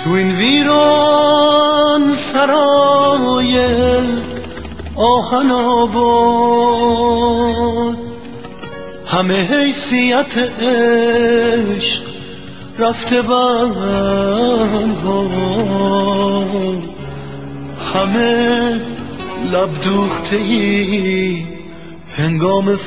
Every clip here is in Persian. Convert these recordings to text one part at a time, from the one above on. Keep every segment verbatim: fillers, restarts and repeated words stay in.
تو این ویران سرای آهن آباد همه حیثیت عشق رفته بنها، همه لب دوخته ای هنگام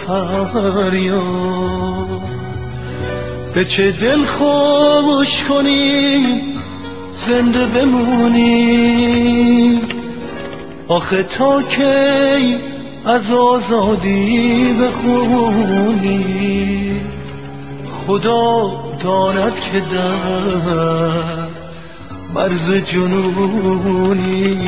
فریاد. به چه دل خوش کنی زنده بمونی، آخه تا کی از آزادی بخونی. خدا داند که در مرز جنونی.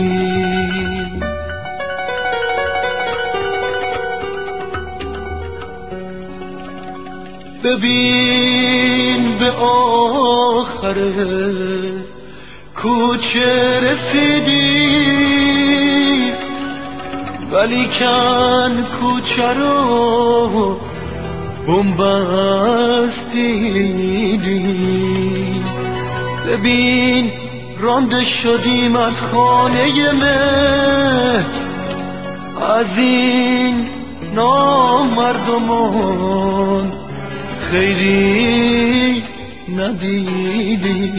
ببین به آخر کوچه رسیدی، ولی کن کوچه رو بنبستیدی. ببین رانده شدیم از خانه مه، از این نامردمان خیری ندیدی.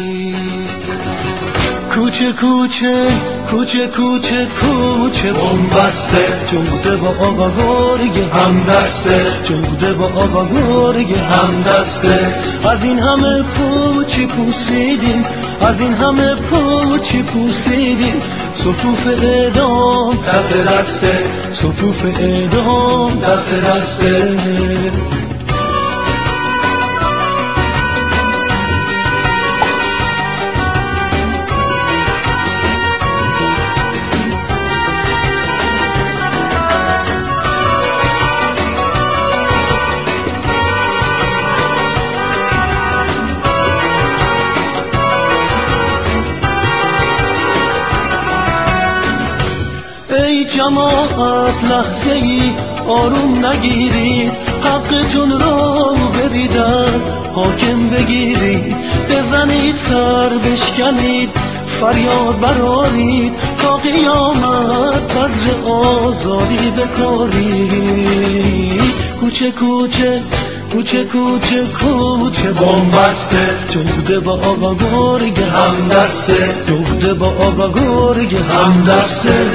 کوچه کوچه کوچه کوچه کوچه بنبسته، چون بوده با آقا گرگ همدسته، چون بوده با آقا گرگ همدسته. از این همه پوچی پوسیدیم، از این همه پوچی پوسیدیم، صفوف اعدام دست دسته، صفوف اعدام دست دسته. جماعت لحظه ای آروم نگیرید، حقتون رو برید از حاکم بگیرید. بزنید سر بشکنید فریاد برارید، تا قیامت بذر آزادی بکارید. کوچه کوچه کوچه کوچه کوچه بنبسته، چون بوده با آقا گرگ همدسته، چون بوده با آقا گرگ همدسته.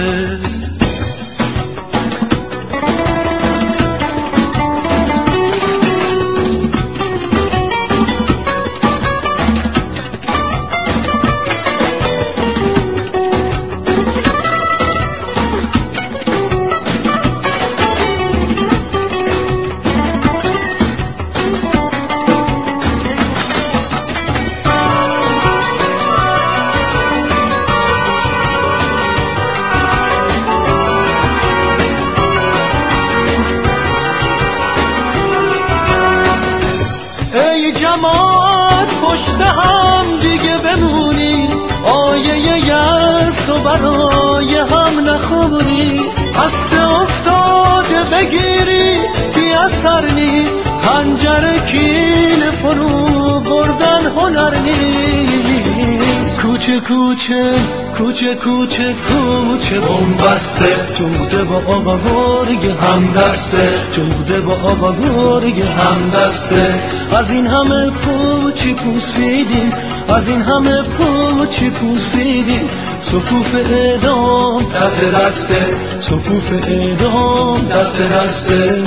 جماعت پشت هم دیگه بمونی، آیه یأس و برای هم نخونی. هست افتاده بگیری بی اثر نی، خنجر کین فرو بردن هنر نی. کوچه کوچه کوچه کوچه کوچه بنبسته، چون بوده با آقا گرگ همدسته، چون بوده با آقا گرگ همدسته. از این همه پوچی پوسیدیم، از این همه پوچی پوسیدیم، صفوف اعدام دست دسته، صفوف اعدام دست دسته.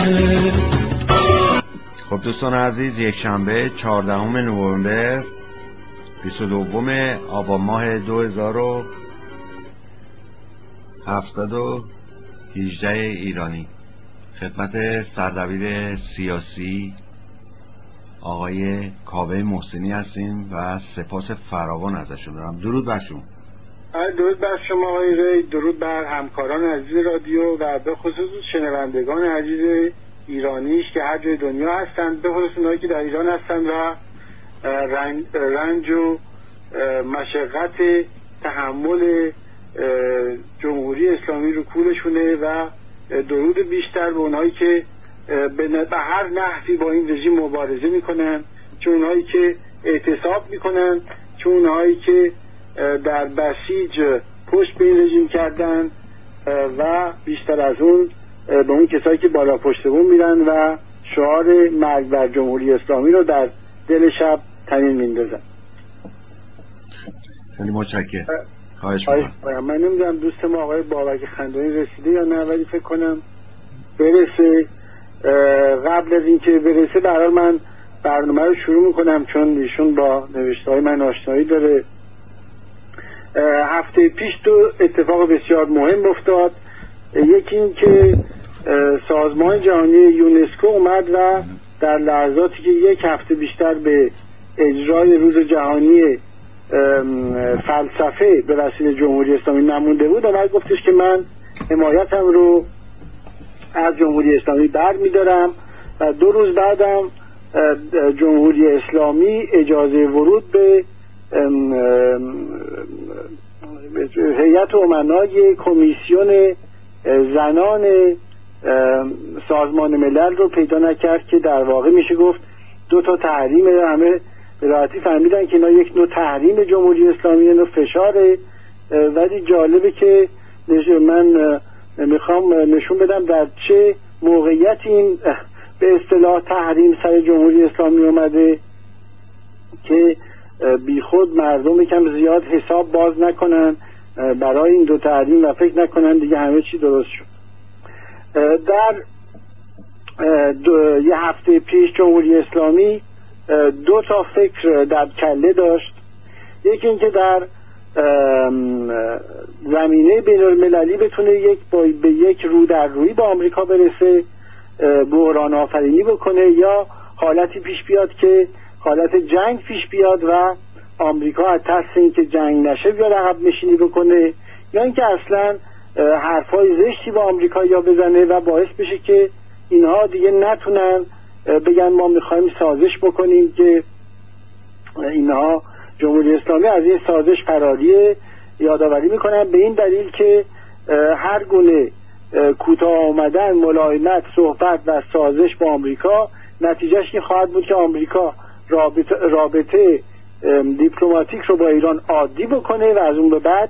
خب دوستان عزیز، یک شنبه چهاردهم نوامبر بیست و دوم آبان ماه دو هزار و هفتصد و هجده ایرانی، خدمت سردبیر سیاسی آقای کاوه محسنی هستیم و سپاس فراوان ازشون دارم. درود بر شما. درود بر شما آقای ری، درود بر همکاران عزیز رادیو و به خصوص شنوندگان عزیز ایرانیش که هر جای دنیا هستند، به خصوص اونایی که در ایران هستند و رنج, رنج و مشقت تحمل جمهوری اسلامی رو کولشونه و درود بیشتر به اونایی که به هر نحوی با این رژیم مبارزه میکنن، چون اونایی که اعتصاب میکنن چه اونهایی که در بسیج پشت به این رژیم کردن و بیشتر از اون به اون کسایی که بالا پشت بوم میرن و شعار مرگ بر جمهوری اسلامی رو در دل شب تنین میندازن. خیلی متشکرم. خواهش می‌کنم. من نمیدونم دوست ما آقای بابک خندانی رسیده یا نه، ولی فکر کنم برسه. قبل از اینکه برسه به هر حال من برنامه رو شروع میکنم، چون ایشون با نوشته‌های من آشنایی داره. هفته پیش دو اتفاق بسیار مهم افتاد. یکی این که سازمان جهانی یونسکو اومد و در لحظاتی که یک هفته بیشتر به اجرای روز جهانی فلسفه به وسیله جمهوری اسلامی نمونده بود، اومد گفتش که من حمایتم رو از جمهوری اسلامی بر میدارم و دو روز بعدم جمهوری اسلامی اجازه ورود به هیئت امنای کمیسیون زنان سازمان ملل رو پیدا نکرد که در واقع میشه گفت دو تا تحریم، همه به راحتی فهمیدن که اینا یک نوع تحریم جمهوری اسلامی، نوع فشاره. ولی جالبه که من میخوام نشون بدم در چه موقعیتی این به اصطلاح تحریم سر جمهوری اسلامی اومده که بی خود مردم یکم زیاد حساب باز نکنن برای این دو تحریم و فکر نکنن دیگه همه چی درست شد. در دو یه هفته پیش جمهوری اسلامی دو تا فکر در کله داشت. یکی اینکه در زمینه بین المللی بتونه یک به یک رو در روی با آمریکا برسه، بحران آفرینی بکنه، یا حالتی پیش بیاد که حالت جنگ پیش بیاد و آمریکا از ترس اینکه جنگ نشه بیاد عقب نشینی بکنه، یا اینکه اصلا حرفای زشتی با آمریکا یا بزنه و باعث بشه که اینها دیگه نتونن بگن ما میخوایم سازش بکنیم، که اینها جمهوری اسلامی از این سازش فراریه. یادآوری میکنم به این دلیل که هر گونه کوتاه آمدن، ملایمت، صحبت و سازش با آمریکا نتیجهش این خواهد بود که آمریکا رابطه, رابطه دیپلماتیک رو با ایران عادی بکنه و از اون به بعد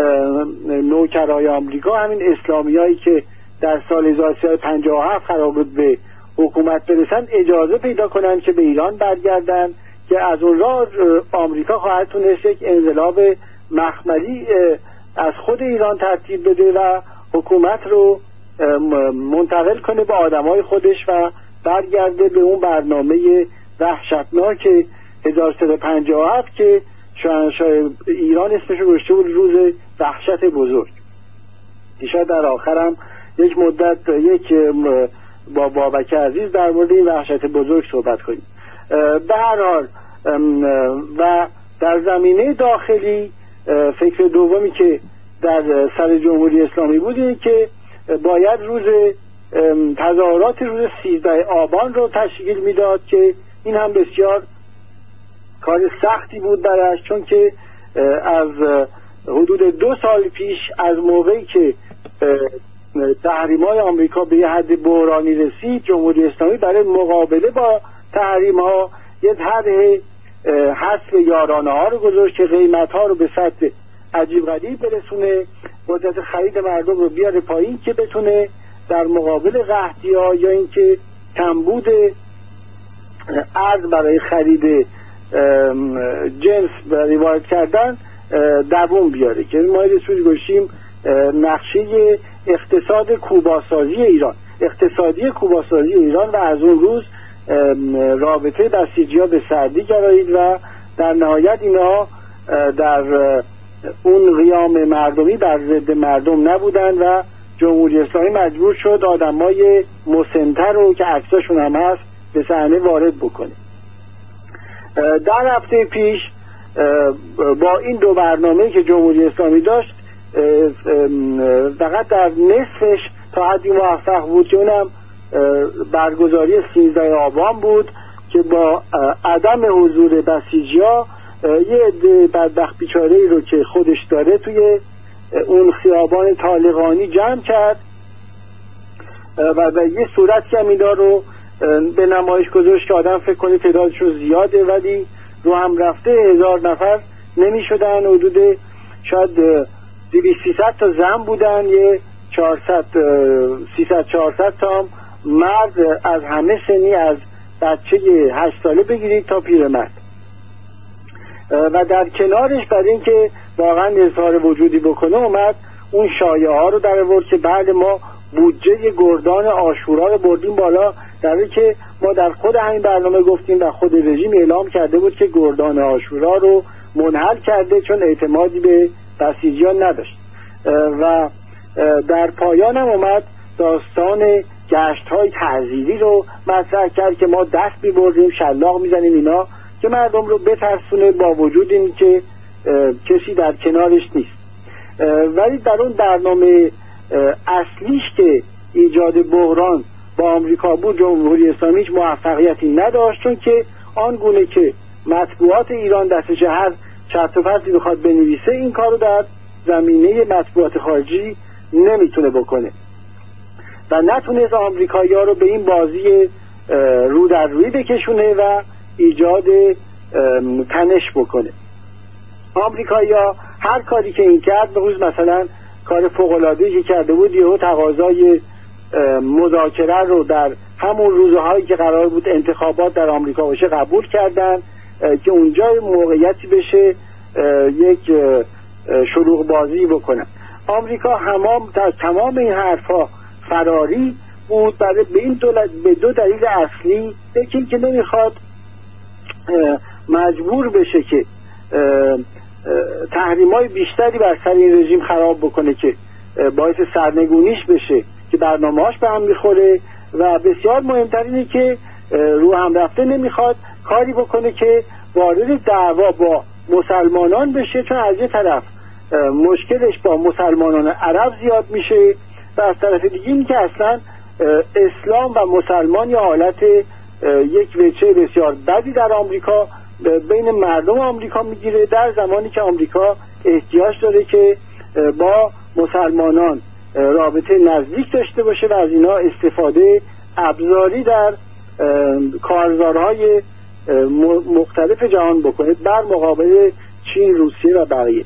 نوکرای آمریکا، همین اسلامیایی که در سال هزار و سیصد و پنجاه و هفت قرار بود به حکومت برسن، اجازه پیدا کنن که به ایران برگردن، که از اون راه آمریکا خواهد تونست یک انقلاب مخملی از خود ایران ترتیب بده و حکومت رو منتقل کنه به آدمای خودش و برگرده به اون برنامه وحشتناک هزار و سیصد و پنجاه و هفت که شاهنشاه ایران اسمش رو گذاشته بود روز وحشت بزرگ. ایشا در آخرم یک مدت یک با بابک عزیز در مورد این وحشت بزرگ صحبت کنیم. به هر حال و در زمینه داخلی فکر دومی که در سر جمهوری اسلامی بود اینه که باید روز تظاهرات روز سیزده آبان رو تشکیل میداد، که این هم بسیار کار سختی بود برش، چون که از حدود دو سال پیش از موقعی که تحریم‌های آمریکا به یه حد بحرانی رسید، جمهوری اسلامی برای مقابله با تحریم‌ها یه طرح حذف یارانه ها رو گذاشت که قیمت‌ها رو به سطح عجیب غریب برسونه، قدرت خرید مردم رو بیاره پایین که بتونه در مقابل قحطی‌ها یا اینکه کمبود ارز برای خرید جنس برای وارد کردن دوام بیاره. که ما رسولی گوشیم نقشه اقتصاد کوباسازی ایران، اقتصادی کوباسازی ایران، و از اون روز رابطه بسیجی‌ها به سعدی گرایید و در نهایت اینا در اون قیام مردمی بر ضد مردم نبودن و جمهوری اسلامی مجبور شد آدمای مسن‌تر رو که عکساشون هم هست به صحنه وارد بکنه. در هفته پیش با این دو برنامه که جمهوری اسلامی داشت فقط در نصفش تا حدی موفق بود، که اونم برگزاری سیزده آبان بود که با عدم حضور بسیجی‌ها یه عده بدبخت بیچاره‌ای رو که خودش داره توی اون خیابان طالقانی جمع کرد و به یه صورت که اینا رو به نمایش گذاشت که آدم فکر کنه تعدادشون زیاده، ولی رو هم رفته هزار نفر نمی شدن، حدود شاید دویست سیصد تا زن بودن، یه چهارصد سیصد چهارصد تا هم مرد از همه سنی، از بچه هشت ساله بگیرید تا پیرمرد. و در کنارش برای اینکه واقعا اظهار وجودی بکنه اومد اون شایعه ها رو در آورد که بعد ما بودجه گردان عاشورا رو بردیم بالا، در حالی که ما در خود همین برنامه گفتیم و خود رژیم اعلام کرده بود که گردان عاشورا رو منحل کرده چون اعتمادی به بسیجیان نداشت. و در پایان هم اومد داستان گشت های تعزیری رو مطرح کرد که ما دست می‌بردیم شلاق میزنیم اینا که مردم رو بترسونه، با وجود این که کسی در کنارش نیست. ولی در اون برنامه اصلیش که ایجاد بحران با آمریکا بود، جمهوری اسلامی هیچ موفقیتی نداشت، چون که آن گونه که مطبوعات ایران دستش هر چرت و پرتی بخواد بنویسه این کارو در زمینه مطبوعات خارجی نمیتونه بکنه و نتونست آمریکایی‌ها رو به این بازی رو در روی بکشونه و ایجاد تنش بکنه. آمریکایی‌ها هر کاری که این کرد، به خصوص مثلا کار فوق‌العاده‌ای که کرده بود، یهو تقاضای مذاکره رو در همون روزهایی که قرار بود انتخابات در آمریکا باشه قبول کردن که اونجا موقعیتی بشه یک شلوغ بازی بکنن. آمریکا همام در تمام این حرفا فراری بود برای به این دولت به دو دلیل اصلی. یکی که نمیخواد مجبور بشه که تحریم‌های بیشتری بر سر این رژیم خراب بکنه که باعث سرنگونیش بشه که برنامه‌هاش به هم میخوره، و بسیار مهمتر اینه که رو هم رفته نمیخواد کاری بکنه که وارد دعوا با مسلمانان بشه، چون از یه طرف مشکلش با مسلمانان عرب زیاد میشه و از طرف دیگه این که اصلا اسلام و مسلمان یا حالت یک وجه بسیار بدی در آمریکا بین مردم آمریکا میگیره، در زمانی که آمریکا احتیاج داره که با مسلمانان رابطه نزدیک داشته باشه و از اینا استفاده ابزاری در کارزارهای مختلف جهان بکنه بر مقابل چین، روسیه و بقیه.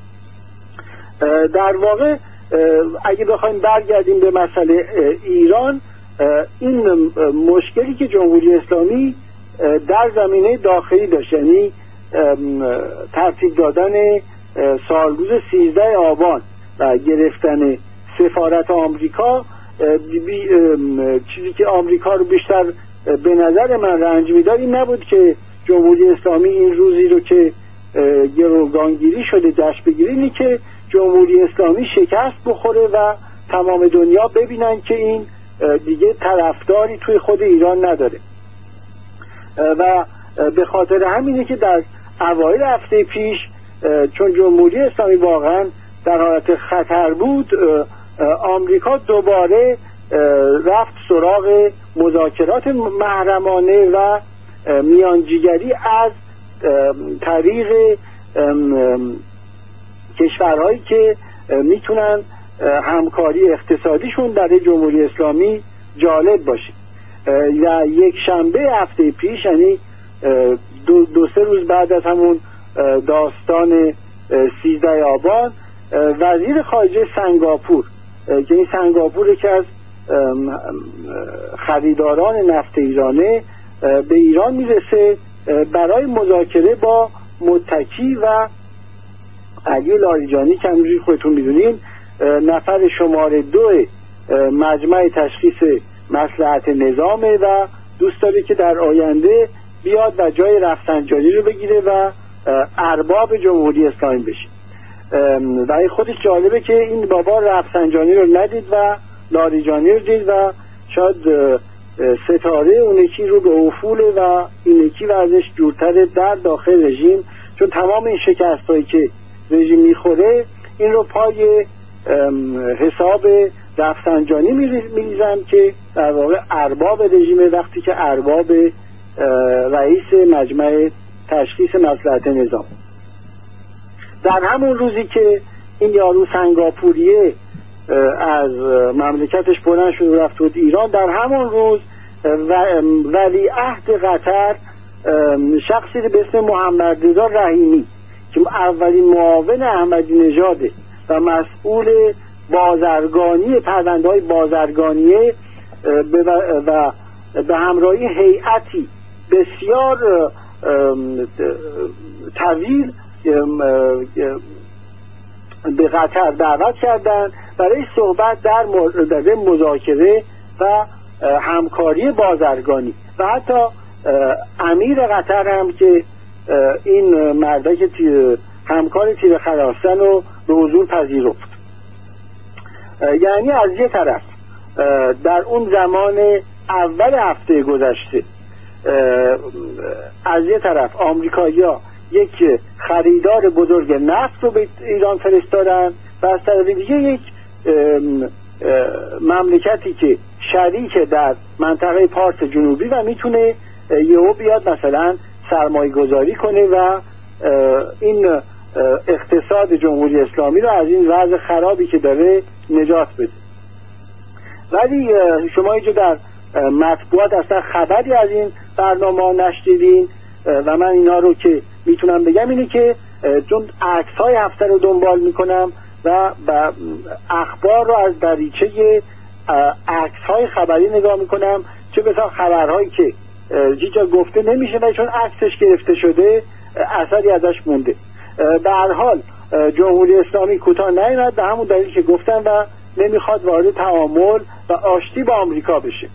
در واقع اگه بخوایم برگردیم به مسئله ایران، این مشکلی که جمهوری اسلامی در زمینه داخلی داشت، یعنی ترتیب دادن سالروز سیزده آبان و گرفتن سفارت آمریکا، چیزی که آمریکا رو بیشتر به نظر من رنج میداد این نبود که جمهوری اسلامی این روزی رو که گروگانگیری شده جشن بگیره، اینی که جمهوری اسلامی شکست بخوره و تمام دنیا ببینن که این دیگه طرفداری توی خود ایران نداره. و به خاطر همینه که در اوایل هفته پیش چون جمهوری اسلامی واقعا در حالت خطر بود، آمریکا دوباره رفت سراغ مذاکرات محرمانه و میانجیگری از طریق کشورهایی که میتونن همکاری اقتصادیشون در جمهوری اسلامی جالب باشه. و یک شنبه هفته پیش، یعنی دو, دو سه روز بعد از همون داستان سیزده آبان، وزیر خارجه سنگاپور که این سنگاپور که از خریداران نفت ایرانه به ایران میرسه برای مذاکره با متکی و علی لاریجانی که همونجوری خودتون میدونین نفر شماره دو مجمع تشخیص مصلحت نظامه و دوست داره که در آینده بیاد و جای رفسنجانی رو بگیره و ارباب جمهوری اسلامی بشه. و خودش جالبه که این بابا رفسنجانی رو ندید و لاریجانی رو دید و شاید ستاره اون یکی رو به افول و این یکی وضعش جورتره در داخل رژیم، چون تمام این شکست هایی که رژیم میخوره این رو پای حساب رفسنجانی میریزن که در واقع ارباب رژیم، وقتی که ارباب رئیس مجمع تشخیص مصلحت نظام. در همون روزی که این یارو سنگاپوریه از مملکتش بلند شد و رفت بود ایران، در همون روز ولیعهد قطر شخصی به اسم محمد رضا رحیمی که اولین معاون احمدی نژاده و مسئول بازرگانی پرونده‌های بازرگانیه و به همراهی هیئتی بسیار طویل به قطر دعوت کردند برای صحبت در مورد مذاکره و همکاری بازرگانی و حتی امیر قطر هم که این مرده که همکار تیر خراسان رو به حضور پذیرفت. یعنی از یه طرف در اون زمان اول هفته گذشته از یه طرف آمریکایی‌ها یک خریدار بزرگ نفت رو به ایران فرستادن و از طرف دیگه یک مملکتی که شریک در منطقه پارس جنوبی و میتونه یهو بیاد مثلا سرمایه گذاری کنه و این اقتصاد جمهوری اسلامی رو از این وضع خرابی که داره نجات بده. ولی شما اینجا در مطبوعات اصلا خبری از این برنامه نشنیدین و من اینا رو که میتونم بگم اینه که چون عکس های هفته رو دنبال میکنم و اخبار رو از دریچه عکس های خبری نگاه میکنم، چه بسا خبرهایی که هیچ جا گفته نمیشه و چون عکسش گرفته شده اثری ازش مونده. به هر حال جمهوری اسلامی کوتاه نیامد به همون دلیل که گفتم و نمیخواد وارد تعامل و آشتی با آمریکا بشه.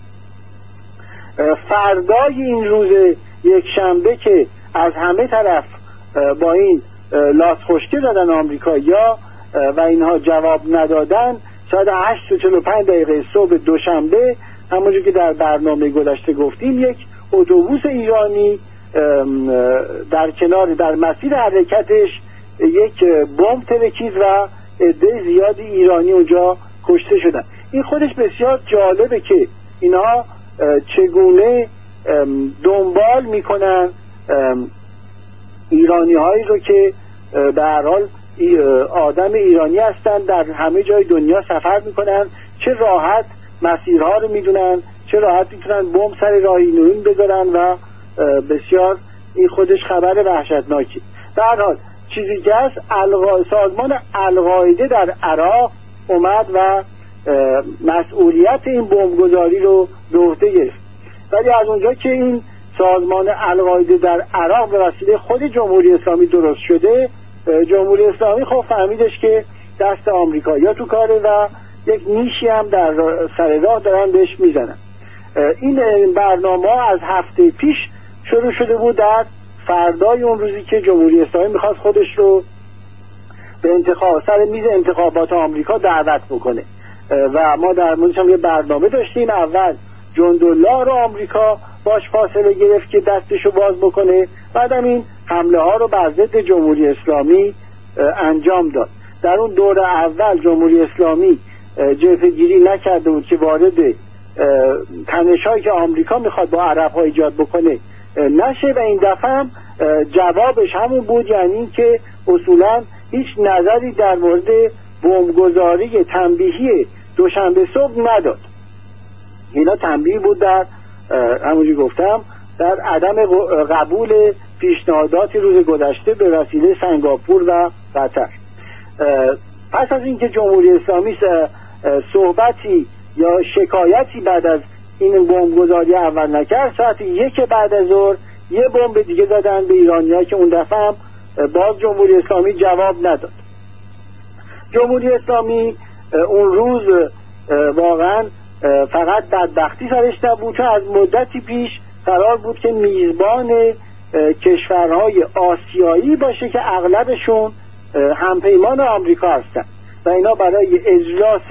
فردای این روز یک شنبه که از همه طرف با این لاس خشکی دادن آمریکایی‌ها و اینها جواب ندادن، ساعت هشت و چهل و پنج دقیقه صبح دوشنبه همونجور که در برنامه گذشته گفتیم یک اتوبوس ایرانی در کنار در مسیر حرکتش یک بمب ترکید و عده زیادی ایرانی اونجا کشته شدن. این خودش بسیار جالبه که اینها چگونه دنبال میکنن ایرانی هایی رو که به هر حال آدم ایرانی هستن، در همه جای دنیا سفر میکنن، چه راحت مسیرها رو میدونن، چه راحت میتونن بمب سر راه ایران بذارن و بسیار این خودش خبر وحشتناکی. در هر حال چیزی که هست القا... سازمان القاعده در عراق اومد و مسئولیت این بمبگذاری رو به عهده گرفت. ولی از اونجا که این سازمان القاعده در عراق به وسیله خود جمهوری اسلامی درست شده، جمهوری اسلامی خب فهمیدش که دست آمریکایی‌ها تو کاره و یک نیشی هم در سر راه دارن بهش میزنن. این برنامه از هفته پیش شروع شده بود، در فردای اون روزی که جمهوری اسلامی میخواست خودش رو به انتخاب سر میز انتخابات آمریکا دعوت بکنه و ما در موردش هم یه برنامه داشتیم. اول جندالله رو آمریکا باش فاصله گرفت که دستشو باز بکنه، بعدم این حمله ها رو بر ضد جمهوری اسلامی انجام داد. در اون دور اول جمهوری اسلامی جبهه‌گیری نکرده بود که وارد تنش‌هایی که آمریکا میخواد با عرب‌ها ایجاد بکنه نشه و این دفعه هم جوابش همون بود، یعنی این که اصولا هیچ نظری در مورد بمبگذاری تنبیهی دوشنبه صبح نداد. اینا تنبیه بود در همونجوری گفتم در عدم قبول پیشنهادات روز گذشته به وسیله سنگاپور و قطر. پس از اینکه جمهوری اسلامی صحبتی یا شکایتی بعد از این بمبگذاری اول نکرد، ساعت یک بعد از ظهر یه بمب دیگه دادن به ایرانی‌ها که اون دفعه هم باز جمهوری اسلامی جواب نداد. جمهوری اسلامی اون روز واقعا فقط بدبختی سرش نبود، چون از مدتی پیش قرار بود که میزبان کشورهای آسیایی باشه که اغلبشون همپیمان آمریکا هستن و اینا برای اجلاس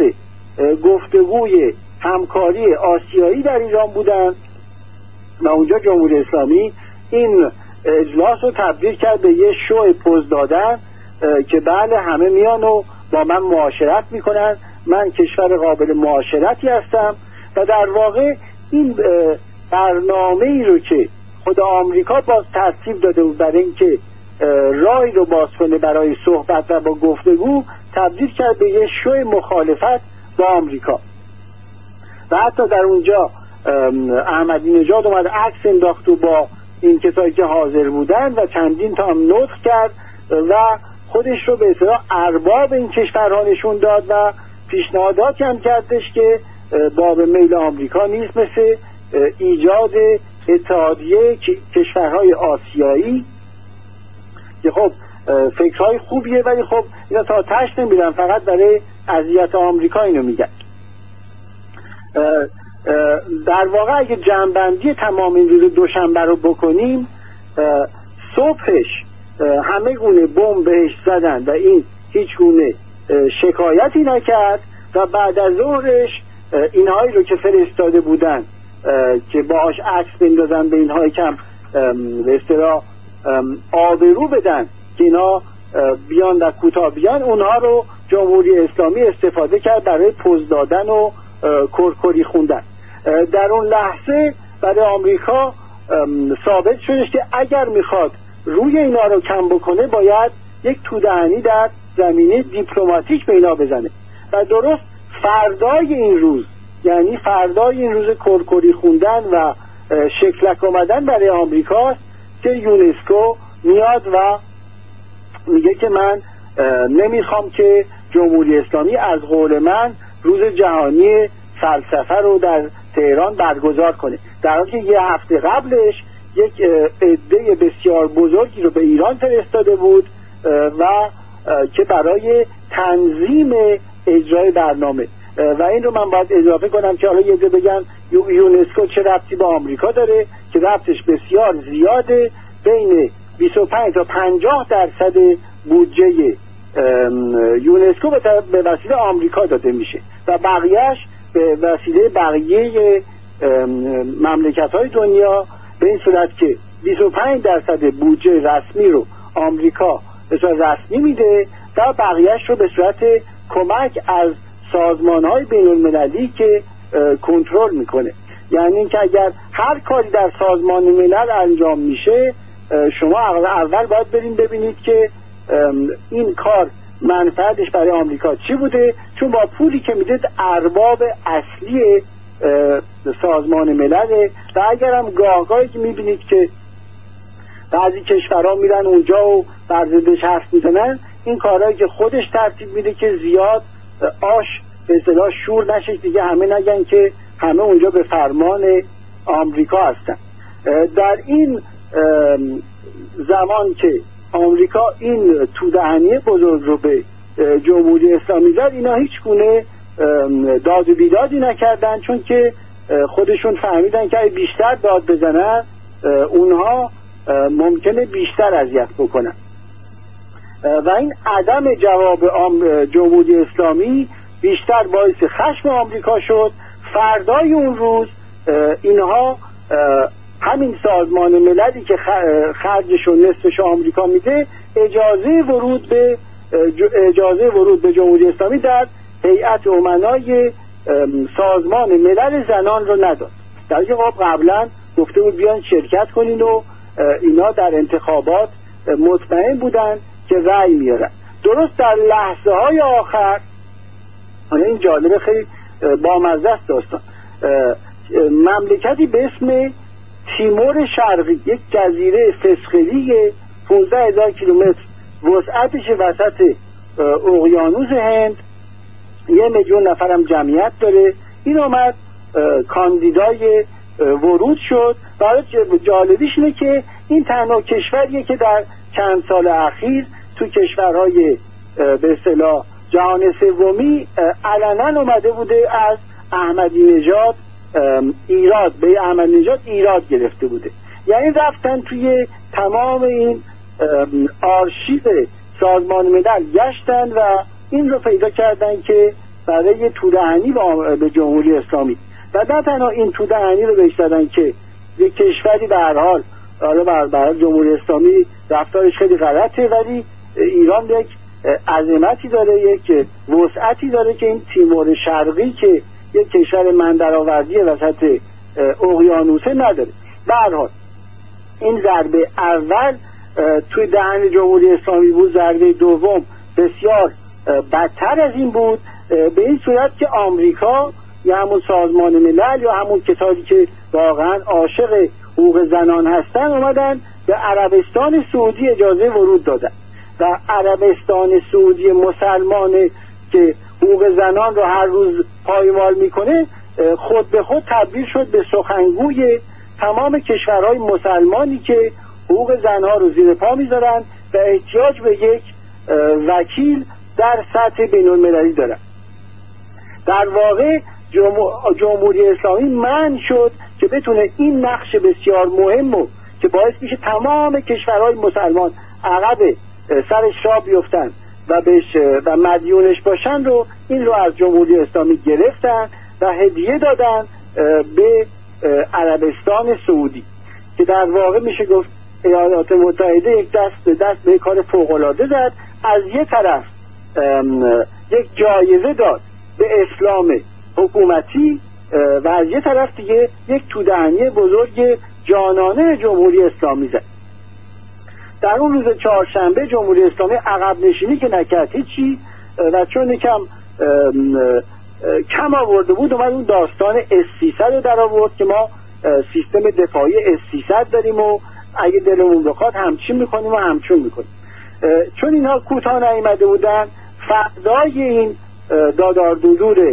گفتگوی همکاری آسیایی در ایران بودن و اونجا جمهوری اسلامی این اجلاس رو تبدیل کرد به یه شو پوز دادن که بله همه میان و با من معاشرت میکنن، من کشور قابل معاشرتی هستم و در واقع این برنامه ای رو که خود آمریکا باز ترتیب داده بود برای اینکه راهی رو باز کنه برای صحبت و با گفتگو، تبدیل کرد به یه شو مخالفت با آمریکا و حتی در اونجا احمدی نژاد اومد عکس انداخت و با این کسایی که حاضر بودن و چندین تا هم نطق کرد و خودش رو به اصطلاح ارباب این کشورها نشون داد و پیشنهاداتی هم کردش که باب میل آمریکا نیست، مثل ایجاد اتحادیه کشورهای آسیایی که خب فکرهای خوبیه، ولی خب اینا تا تشت نمیرن، فقط برای اذیت آمریکا اینو میگن. در واقع اگه جمع‌بندی تمام این روز دوشنبه رو بکنیم، صبحش همه گونه بمب بهش زدن و این هیچ گونه شکایتی نکرد و بعد از ظهرش اینهایی رو که فرستاده بودن که باهاش عکس بندازن به اینها کم به اصطلاح آبرو بدن که اینا بیان و کوتاه بیان، اونها رو جمهوری اسلامی استفاده کرد برای پوز دادن و کرکری خوندن. در اون لحظه برای آمریکا ثابت شدش که اگر میخواد روی اینا رو کم بکنه باید یک تودهنی در زمینه دیپلماتیک به اینا بزنه و درست فردای این روز، یعنی فردای این روز کرکری خوندن و شکلک اومدن برای آمریکاست که یونسکو میاد و میگه که من نمیخوام که جمهوری اسلامی از قول من روز جهانی فلسفه رو در تهران برگزار کنه، در حالی که یه هفته قبلش یک عده بسیار بزرگی رو به ایران فرستاده بود و که برای تنظیم اجرای برنامه. و این رو من باید اضافه کنم که حالا یه عده بگن یونسکو چه ربطی به آمریکا داره، که ربطش بسیار زیاده، بین بیست و پنج تا پنجاه درصد بودجه یونسکو به وسیله آمریکا داده میشه و بقیهش به وسیله بقیه مملکت‌های دنیا، به این صورت که بیست و پنج درصد بودجه رسمی رو آمریکا به صورت رسمی میده و بقیهش رو به صورت کمک از سازمان‌های بین‌المللی که کنترل میکنه. یعنی اینکه اگر هر کاری در سازمان ملل انجام میشه، شما اول باید بریم ببینید که این کار منفعتش برای آمریکا چی بوده، چون با پولی که میده ارباب اصلی سازمان ملله. و اگر هم گاهگاهی که میبینید که بعضی کشورها میرن اونجا و بر ضدش حرف میزنن، این کارهایی که خودش ترتیب میده که زیاد آش به اصطلاح شور نشه، دیگه همه نگن که همه اونجا به فرمان آمریکا هستن. در این زمان که آمریکا این تودهنی بزرگ رو به جمهوری اسلامی زد، اینا هیچ گونه داد و بیدادی نکردن، چون که خودشون فهمیدن که اگه بیشتر داد بزنن اونها ممکنه بیشتر اذیت بکنن و این عدم جواب جمهوری اسلامی بیشتر باعث خشم آمریکا شد. فردای اون روز اینها همین سازمان مللی که خرجش و نصفش آمریکا میده اجازه ورود به اجازه ورود به جمهوری اسلامی در هیئت امنای سازمان ملل زنان رو نداد، در حالی که قبلا گفته بود بیان شرکت کنین و اینا در انتخابات مطمئن بودن که رأی میارن. درست در لحظه های آخر، این جالبه، خیلی بامزه است داستان، مملکتی به اسم تیمور شرقی، یک جزیره فسخلی پانزده هزار کیلومتر وسعتش وسط اقیانوس هند، یه میلیون نفرم جمعیت داره، این اومد کاندیدای ورود شد. برای جالبیش اینه که این تنها کشوریه که در چند سال اخیر تو کشورهای به اصطلاح جهان سومی علنا اومده بوده از احمدی نژاد ایراد به احمدی نژاد ایراد گرفته بوده. یعنی رفتن توی تمام این آرشیو سازمان ملل گشتن و این رو پیدا کردن که برای تودهنی به جمهوری اسلامی، و نه تنها این تودهنی رو بهش دادن که یک کشوری به هر حال برای جمهوری اسلامی رفتارش خیلی غلطه، ولی ایران یک عظمتی داره، یک وسعتی داره که این تیمور شرقی که یک کشور مندرآوردی وسط اقیانوسه نداره. به هر حال این ضربه اول توی دهن جمهوری اسلامی بود، ضربه دوم بسیار بدتر از این بود، به این صورت که آمریکا یا همون سازمان ملل یا همون کسانی که واقعا عاشق حقوق زنان هستن اومدن به عربستان سعودی اجازه ورود دادن و عربستان سعودی مسلمانه که حقوق زنان رو هر روز پایمال میکنه خود به خود تبدیل شد به سخنگوی تمام کشورهای مسلمانی که حقوق زنها رو زیر پا میذارن و احتیاج به یک وکیل در سطح بین المللی دارن. در واقع جمهوری اسلامی منع شد که بتونه این نقش بسیار مهم رو که باعث میشه تمام کشورهای مسلمان عقب سرش را بیفتن و بهش و مدیونش باشن رو این رو از جمهوری اسلامی گرفتن و هدیه دادن به عربستان سعودی که در واقع میشه گفت ایالات متحده یک دست به دست به کار فوق‌العاده زد. از یک طرف یک جایزه داد به اسلام حکومتی و از یک طرف دیگه یک تودهنی بزرگ جانانه جمهوری اسلامی زد. در اون روز چهارشنبه جمهوری اسلامی عقب نشینی که نکرد هیچی و چون یکم کم آورده بود اومد اون داستان اس سیصد رو در آورد که ما سیستم دفاعی اس سیصد داریم و اگه دلمون بخواد همچین میکنیم و همچون میکنیم. چون اینها کوتاه نیامده بودن فردای این دادار دودور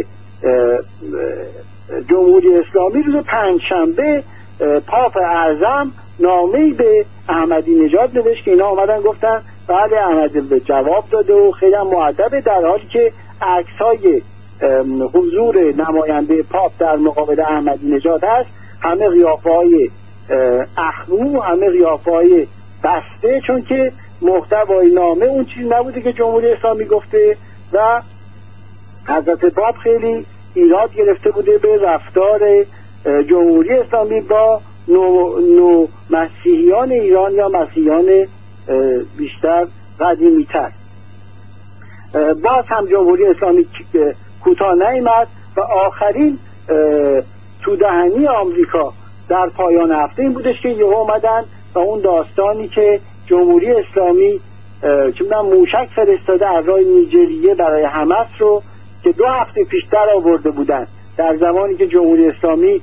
جمهوری اسلامی روز پنجشنبه پاپ اعظم نامه‌ای به احمدی نژاد نوشت که اینا آمدن گفتن بله احمدی به جواب داده و خیلی هم مؤدبه، در حالی که عکس‌های حضور نماینده پاپ در مقابل احمدی نژاد هست همه قیافه‌های اخمو، همه قیافه‌های بسته، چون که محتوای نامه اون چیزی نبوده که جمهوری اسلامی گفته و حضرت پاپ خیلی ایراد گرفته بوده به رفتار جمهوری اسلامی با نو, نو مسیحیان ایران یا مسیحیان بیشتر قدیمی تر. باز هم جمهوری اسلامی کوتاه نیامد و آخرین تودهنی آمریکا در پایان هفته این بودش که یهو اومدن و اون داستانی که جمهوری اسلامی چه می‌دونم موشک فرستاده از راه نیجریه برای حماس رو که دو هفته پیشتر آورده بودن در زمانی که جمهوری اسلامی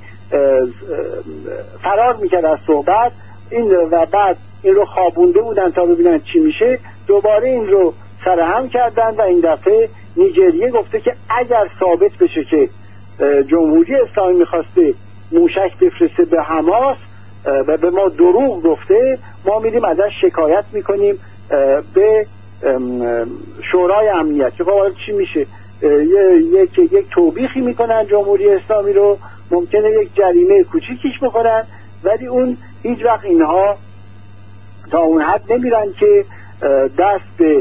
فرار میکرد از صحبت این و بعد این رو خوابونده بودن تا ببینن چی میشه، دوباره این رو سرهم کردن و این دفعه نیجریه گفته که اگر ثابت بشه که جمهوری اسلامی میخواسته موشک بفرسته به حماس و به ما دروغ گفته، ما میریم ازش شکایت میکنیم به شورای امنیت. که خب چی میشه؟ یک یک توبیخی میکنن جمهوری اسلامی رو، ممکنه یک جریمه کوچیکیش بخورن، ولی اون هیچ وقت اینها تا اون حد نمیرن که دست به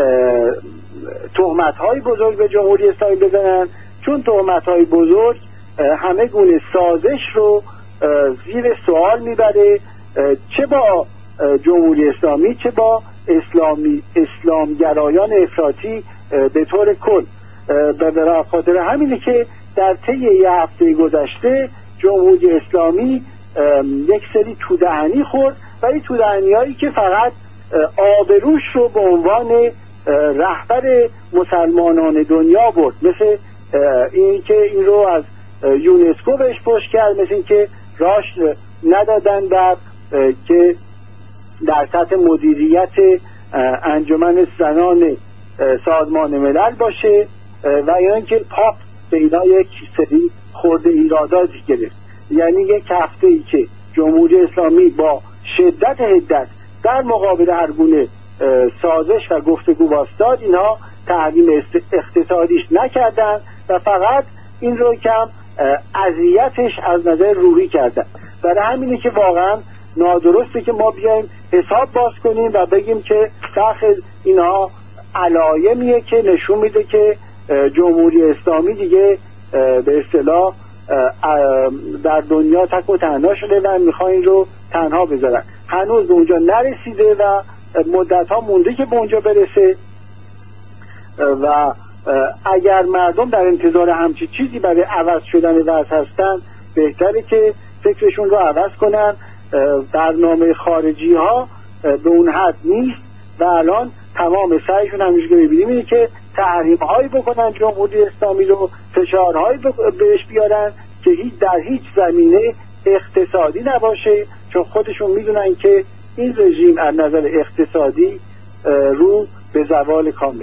تهمت‌های بزرگ به جمهوری اسلامی بزنن، چون تهمت‌های بزرگ همه گونه سازش رو زیر سوال میبره، چه با جمهوری اسلامی چه با اسلامی اسلامگرایان افراطی به طور کل. به خاطر همینه که در طی یه هفته گذشته جمهوری اسلامی یک سری تودهنی خورد و این تودهنی هایی که فقط آبروش رو به عنوان رهبر مسلمانان دنیا برد، مثل این که این رو از یونسکو بهش پشت کرد، مثل این که راش ندادن در که در سطح مدیریت انجمن زنان سازمان ملل باشه و یا اینکه پاپ به اینا یک سری خورده ایراداتی گرفت. یعنی یک هفته ای که جمهوری اسلامی با شدت حدت در مقابل هر گونه سازش و گفتگو واسطاد، اینا تحریم اقتصادیش نکردن و فقط این رو کم اذیتش از نظر روحی کردن. برای همینه که واقعا نادرسته که ما بیایم حساب باز کنیم و بگیم که داخل اینا علایمیه که نشون میده که جمهوری اسلامی دیگه به اصطلاح در دنیا تک و تنها شده و میخوان این رو تنها بذارن. هنوز به اونجا نرسیده و مدت ها مونده که به اونجا برسه و اگر مردم در انتظار همچی چیزی برای عوض شدن وضع هستن، بهتره که فکرشون رو عوض کنن. برنامه خارجی ها به اون حد نیست و الان تمام سعیشون همیشه که ببینیم اینه که تحریم هایی بکنن جمهوری اسلامی رو، فشارهایی بهش بیارن که هیچ در هیچ زمینه اقتصادی نباشه چون خودشون میدونن که این رژیم از نظر اقتصادی رو به زوال کامل.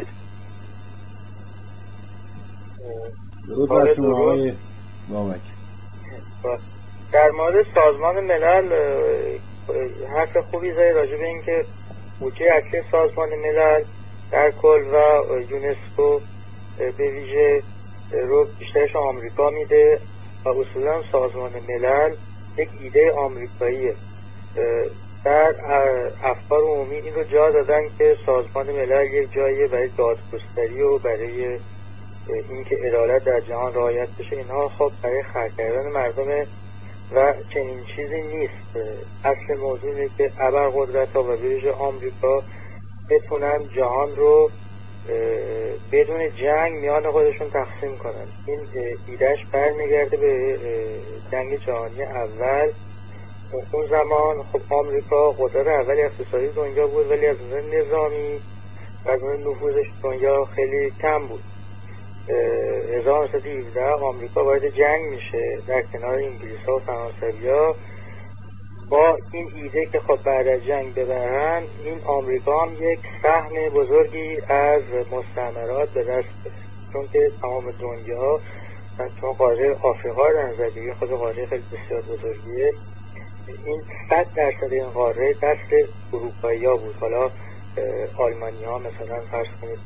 درود بر شما آقای بابک. در مورد سازمان ملل حرف خوبی زدی راجع به این که بودجه اصلی سازمان ملل در کل و یونسکو به ویژه رو بیشترش آمریکا میده و اصولا سازمان ملل یک ایده آمریکاییه. در افکار عمومی این رو جا دادن که سازمان ملل یک جاییه برای دادگستری و برای اینکه عدالت در جهان رعایت بشه. اینها خب برای خرج کردن مردم و چنین چیزی نیست. اصل موضوع اینه که ابرقدرت‌ها و ویژه آمریکا بتونن جهان رو بدون جنگ میان خودشون تقسیم کنن. این ایدهش برمیگرده به جنگ جهانی اول. اون زمان خب آمریکا قدرت اول اقتصادی دنیا بود، ولی از نظر نظامی و از نظر نفوذش دنیا خیلی کم بود. هزار و نهصد و هفده آمریکا وارد جنگ میشه در کنار انگلیس‌ها و فرانسوی‌ها با این ایده که خب بعد از جنگ ببرن. این آمریکا هم یک سهم بزرگی از مستعمرات به دست بره، چون که تمام دنیا چون قاره آفریقا در نظر بگیریم خود قاره خیلی بسیار بزرگیه، این صد درصد این قاره دست اروپایی‌ها بود. حالا آلمانی‌ها مثلا فرض کنید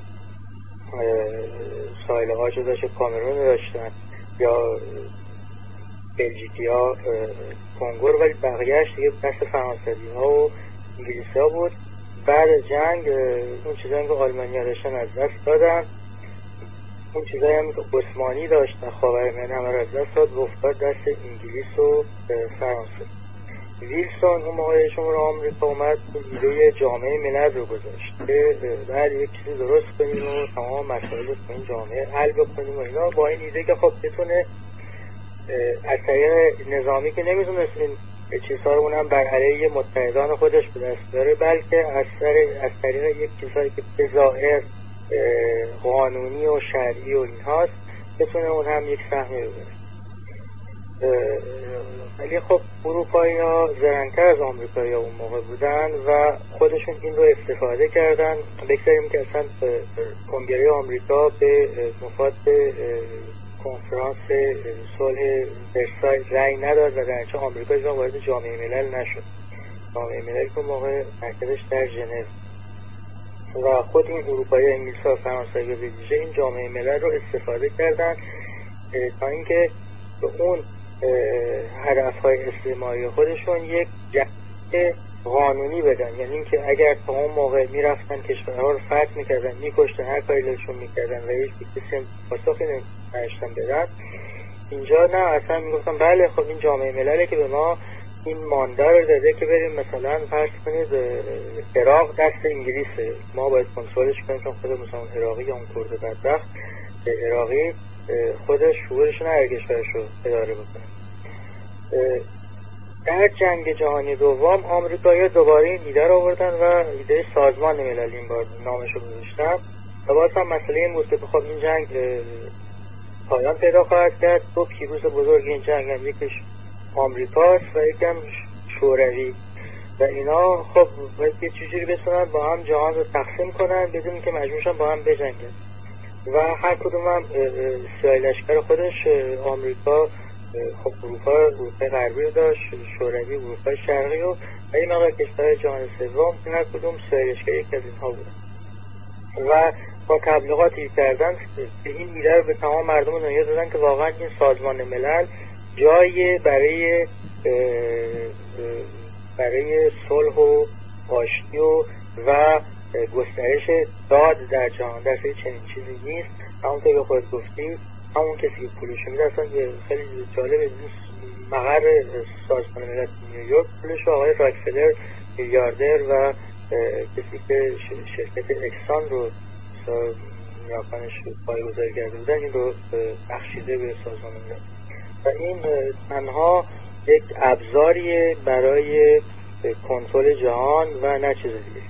ساحل هاشو داشت، کامرون داشتن، یا بلژیکی‌ها کنگو، ولی بقیه‌اش دیگه دست فرانسوی‌ها و انگلیسی‌ها بود. بعد از جنگ اون چیزایی که آلمانی‌ها داشتن از دست دادن، اون چیزایی هم که عثمانی داشتن خاورمیانه همه رو از دست داد و افتاد دست انگلیس و فرانسه. ویلسون اون موقع جمهوری آمریکا اومد ایده جامعه ملل رو گذاشت که بعد یک چیزی درست کنیم و تمام مسائل رو تو این جامعه حل بکنیم و اینا، با این ایده که خب بتونه از طریق نظامی که نمیتونست این چیزها رو اونم بر علیه متحدان خودش به دست بیاره، بلکه از از طریق یک چیزهایی که به ظاهر قانونی و شرعی و اینهاست بتونه اون هم یک سهمی ببره. ولی خب اروپایی ها زرنگ‌تر از آمریکایی ها اون موقع بودن و خودشون این رو استفاده کردن. بگذاریم که اصلا کنگره آمریکا به مفاد کنفرانس صلح ورسای رأی نداد و در نتیجه آمریکا هیچ وقت وارد جامعه ملل نشد. جامعه ملل که موقع مرکزش در ژنو و خود این اروپایی ها، انگلیس ها و فرانسوی ها به ویژه این جامعه ملل رو استفاده کردن تا اینکه به اون هدف‌های استعماری خودشون یک جنگ قانونی بدن. یعنی اینکه اگر تا اون موقع میرفتن کشورها رو فتح میکردن، میکشتن، هر کاری دلشون میکردن و هیچ کسی پاسخی نمی‌داشتن بدن، اینجا نه، اصلا میگفتن بله خب این جامعه ملله که به ما این مانده رو داده که بریم مثلا فرض کنید عراق دست انگلیسه، ما باید کنترلش کنیم، چون خود مثلا عراقی یا اون کرد بدبخت عراقی خودش شعورش نه کشورش رو اداره بکنه. در جنگ جهانی دوم آمریکایی‌ها دوباره این ایده رو آوردن و ایده سازمان ملل این بار نامش رو گذاشتن و باز هم مسئله این بود که خب این جنگ پایان پیدا خواهد کرد. دو پیروز بزرگ این جنگ هم یکیش آمریکاست و یکم شوروی و اینا خب باید یه چیزی بسونن با هم جهان رو تقسیم کنن بدون که مجبورشن با هم بجنگن و هر کدوم هم سیاه لشکر خودش. آمریکا خب اروپا اروپای غربی رو داشت، شوروی اروپای شرقی و این مقدار کشورهای جهان سوم هر کدوم سیاه لشکر یک از اینها بودن و با تبلیغاتی کردن این ایده رو به تمام مردم دنیا دادن که واقعا این سازمان ملل جایی برای برای صلح و آشتی و و گسترش داد در جهان در چنین چیزی نیست. همون که به خود گفتی همون کسی که پولش میده، اصلا خیلی جالبه، مقر سازمان ملل نیویورک پولش آقای راکفلر میلیاردر و کسی که شرکت اکسان رو نیاکانش پایه‌گذاری کرده بودن این رو بخشیده به سازمان ملل و این تنها یک ابزاریه برای کنترل جهان و نه چیز دیگه.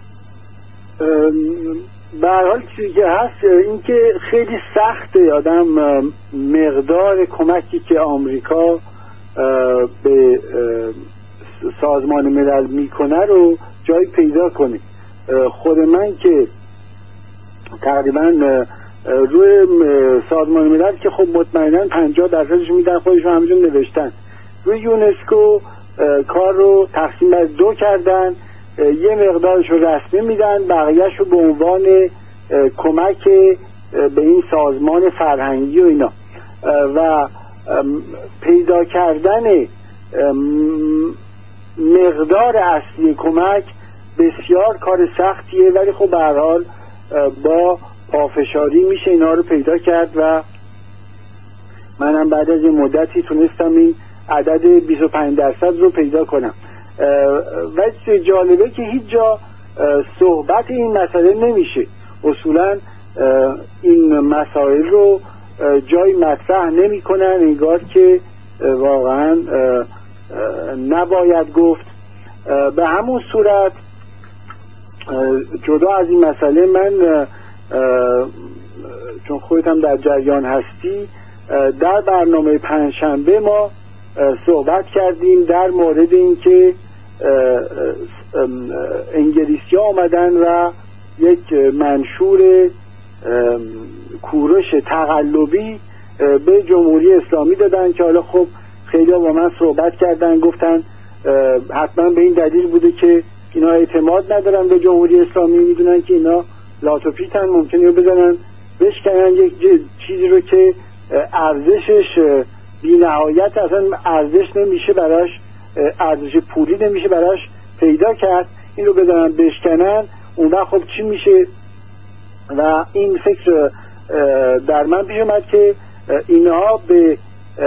به هر حال چیزی که هست این که خیلی سخته آدم مقدار کمکی که آمریکا به سازمان ملل میکنه رو جای پیدا کنه. خود من که تقریبا روی سازمان ملل که خب مطمئنا پنجاه درصدش میدن خودشون همینجور نوشتن، روی یونسکو کار رو تقسیم بر دو کردن، یه مقدارش رو رسمی میدن، بقیهش رو به عنوان کمک به این سازمان فرهنگی و اینا. و پیدا کردن مقدار اصلی کمک بسیار کار سختیه، ولی خب به هر حال با پافشاری میشه اینا رو پیدا کرد و منم بعد از این مدتی تونستم این عدد بیست و پنج درصد رو پیدا کنم. و جالبه که هیچ جا صحبت این مسئله نمیشه. اصولا این مسائل رو جای مطرح نمی کنن، انگار که واقعا نباید گفت. به همون صورت جدا از این مسئله من چون خودتم در جریان هستی، در برنامه پنجشنبه ما صحبت کردیم در مورد این که انگلیسی ها آمدن و یک منشور کوروش تقلبی به جمهوری اسلامی دادن که حالا خب خیلی با من صحبت کردن، گفتن حتما به این دلیل بوده که اینا اعتماد ندارن به جمهوری اسلامی، میدونن که اینا لاتوپیتن، ممکنه بزنن بشکنن یک چیزی رو که ارزشش بی نهایت اصلا ارزش نمیشه براش، ارزش پولی نمیشه براش پیدا کرد، این رو بزنن بشکنن، اون وقت خب چی میشه؟ و این فکر در من پیش اومد که اینها به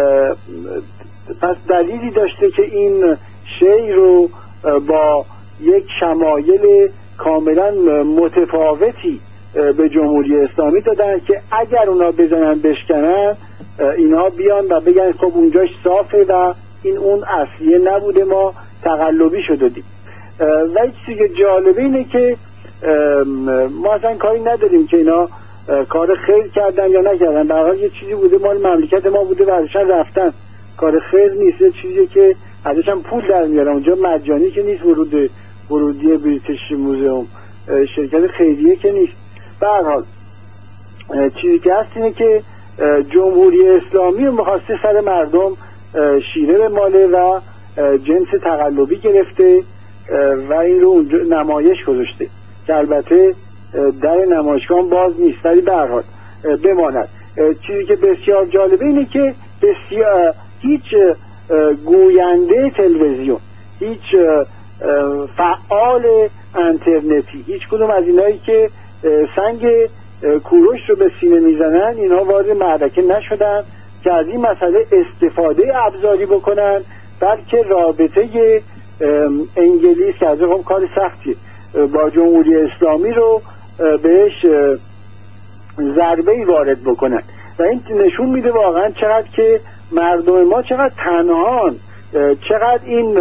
پس دلیلی داشته که این شی رو با یک شمایل کاملا متفاوتی به جمهوری اسلامی دادن که اگر اونا بزنن بشکنن اینها بیان و بگن خب اونجاش صافه و این اون اصلیه نبوده، ما تقلبی شده دیم. و چیزی که جالبه اینه که ما اصلا کاری نداریم که اینا کار خیر کردن یا نکردن، به هر حال یه چیزی بوده مال مملکت ما بوده و ازشان رفتن، کار خیر نیست، یه چیزی که ازشان پول در میارن، اونجا مجانی که نیست، ورود ورودی بریتیش موزئوم شرکت خیریه که نیست. به هر حال چیزی که هست اینه که جمهوری اسلامی می‌خواسته سر مردم شیره به ماله و جنس تقلبی گرفته و این رو نمایش گذاشته که البته در نمایشگاه باز نیست، ولی به هر حال بماند. چیزی که بسیار جالبه اینه که بسیار هیچ گوینده تلویزیون، هیچ فعال اینترنتی، هیچ کدوم از اینایی که سنگ کوروش رو به سینه میزنن اینها وارد معرکه نشدن که از این مسئله استفاده ابزاری بکنن، بلکه رابطه انگلیس که از هم کار سختی با جمهوری اسلامی رو بهش ضربه‌ای وارد بکنن. و این نشون میده واقعا چقدر که مردم ما چقدر تنهان، چقدر این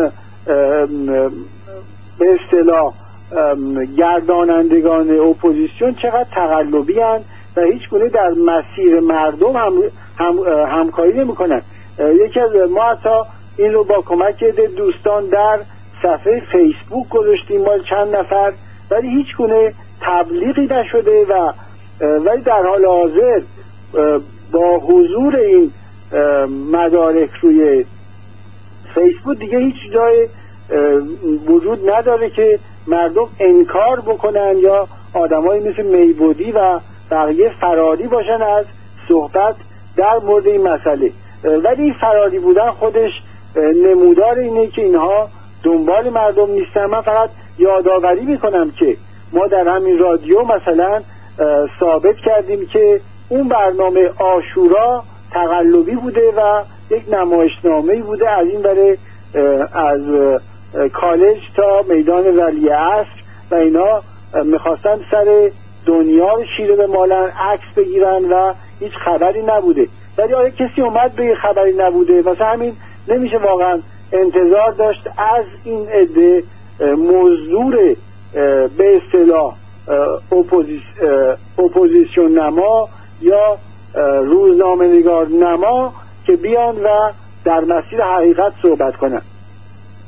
به اصطلاح گردانندگان اپوزیسیون چقدر تقلبی هستند و هیچ گونه در مسیر مردم هم, هم همکاری نمی کنن. یکی از ما حتی این رو با کمک دوستان در صفحه فیسبوک گذاشتیم مال چند نفر، ولی هیچ گونه تبلیغی نشده و ولی در حال حاضر با حضور این مدارک روی فیسبوک دیگه هیچ جای وجود نداره که مردم انکار بکنن یا آدمایی مثل میبودی و بقیه فراری باشن از صحبت در مورد این مسئله. ولی این فراری بودن خودش نمودار اینه که اینها دنبال مردم نیستن. من فقط یادآوری میکنم که ما در همین رادیو مثلا ثابت کردیم که اون برنامه عاشورا تقلبی بوده و یک نمایشنامه‌ای بوده از این بره از کالج تا میدان ولیعصر و اینا میخواستن سر دنیا رو شیره به مالن، عکس بگیرن و هیچ خبری نبوده. ولی آیا کسی اومد به خبری نبوده؟ واسه همین نمیشه واقعا انتظار داشت از این عده مزدور به اصطلاح اپوزیس، اپوزیسیون نما یا روزنامه نگار نما که بیان و در مسیر حقیقت صحبت کنن.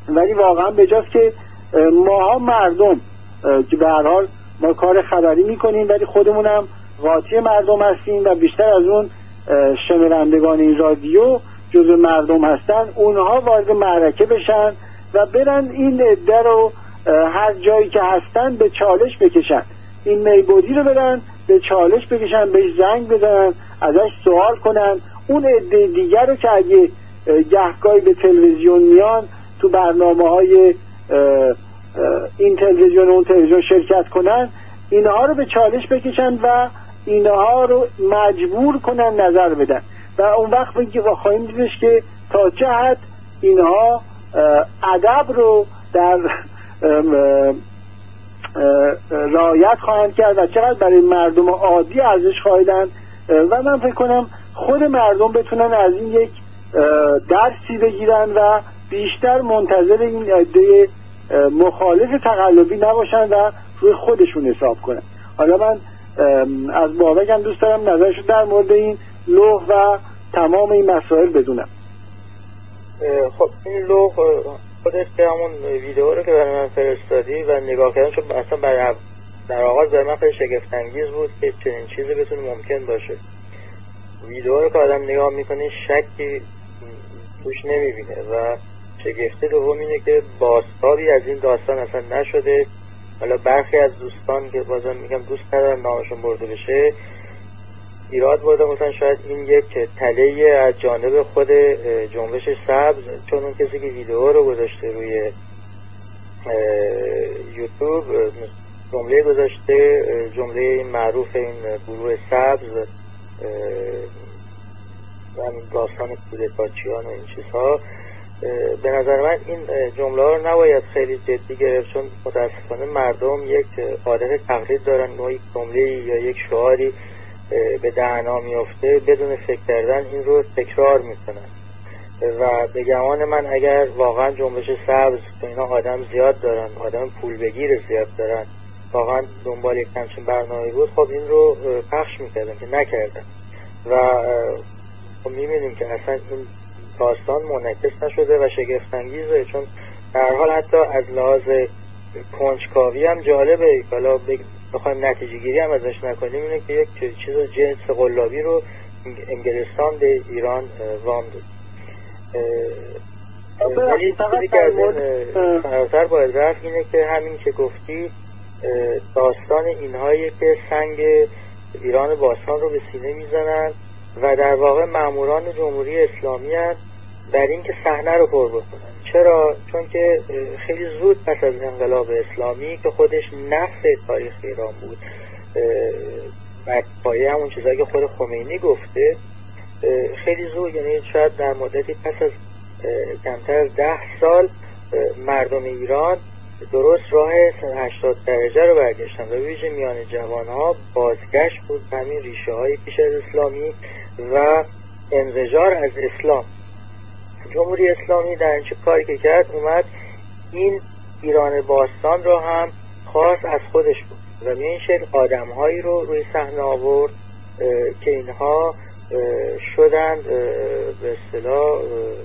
ولی واقعا به جاست که ماها مردم که به هر حال ما کار خبری میکنیم ولی خودمون هم قاطی مردم هستیم و بیشتر از اون شنوندگان این رادیو جزو مردم هستن، اونها وارد معرکه بشن و برن این عده رو هر جایی که هستن به چالش بکشن، این میبودی رو برن به چالش بکشن، بهش زنگ بزنن، ازش سوال کنن. اون عده دیگر رو که اگه گهگاهی به تلویزیون میان تو برنامه های این تلویزیون و اون تلویزیون شرکت کنن، اینها رو به چالش بکشن و اینها رو مجبور کنن نظر بدن و اون وقت خواهیم دیدش که تا چه حد اینها ادب رو در رعایت خواهند کرد و چقدر برای مردم عادی ارزش قائلند. و من فکر کنم خود مردم بتونن از این یک درسی بگیرن و بیشتر منتظر این عده مخالف تقلبی نباشن و روی خودشون حساب کنن. حالا من از بابک هم دوست دارم نظرش در مورد این لوح و تمام این مسائل بدونم. خب این لوح خودش که همون ویدیو رو که برای من فرستادی و نگاه کردم، چون اصلا برای در آغاز برای من خیلی شگفت انگیز بود که چنین چیزی بتونه ممکن باشه. ویدیو رو که آدم نگاه میکنه شکی توش نمیبینه و شگفتی دوم اینه که بازتابی از این داستان اصلا نشده. حالا برخی از دوستان که بازم میگم دوست ندارم نامشون برده بشه ایراد برده، مثلا شاید این یک تله از جانب خود جنبش سبز، چون اون کسی که ویدیو رو گذاشته روی یوتیوب جمله گذاشته، جمله معروف این گروه سبز و داستان کودتاچیان و این چیزها، به نظر من این جمله ها رو نباید خیلی جدی گرفت، چون متاسفانه مردم یک عادت تقلید دارن، نوعی جمله یا یک شعاری به دهنا میفته بدون فکر کردن این رو تکرار میکنن و به گمان من اگر واقعا جنبش سبز که اینا آدم زیاد دارن، آدم پول بگیر زیاد دارن، واقعا دنبال یک همچین برنامه بود، خب این رو پخش میکردن که نکردن و خب میبینیم که اصلا این داستان منعکس نشده و شگفت انگیزه، چون در حال حتی از لحاظ کنجکاوی هم جالبه، حالا بخوایم نتیجه گیری هم ازش نکنیم، اینه که یک چیز جنس قلابی رو انگلستان به ایران وام داد. ولی چیزی که از این فراتر باید رفت اینه که همین که گفتی داستان اینهایی که سنگ ایران باستان رو به سینه میزنن و در واقع ماموران جمهوری اسلامی هستند در این که صحنه رو پر بکنن. چرا؟ چون که خیلی زود پس از انقلاب اسلامی که خودش نفس تاریخ ایران بود، بر پایه همون چیزایی که خود خمینی گفته، خیلی زود، یعنی شاید در مدتی پس از کمتر از ده سال مردم ایران درست راه هشتاد درجه رو برگشتن و ویژه میان جوانها بازگشت بود همین ریشه های پیش از اسلامی و انزجار از اسلام. جمهوری اسلامی در این چه کاری که کرد، اومد این ایران باستان رو هم خاص از خودش بود و به این شکل آدم هایی رو روی صحنه آورد که اینها شدند به اصطلاح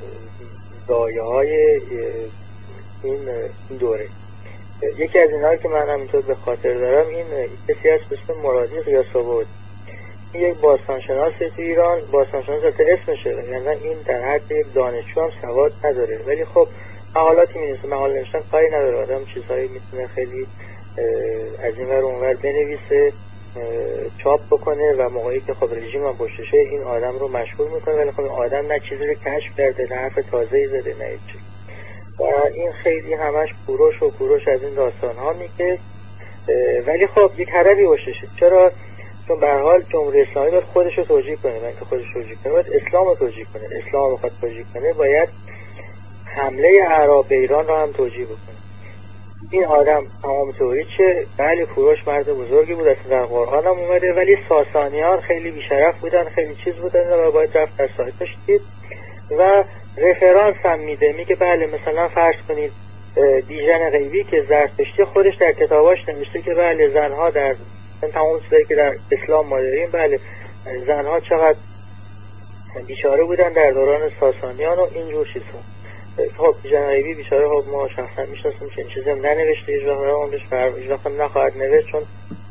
دایه های این دوره. یکی از اینهایی که من همینطور به خاطر دارم این کسی هست به اسم مرادی قیاس‌آباد. این یک باستانشناسه تو ایران، باستانشناس البته اسمشه، یعنی این در حد یک دانشجو هم سواد نداره، ولی خب مقالاتی می‌نویسه، مقاله نوشتن کاری نداره، آدم چیزهایی میتونه خیلی از این ور اون ور بنویسه، چاپ بکنه و موقعی که خب رژیم هم پشتشه این آدم رو مشغول میکنه، ولی خب آدم نه چیزی رو کشف کرده، نه حرف تازه‌ای زده، نه هیچی. و این خیلی همش کوروش و کوروش از این داستان ها میگه، ولی خب یک هدفی پشتشه. چرا؟ چون به هر حال جمهوری اسلامی باید خودش رو توجیه کنه، من که خودش توجیه کنه باید اسلام رو توجیه کنه، اسلام رو خواهد توجیه کنه باید حمله اعراب به ایران رو هم توجیه بکنه. این آدم تمام تئوری چه؟ بله کوروش مرد بزرگی بود، اصلا در قرآن هم اومده، ولی ساسانیان خیلی بیشرف بودن، خیلی چیز بودن و باید رفت در سایتش دید و رفرانس هم میده، میگه بله مثلا فرض کنید دیژن غیبی که زرتشتی خودش در کتاباش نوشته که بله زنها در تمام چیزایی که در اسلام ما داریم، بله زنها چقدر بیچاره بودن در دوران ساسانیان و اینجور چیزها. خب جنایبی بیچاره خب ما شخصا میشناسیم که این چیزی هم ننوشته، هیچ وقت عمرش هیچ وقت هم نخواهد نوشت، چون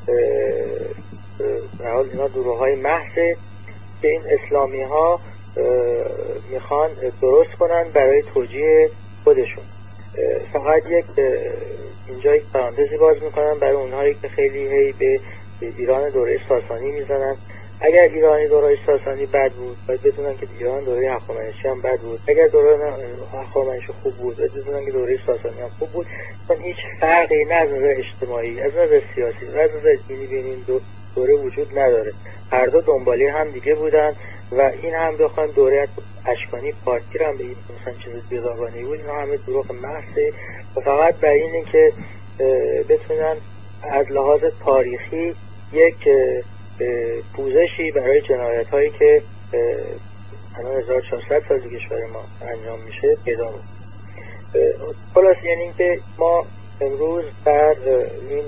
به حال اینا دروغ‌های محضه که این اسلامی ها میخوان درست کنن برای توجیه خودشون. فقط یک اینجا یک پرانتزی باز میکنن برای اونهایی که خیلی هی به ایران دوره ساسانی میزنن. اگر ایرانی دوره ساسانی بد بود باید بدونن که ایران دوره هخامنشی هم بد بود. اگر دوره هخامنشی خوب بود باید بدونن که دوره ساسانی هم خوب بود، چون هیچ فرقی نه از نظر اجتماعی، از نظر سیاسی و از نظر دینی بین این دو دوره وجود نداره. هر دو دنباله هم دیگه بودن و این هم بخوان دوره اشکانی پارتی رو هم بگیم مثلا چیز بیزاگانی بود، اینا همه دروغ محضه و فقط برای اینه که بتونن از لحاظ تاریخی یک پوزشی برای جنایت هایی که الان هزار و چهارصد سال دیگه کشور ما انجام میشه پیدا بود. خلاص یعنی این که ما امروز در این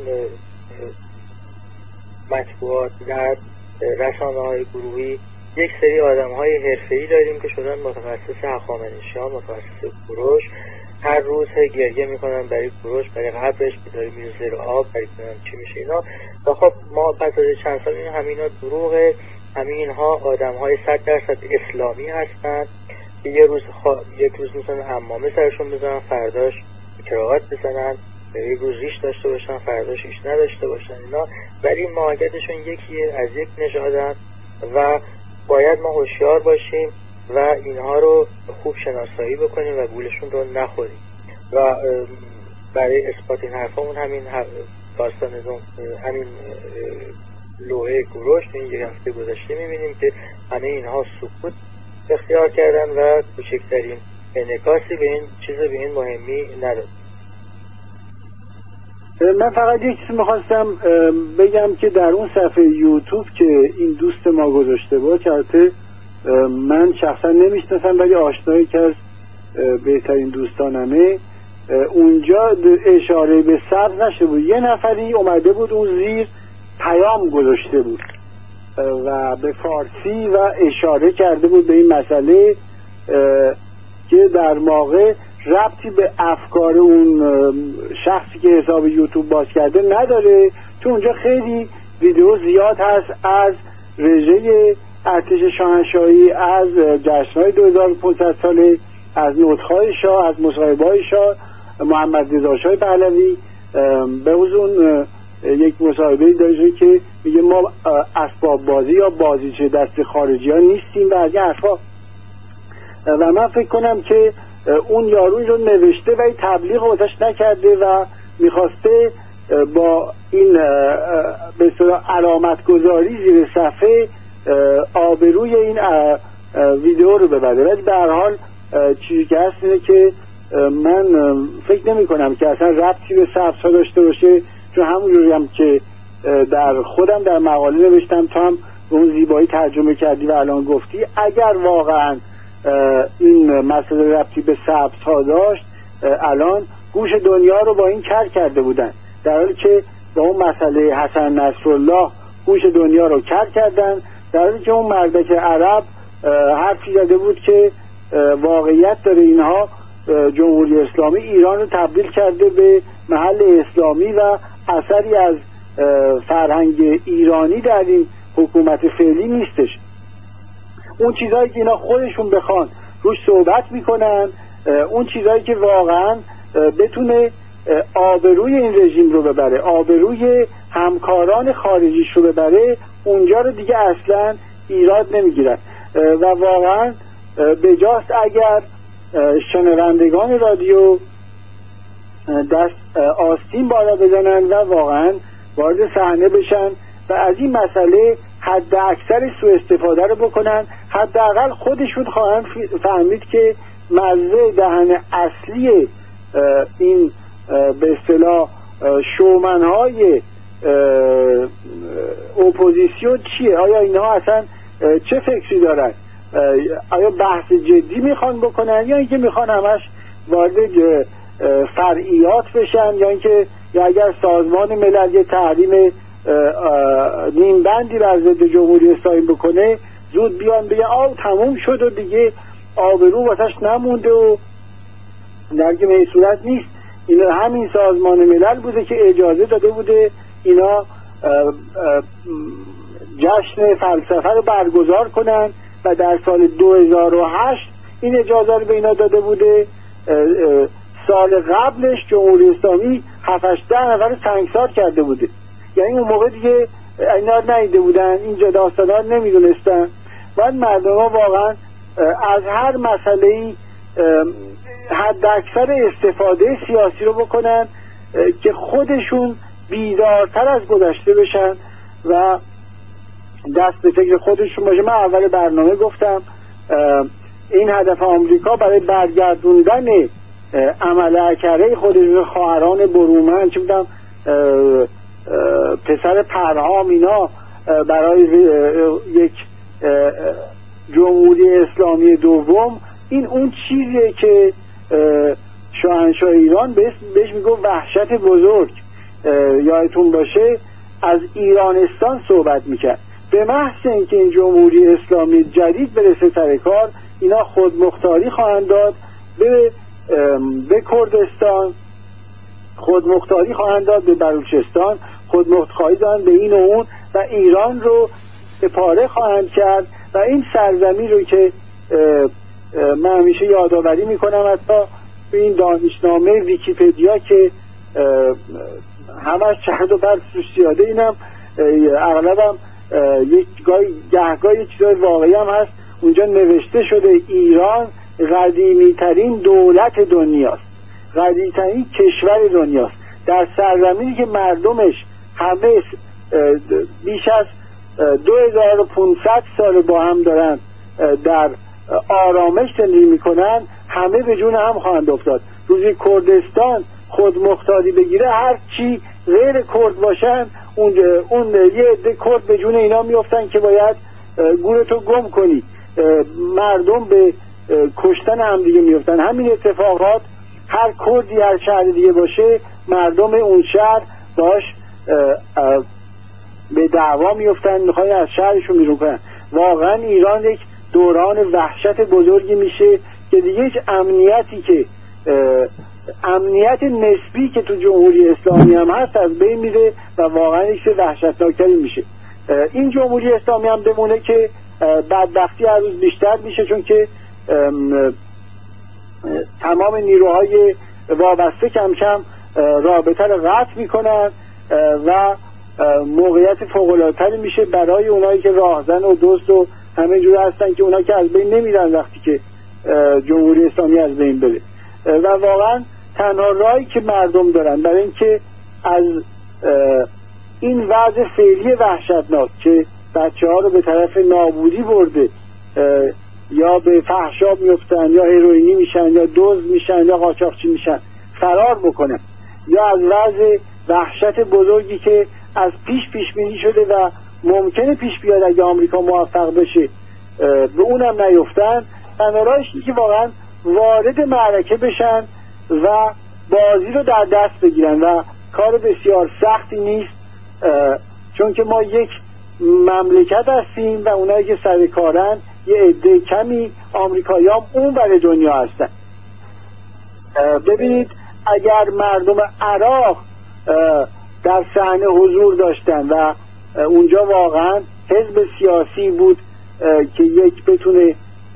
مطبوعات در رسانه های گروهی یک سری آدم های حرفه‌ای داریم که شدن متخصص هخامنشیان، متخصص کوروش، هر روز گریه میکنن برای کوروش، برای قبرش، بداری میره زیر آب، برای چی میشه اینا. و خب ما پس از چند سال این همینا دروغه، همینها آدم های صد درصد اسلامی هستن که یه روز خوا... یک روز میتونن عمامه سرشون بزنن، فرداش کراوات بزنن، یک روز ریش داشته باشن، فرداش ریش نداشته باشن اینا، ولی ماهیتشون یکیه، از یک نژادن و باید ما هوشیار باشیم و اینها رو خوب شناسایی بکنیم و گولشون رو نخوریم. و برای اثبات این حرفمون همین داستان همین لوحه کوروش این یک هفته گذشته میبینیم که همه اینها سکوت اختیار کردن و کوچکترین انعکاسی به این چیز به این مهمی نداد. من فقط یک چیز میخواستم بگم که در اون صفحه یوتیوب که این دوست ما گذاشته بود که البته من شخصا نمیشناسم ولی آشنایی که از بهترین دوستانمه، اونجا اشاره به سبز نشده بود. یه نفری اومده بود اون زیر پیام گذاشته بود و به فارسی و اشاره کرده بود به این مسئله که در واقع ربطی به افکار اون شخصی که حساب یوتیوب باز کرده نداره، چون اونجا خیلی ویدیو زیاد هست از رژه ارتش شاهنشاهی، از جشن‌های دو هزار و پانصد ساله، از نطق‌های شاه، از مصاحبه‌های شاه محمد رضا شاه پهلوی. به اون یک مصاحبه‌ای داشته که میگه ما اسباب بازی یا بازیچه دست خارجی‌ها نیستیم و از این حرفا. و من فکر کنم که اون یارو رو نوشته و تبلیغ واسش نکرده و میخواسته با این به اصطلاح علامت گذاری زیر صفحه آبروی این ویدیو رو ببره. ولی به هر حال چیزی که هست اینه که من فکر نمی کنم که اصلا ربطی به سبزها داشته باشه، چون همونجوری هم که در خودم در مقاله نوشتم تو هم اون زیبایی ترجمه کردی و الان گفتی، اگر واقعا این مسئله ربطی به سبزها داشت الان گوش دنیا رو با این کر کرده بودن، در حالی که با اون مسئله حسن نصرالله گوش دنیا رو کر کردن، در حالی که اون مردک عرب حرفی زده بود که واقعیت داره اینها جمهوری اسلامی ایران رو تبدیل کرده به محل اسلامی و اثری از فرهنگ ایرانی در این حکومت فعلی نیستش. اون چیزهایی که اینا خودشون بخوان روش صحبت میکنن، اون چیزهایی که واقعا بتونه آبروی این رژیم رو ببره، آبروی همکاران خارجیش رو ببره، اونجا رو دیگه اصلا ایراد نمیگیرن. و واقعا بجاست اگر شنوندگان رادیو دست آستین بالا بزنن و واقعا وارد صحنه بشن و از این مسئله حد اکثر سوء استفاده رو بکنن، حداقل خودشون خواهند فهمید که مزه دهن اصلی این به اصطلاح شومنهای اپوزیسیون چیه، آیا اینها اصلا چه فکری دارن، آیا بحث جدی میخوان بکنن یا اینکه میخوان همش وارد فرعیات بشن، یا اینکه یا اگر سازمان ملل یه تحریم نیمبندی بر ضد جمهوری اسلامی بکنه زود بیان بگن آو تموم شد و دیگه آبرو واسش نمونده و در که به این صورت نیست. اینا همین سازمان ملل بوده که اجازه داده بوده اینا جشن فلسفه رو برگزار کنن و در سال دو هزار و هشت این اجازه رو به اینا داده بوده. سال قبلش جمهوری اسلامی هفت ده نفر سنگسار کرده بوده. یعنی اون موقع دیگه اینا ندیده بودن، اینجا داستانا رو نمیدونستن. باید مردم ها واقعا از هر مسئله‌ای حد اکثر استفاده سیاسی رو بکنن که خودشون بیدارتر از گذشته بشن و دست به فکر خودشون باشه. من اول برنامه گفتم این هدف آمریکا برای برگردوندن عمل کرده خودشون، خواهران برومند، چه می‌دونم پسر پرهام، اینا برای یک جمهوری اسلامی دوم، این اون چیزیه که شاهنشاه ایران بهش میگه وحشت بزرگ. یادتون باشه از ایرانستان صحبت میکرد. به محض اینکه این جمهوری اسلامی جدید برسه سر کار، اینا خودمختاری خواهند داد به به کردستان، خودمختاری خواهند داد به بلوچستان، خودمختاری دادن به این و اون و ایران رو پاره خواهند کرد. و این سرزمین رو که من همیشه یادآوری میکنم، حتی به این دانشنامه ویکیپدیا که همش چند و بر سوش زیاده، اینم اغلبم یک گاهی گهگاهی چیزای واقعی هم هست، اونجا نوشته شده ایران قدیمی ترین دولت دنیاست، قدیمی ترین کشور دنیاست، در سرزمینی که مردمش همه بیش از دو هزار و پانصد سال با هم دارن در آرامش زندگی میکنن، همه به جون هم خواهند افتاد. روزی کردستان خودمختاری بگیره، هر چی غیر کرد باشن اون اون یه عده کرد به جون اینا میافتن که باید گورتو گم کنی. مردم به کشتن هم دیگه میافتن. همین اتفاقات هر کردی هر شهر دیگه باشه، مردم اون شهر باش به دعوا میافتن، میخوای از شهرشون بیرون کنن. واقعا ایران یک دوران وحشت بزرگی میشه که دیگه هیچ امنیتی که امنیت نسبی که تو جمهوری اسلامی هم هست از بین میره و واقعا یک وحشتناکتری میشه. این جمهوری اسلامی هم بمونه که بدبختی هر روز بیشتر میشه، چون که تمام نیروهای وابسته کم کم رابطه رو قطع میکنن و موقعیت فوق‌العاده‌تری میشه برای اونایی که راهزن و دوست و همه جور هستن، که اونا که از بین نمیرن وقتی که جمهوری اسلامی از بین بره. و واقعا تنها راهی که مردم دارن برای اینکه از این وضع فعلی وحشتناک که بچه ها رو به طرف نابودی برده، یا به فحشا میفتن یا هیروئینی میشن یا دزد میشن یا قاچاقچی میشن، فرار بکنن، یا از وضع وحشت بزرگی که از پیش پیش بینی شده و ممکنه پیش بیاد اگه آمریکا موفق بشه به اونم نیفتن، تنها راهش اینه که واقعا وارد معرکه بشن و بازی رو در دست بگیرن و کار بسیار سختی نیست، چون که ما یک مملکت هستیم و اونایی که سر کارن یه عده کمی آمریکایی هم اون بر دنیا هستن. ببینید اگر مردم عراق در صحنه حضور داشتن و اونجا واقعا حزب سیاسی بود که یک بتونه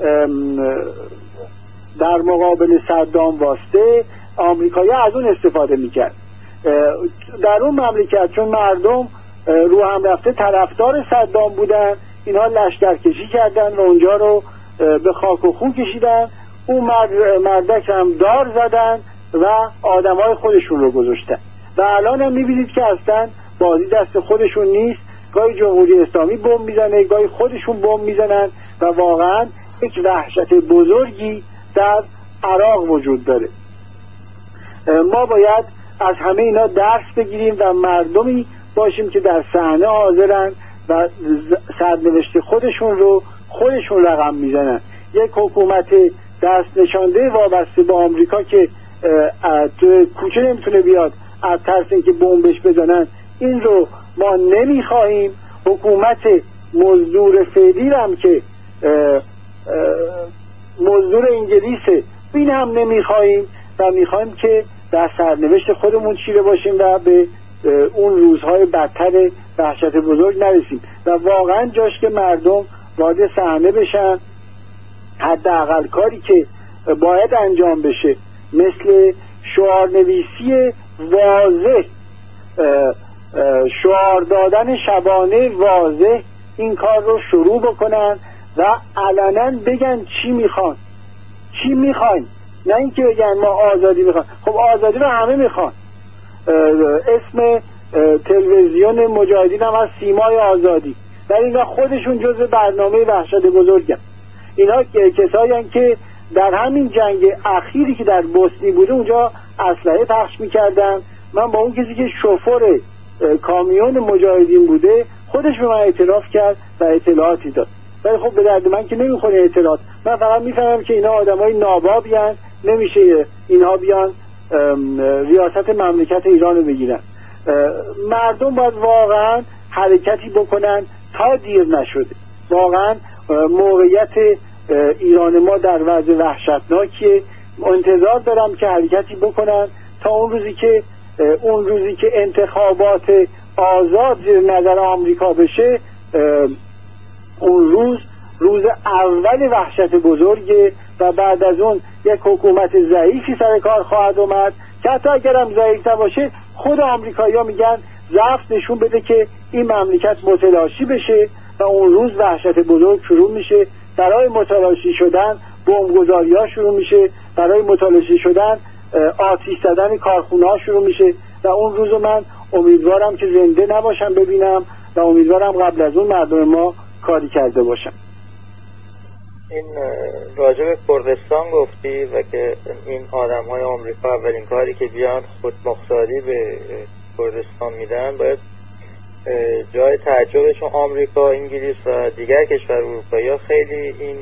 در مقابل صدام واسطه، آمریکایی از اون استفاده میکرد در اون مملکت، چون مردم رو هم رفته طرفدار صدام بودن، اینها لشکرکشی کردن و اونجا رو به خاک و خون کشیدن، اون مرد مردک هم دار زدن و آدمای خودشون رو گذاشتن و الان هم میبینید که اصلا بازی دست خودشون نیست، گاهی جمهوری اسلامی بمب میزنه، گاهی خودشون بمب میزنن و واقعا یک وحشت بزرگی در عراق وجود داره. ما باید از همه اینا درس بگیریم و مردمی باشیم که در صحنه حاضرن و سرنوشت خودشون رو خودشون رقم میزنن. یک حکومت دست نشانده وابسته با آمریکا که تو کوچه نمیتونه بیاد از ترس اینکه بمبش بزنن، این رو ما نمیخواهیم. حکومت مزدور فعلی هم که مزدور انگلیسه، این هم نمیخواهیم و میخوایم که در سرنوشت خودمون چیره باشیم و به اون روزهای بدتر وحشت بزرگ نرسیم و واقعا جاش که مردم وارد صحنه بشن، حداقل کاری که باید انجام بشه مثل شعارنویسی واضح، شعار دادن شبانه واضح، این کار رو شروع بکنن و علنا بگن چی میخوان، چی میخواین، نه اینکه بگن ما آزادی میخوان. خب آزادی رو همه میخوان، اسم تلویزیون مجاهدین هم از سیمای آزادی، ولی اینا خودشون جزء برنامه وحشت بزرگن. اینا کسایی هستند که در همین جنگ اخیری که در بوسنی بوده اونجا اسلحه پخش میکردن. من با اون کسی که شوفر کامیون مجاهدین بوده خودش به من اعتراف کرد و اطلاعاتی داد، ولی خب به درد من که نمیخوره اطلاعات. من فقط میفهمم که اینا آدمای نابابی هستند، نمیشه اینها بیان ریاست مملکت ایران رو بگیرن. مردم باید واقعا حرکتی بکنن تا دیر نشده. واقعا موقعیت ایران ما در وضع وحشتناکیه. انتظار دارم که حرکتی بکنن تا اون روزی که اون روزی که انتخابات آزاد زیر نظر آمریکا بشه، اون روز روز اول وحشت بزرگه و بعد از اون یک حکومت ضعیفی سر کار خواهد اومد که حتی اگرم ضعیف باشه خود آمریکایی‌ها میگن ضعف نشون بده که این مملکت متلاشی بشه و اون روز وحشت بزرگ شروع میشه. برای متلاشی شدن بمبگذاری‌ها شروع میشه، برای متلاشی شدن آتش زدن کارخونه‌ها شروع میشه و اون روزو من امیدوارم که زنده نباشم ببینم و امیدوارم قبل از اون مردم ما کاری کرده باشم. این راجع به کردستان گفتی و که این آدم‌های آمریکا اولین کاری که بیان خودمختاری به کردستان میدن باید جای تعجبشون آمریکا، انگلیس و دیگر کشور اروپایی خیلی این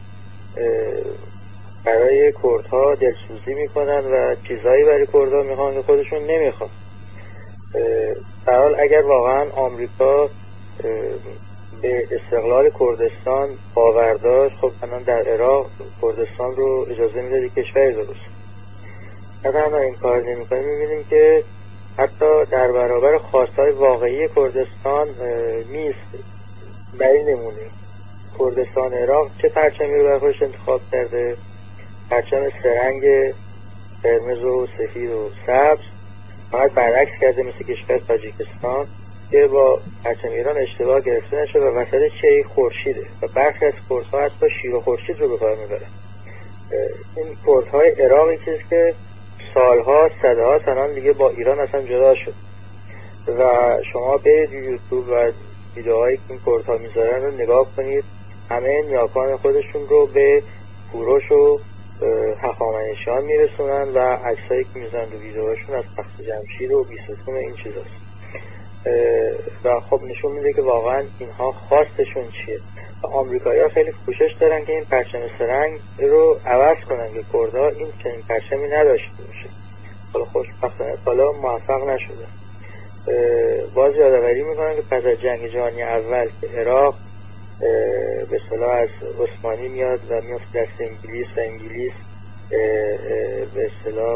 برای کردها دلسوزی میکنن و چیزایی برای کردها میخوان که خودشون نمیخوان. در حال اگر واقعا آمریکا به استقلال کردستان باور داشت، خب الان در عراق کردستان رو اجازه میدادی کشوری درست. نه تنها این کار نمیکنه، میبینیم که حتی در برابر خواستهای واقعی کردستان میسته. برای نمونه کردستان عراق چه پرچمی رو برای خودش انتخاب کرده؟ پرچم سرنگ قرمز و سفید و سبز. فقط برعکس کرده مثل کشور تاجیکستان که با پرچم ایران اشتباه گرفته نشه و وسط چه خورشیده و برخی از کردها حتی شیر و خورشید رو به کار میبرن. این کردهای عراقی چیزی که سالها صدها سنان دیگه با ایران اصلا جدا شد و شما برید یوتیوب و ویدیوهایی که این کردها میذارن رو نگاه کنید، همه نیاکان خودشون رو به کوروش و هخامنشیان میرسونن و عکسایی که میزنن رو ویدیوهاشون از تخت جمشید و بیستون این چیزاست و خب نشون میده که واقعا اینها خواستشون چیه. و آمریکایی‌ها خیلی کوشش دارن که این پرچم سرنگ رو عوض کنن که کردها این چنین پرچمی نداشته باشه. حالا خوشبختانه حالا موفق نشده. باز یادآوری میکنن که پس از جنگ جهانی اول که عراق به اصطلاح از عثمانی میاد و میفته دست انگلیس و انگلیس به اصطلاح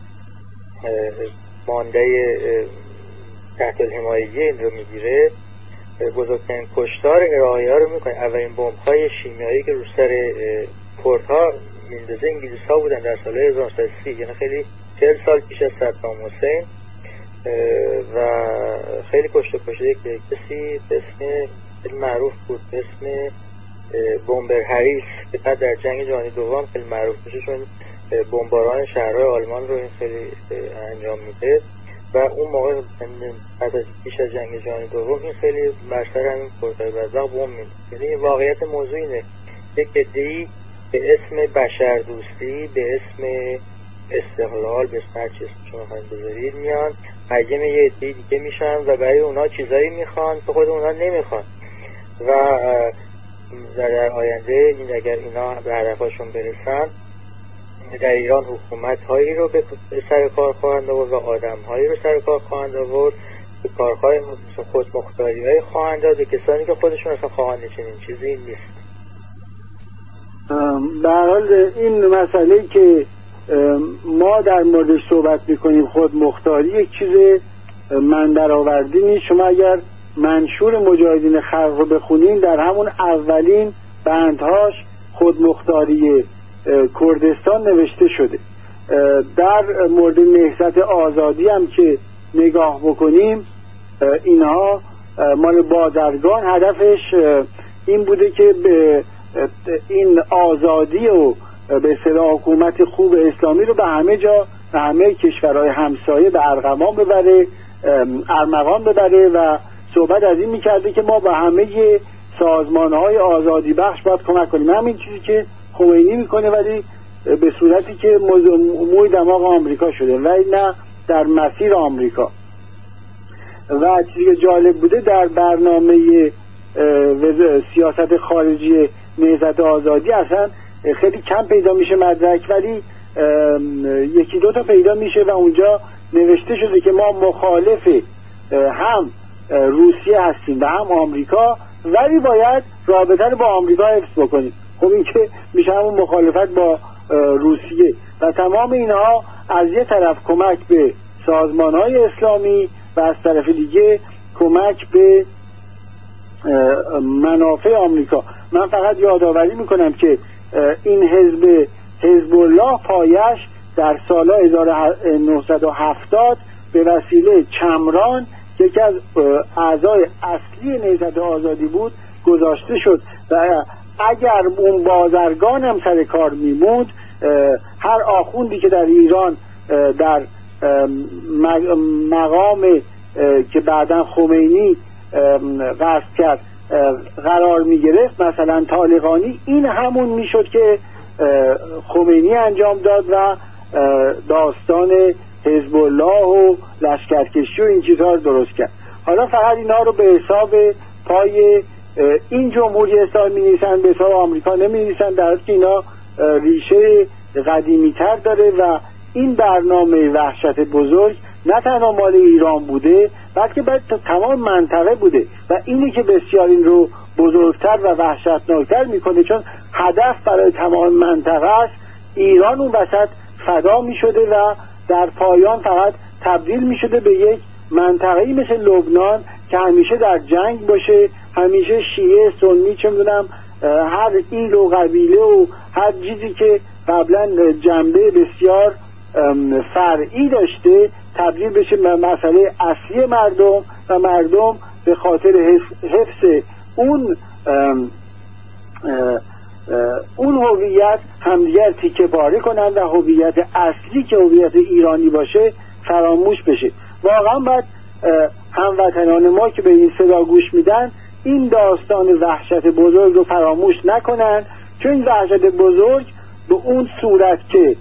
مانده تحت الحمایگی این رو میگیره، بزرگترین کشتار عراقی‌ها رو میکنه. اولین بمب‌های شیمیایی که رو سر کردها میندازه انگلیس‌ها بودن در سال هزار و نهصد و سی، یعنی خیلی چهل سال پیش از صدام حسین و خیلی کشته کشته که کسی به اسم خیلی معروف بود به اسم بمبر هریس که بعد در جنگ جهانی دوم خیلی معروف میشه چون بمباران شهرهای آلمان رو این خیلی انجام میده و اون موقع بعد از پیش از جنگ جهانی دوم این خیلی بر سر همین کردهای بدبخت بمب میده. یعنی واقعیت موضوع اینه یک عده‌ای به اسم بشردوستی، به اسم استقلال، به اسم هر چیز شما خواهید بذارید میان حجم یه عده‌ای دیگه میشن و برای اونا چیزایی میخوان که خود اونا نمیخوان و در آینده این اگر اینا به هدفشون برسن در ایران حکومت هایی رو به سر کار خواهند آورد و آدم هایی رو سر کار خواهند آورد به کارهای خودمختاری هایی خواهند داد به کسانی که خودشون اصلا خواهند چنین چیزی نیست. به هر حال این مسئله که ما در موردش صحبت میکنیم خود مختاری یک چیز من درآوردی نیست. شما اگر منشور مجاهدین خلق رو بخونین در همون اولین بندهاش خود مختاری کردستان نوشته شده. در مورد نهضت آزادی هم که نگاه بکنیم اینها مال بازرگان هدفش این بوده که به این آزادی و به اصطلاح حکومت خوب اسلامی رو به همه جا به همه کشورهای همسایه به ارغوان ببره، ارمغان ببره و صحبت از این میکرده که ما به همه سازمانهای آزادی بخش باید کمک کنیم. همین چیزی که خمینی میکنه ولی به صورتی که موی دماغ آمریکا شده و نه در مسیر آمریکا. و چیزی که جالب بوده در برنامه سیاست خارجی نهضت آزادی اصلا خیلی کم پیدا میشه مدرک، ولی یکی دو تا پیدا میشه و اونجا نوشته شده که ما مخالف هم روسیه هستیم و هم آمریکا، ولی باید رابطه رو با آمریکا حفظ بکنیم. خب این که میشه همون مخالفت با روسیه و تمام اینها از یه طرف کمک به سازمان‌های اسلامی و از طرف دیگه کمک به منافع آمریکا. من فقط یادآوری میکنم که این حزب حزب الله پایش در سال هزار و نهصد و هفتاد به وسیله چمران که یکی از اعضای اصلی نهضت آزادی بود گذاشته شد و اگر اون بازرگان هم سر کار میموند هر آخوندی که در ایران در مقام که بعداً خمینی قصد کرد قرار می گرفت، مثلا طالقانی، این همون می شد که خمینی انجام داد و داستان حزب الله و لشکرکشی و این چیزها رو درست کرد. حالا فقط اینا رو به حساب پای این جمهوری اسلامی می نویسن، به حساب آمریکا نمی نویسن، در حالی که اینا ریشه قدیمی تر داره و این برنامه وحشت بزرگ نه تنها مال ایران بوده بلکه باید تمام منطقه بوده و اینی که بسیار این رو بزرگتر و وحشتناکتر میکنه، چون هدف برای تمام منطقه است. ایران اون وسط فدا میشده و در پایان فقط تبدیل میشده به یک منطقه‌ای مثل لبنان که همیشه در جنگ باشه، همیشه شیعه سنی چه میدونم هر ایل و قبیله و هر چیزی که قبلا جنبه بسیار فرعی داشته تبدیل بشه به مسئله اصلی مردم و مردم به خاطر حفظ اون ام ام اون هویت همدیگر تیکه پاره کنن و هویت اصلی که هویت ایرانی باشه فراموش بشه. واقعا باید هموطنان ما که به این صدا گوش میدن این داستان وحشت بزرگ رو فراموش نکنن، چون این وحشت بزرگ به اون صورت که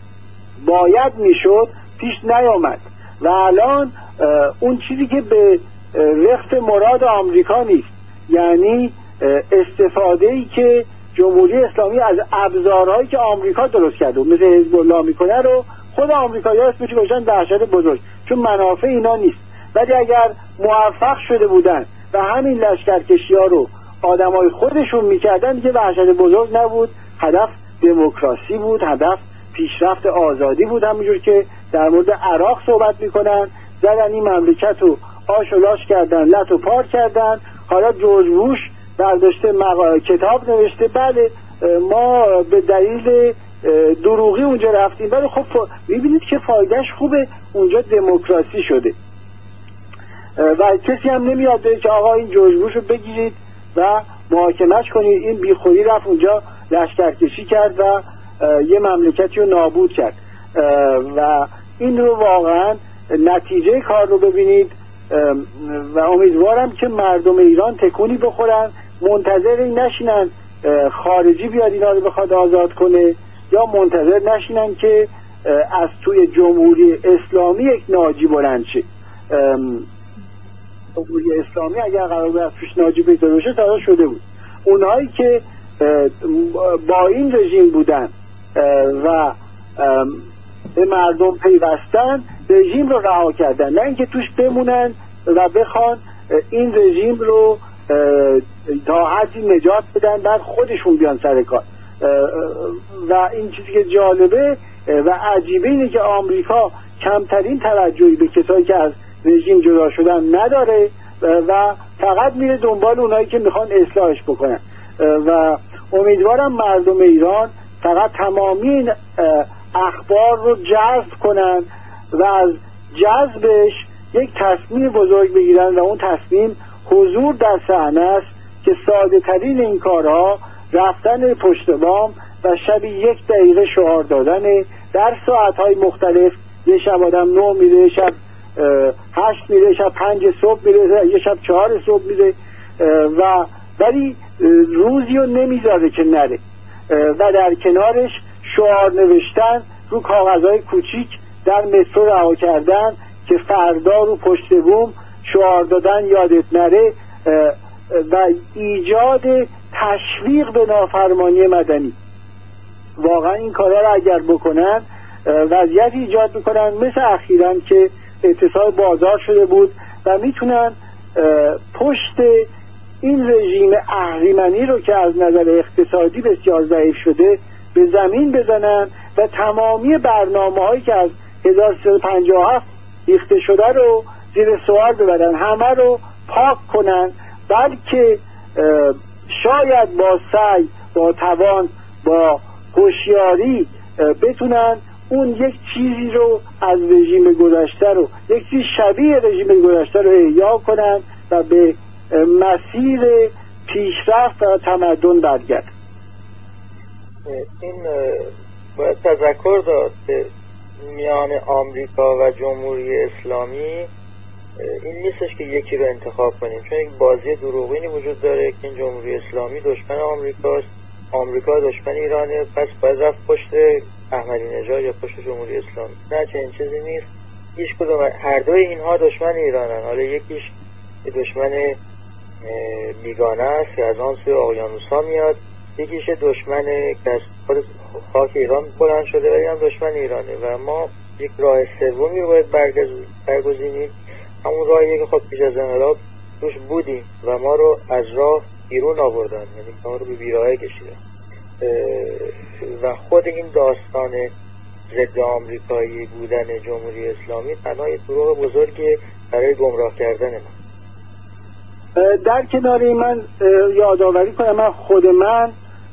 باید میشد پیش نیامد و الان اون چیزی که به وقت مراد آمریکا نیست، یعنی استفاده ای که جمهوری اسلامی از ابزارهایی که آمریکا درست کرده مثل حزب الله میکنه رو خود آمریکایی‌ها اسمش گذاشتن وحشت بزرگ، چون منافع اینا نیست. ولی اگر موفق شده بودن و همین لشکرکشی‌ها رو آدمای خودشون میکردن دیگه وحشت بزرگ نبود، هدف دموکراسی بود، هدف پیشرفت آزادی بود. همونجور که در مورد عراق صحبت میکنن، زدن این مملکت رو آش و لاش کردن، لط و پار کردن. حالا جورج بوش برداشته مقا... کتاب نوشته بله ما به دلیل دروغی اونجا رفتیم، ولی خب میبینید که فایدهش خوبه، اونجا دموکراسی شده و کسی هم نمیاد بگه که آقا این جورج بوش رو بگیرید و محاکمش کنید، این بیخودی رفت اونجا لشکرکشی کرد و یه مملکتی رو نابود کرد. و این رو واقعا نتیجه کار رو ببینید و امیدوارم که مردم ایران تکونی بخورن، منتظر این نشینن خارجی بیاد اینا رو بخواد آزاد کنه، یا منتظر نشینن که از توی جمهوری اسلامی یک ناجی بلند شه. جمهوری اسلامی اگر قرار بود از توش ناجی پیدا بشه تا شده بود. اونهایی که با این رژیم بودن و به مردم پیوستن رژیم رو رها کردن، نه اینکه توش بمونن و بخوان این رژیم رو تا حدی نجات بدن بعد خودشون بیان سر کار. و این چیزی که جالبه و عجیبه اینه که آمریکا کمترین توجهی به کسایی که از رژیم جدا شدن نداره و فقط میره دنبال اونایی که میخوان اصلاحش بکنن و امیدوارم مردم ایران فقط تمامی این اخبار رو جذب کنن و از جذبش یک تصمیم بزرگ بگیرن و اون تصمیم حضور در صحنه است که ساده ترین این کارها رفتن پشت بام و شبی یک دقیقه شعار دادن در ساعتهای مختلف. یه شب آدم نه میره، شب هشت میره، شب پنج صبح میره، یه شب چهار صبح میره و ولی روزی رو نمیذاره که نره و در کنارش شعار نوشتن رو کاغذهای کوچیک در مترو رها کردن که فردا رو پشت بوم شعار دادن یادت نره و ایجاد تشویق به نافرمانی مدنی. واقعا این کارا رو اگر بکنن وضعیت ایجاد میکنن مثل اخیراً که اتصال بازار شده بود و میتونن پشت این رژیم اهریمنی رو که از نظر اقتصادی بسیار ضعیف شده به زمین بزنن و تمامی برنامه هایی که از هزار و سیصد و پنجاه و هفت ریخته شده رو زیر سوال ببرن، همه رو پاک کنن، بلکه شاید با سعی، با توان، با هوشیاری بتونن اون یک چیزی رو از رژیم گذشته رو، یک چیز شبیه رژیم گذشته رو احیا کنن و به مسیر پیشرفت و تمدن برگرد. این باید تذکر داد که میان آمریکا و جمهوری اسلامی این نیستش که یکی رو انتخاب کنیم، چون یک بازی دروغینی وجود داره که این جمهوری اسلامی دشمن آمریکاست، آمریکا دشمن ایرانه، پس باید رفت پشت احمدی نژاد یا پشت جمهوری اسلامی. نه، چنین چیزی نیست. هیچ کدوم، هر دوی اینها دشمن ایرانن. حالا یکیش دشمن بیگانه است که از آن سوی اقیانوس‌ها میاد، یکیش دشمن که از خود خاک ایران بلند شده ولی هم دشمن ایرانه و ما یک راه سومی رو باید برگزینیم، همون راهیه که خب پیش از انقلاب توش بودیم و ما رو از راه بیرون آوردن، یعنی ما رو به بیراهه کشیدن و خود این داستان ضد آمریکایی بودن جمهوری اسلامی تنها یک دروغ بزرگی برای گمراه کردن ما. در کنار این من یادآوری کنم، من خود من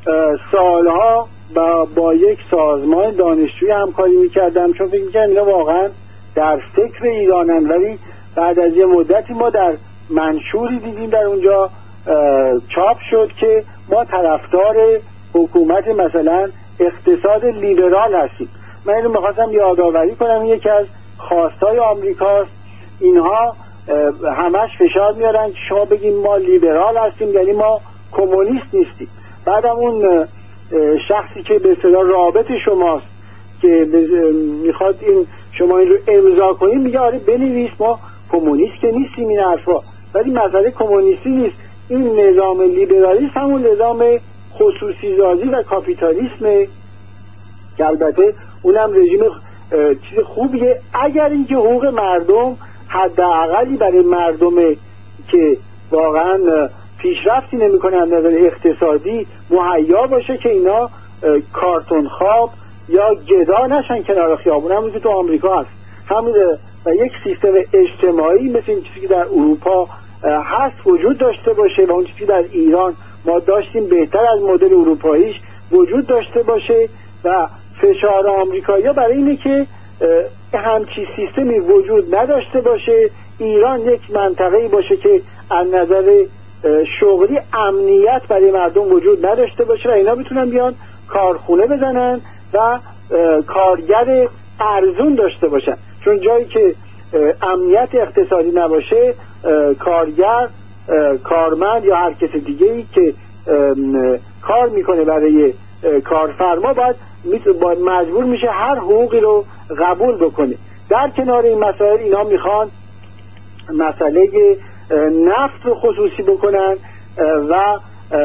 سالها با, با یک سازمان دانشجویی همکاری میکردم، چون فکر میکردم اینا واقعا در فکر ایرانن، ولی بعد از یه مدتی ما در منشوری دیدیم در اونجا چاپ شد که ما طرفدار حکومت مثلا اقتصاد لیبرال هستیم. من اینو میخواستم یادآوری کنم، یکی از خواستای آمریکاست. اینها همش فشار میارن که شما بگیم ما لیبرال هستیم یعنی ما کمونیست نیستیم. بعدم اون شخصی که به اصطلاح رابط شماست که میخواد این شما این رو امضا کنید میگه آره بنویس ما کمونیست که نیستیم این حرفا، ولی مسئله کمونیستی نیست. این نظام لیبرالیسم همون نظام خصوصی سازی و کاپیتالیسمه که البته اونم رژیم چیز خوبیه اگر اینکه حقوق مردم حداقلی برای مردم که واقعا پیشرفتی نمی‌کنه از نظر اقتصادی مهیا باشه که اینا کارتون خواب یا گدا نشن کنار خیابون، همون که تو آمریکا هست همون، و یک سیستم اجتماعی مثل این چیزی که در اروپا هست وجود داشته باشه و اون چیزی در ایران ما داشتیم بهتر از مدل اروپاییش وجود داشته باشه. و فشار آمریکایی‌ها برای اینه که همچی سیستمی وجود نداشته باشه، ایران یک منطقه‌ای باشه که از نظر شغلی امنیت برای مردم وجود نداشته باشه و اینا بتونن بیان کارخونه بزنن و کارگر ارزون داشته باشن، چون جایی که امنیت اقتصادی نباشه کارگر، کارمند یا هر کس دیگه‌ای که کار میکنه برای کارفرما باید مجبور میشه هر حقوقی رو قبول بکنه. در کنار این مسائل اینا میخوان مسئله نفت رو خصوصی بکنن و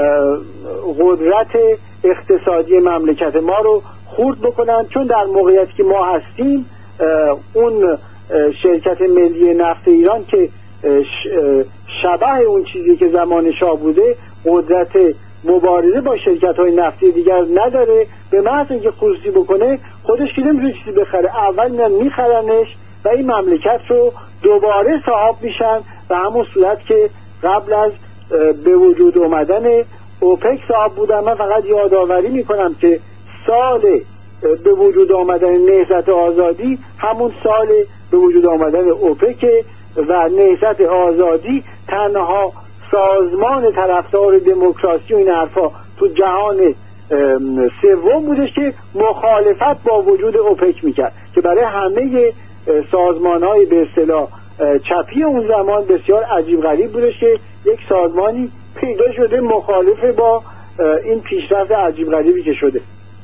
قدرت اقتصادی مملکت ما رو خورد بکنن، چون در موقعیتی که ما هستیم اون شرکت ملی نفت ایران که شبه اون چیزی که زمان شاه بوده قدرت مبارزه با شرکت‌های نفتی دیگر نداره، به محض اینکه خصوصی بکنه خودش که نمیتونه چیزی بخره، اول میان میخرنش و این مملکت رو دوباره صاحب میشن و همون صورت که قبل از به وجود اومدن اوپک صاحب بودن. من فقط یادآوری میکنم که سال به وجود آمدن نهضت آزادی همون سال به وجود آمدن اوپک و نهضت آزادی تنها سازمان طرفدار دموکراسی و این حرفا تو جهان سوم بودش که مخالفت با وجود اوپک میکرد، که برای همه سازمان‌های به اصطلاح چپی اون زمان بسیار عجیب غریب بودش که یک سازمانی پیدا شده مخالف با این پیشرفت عجیب غریبی که شده.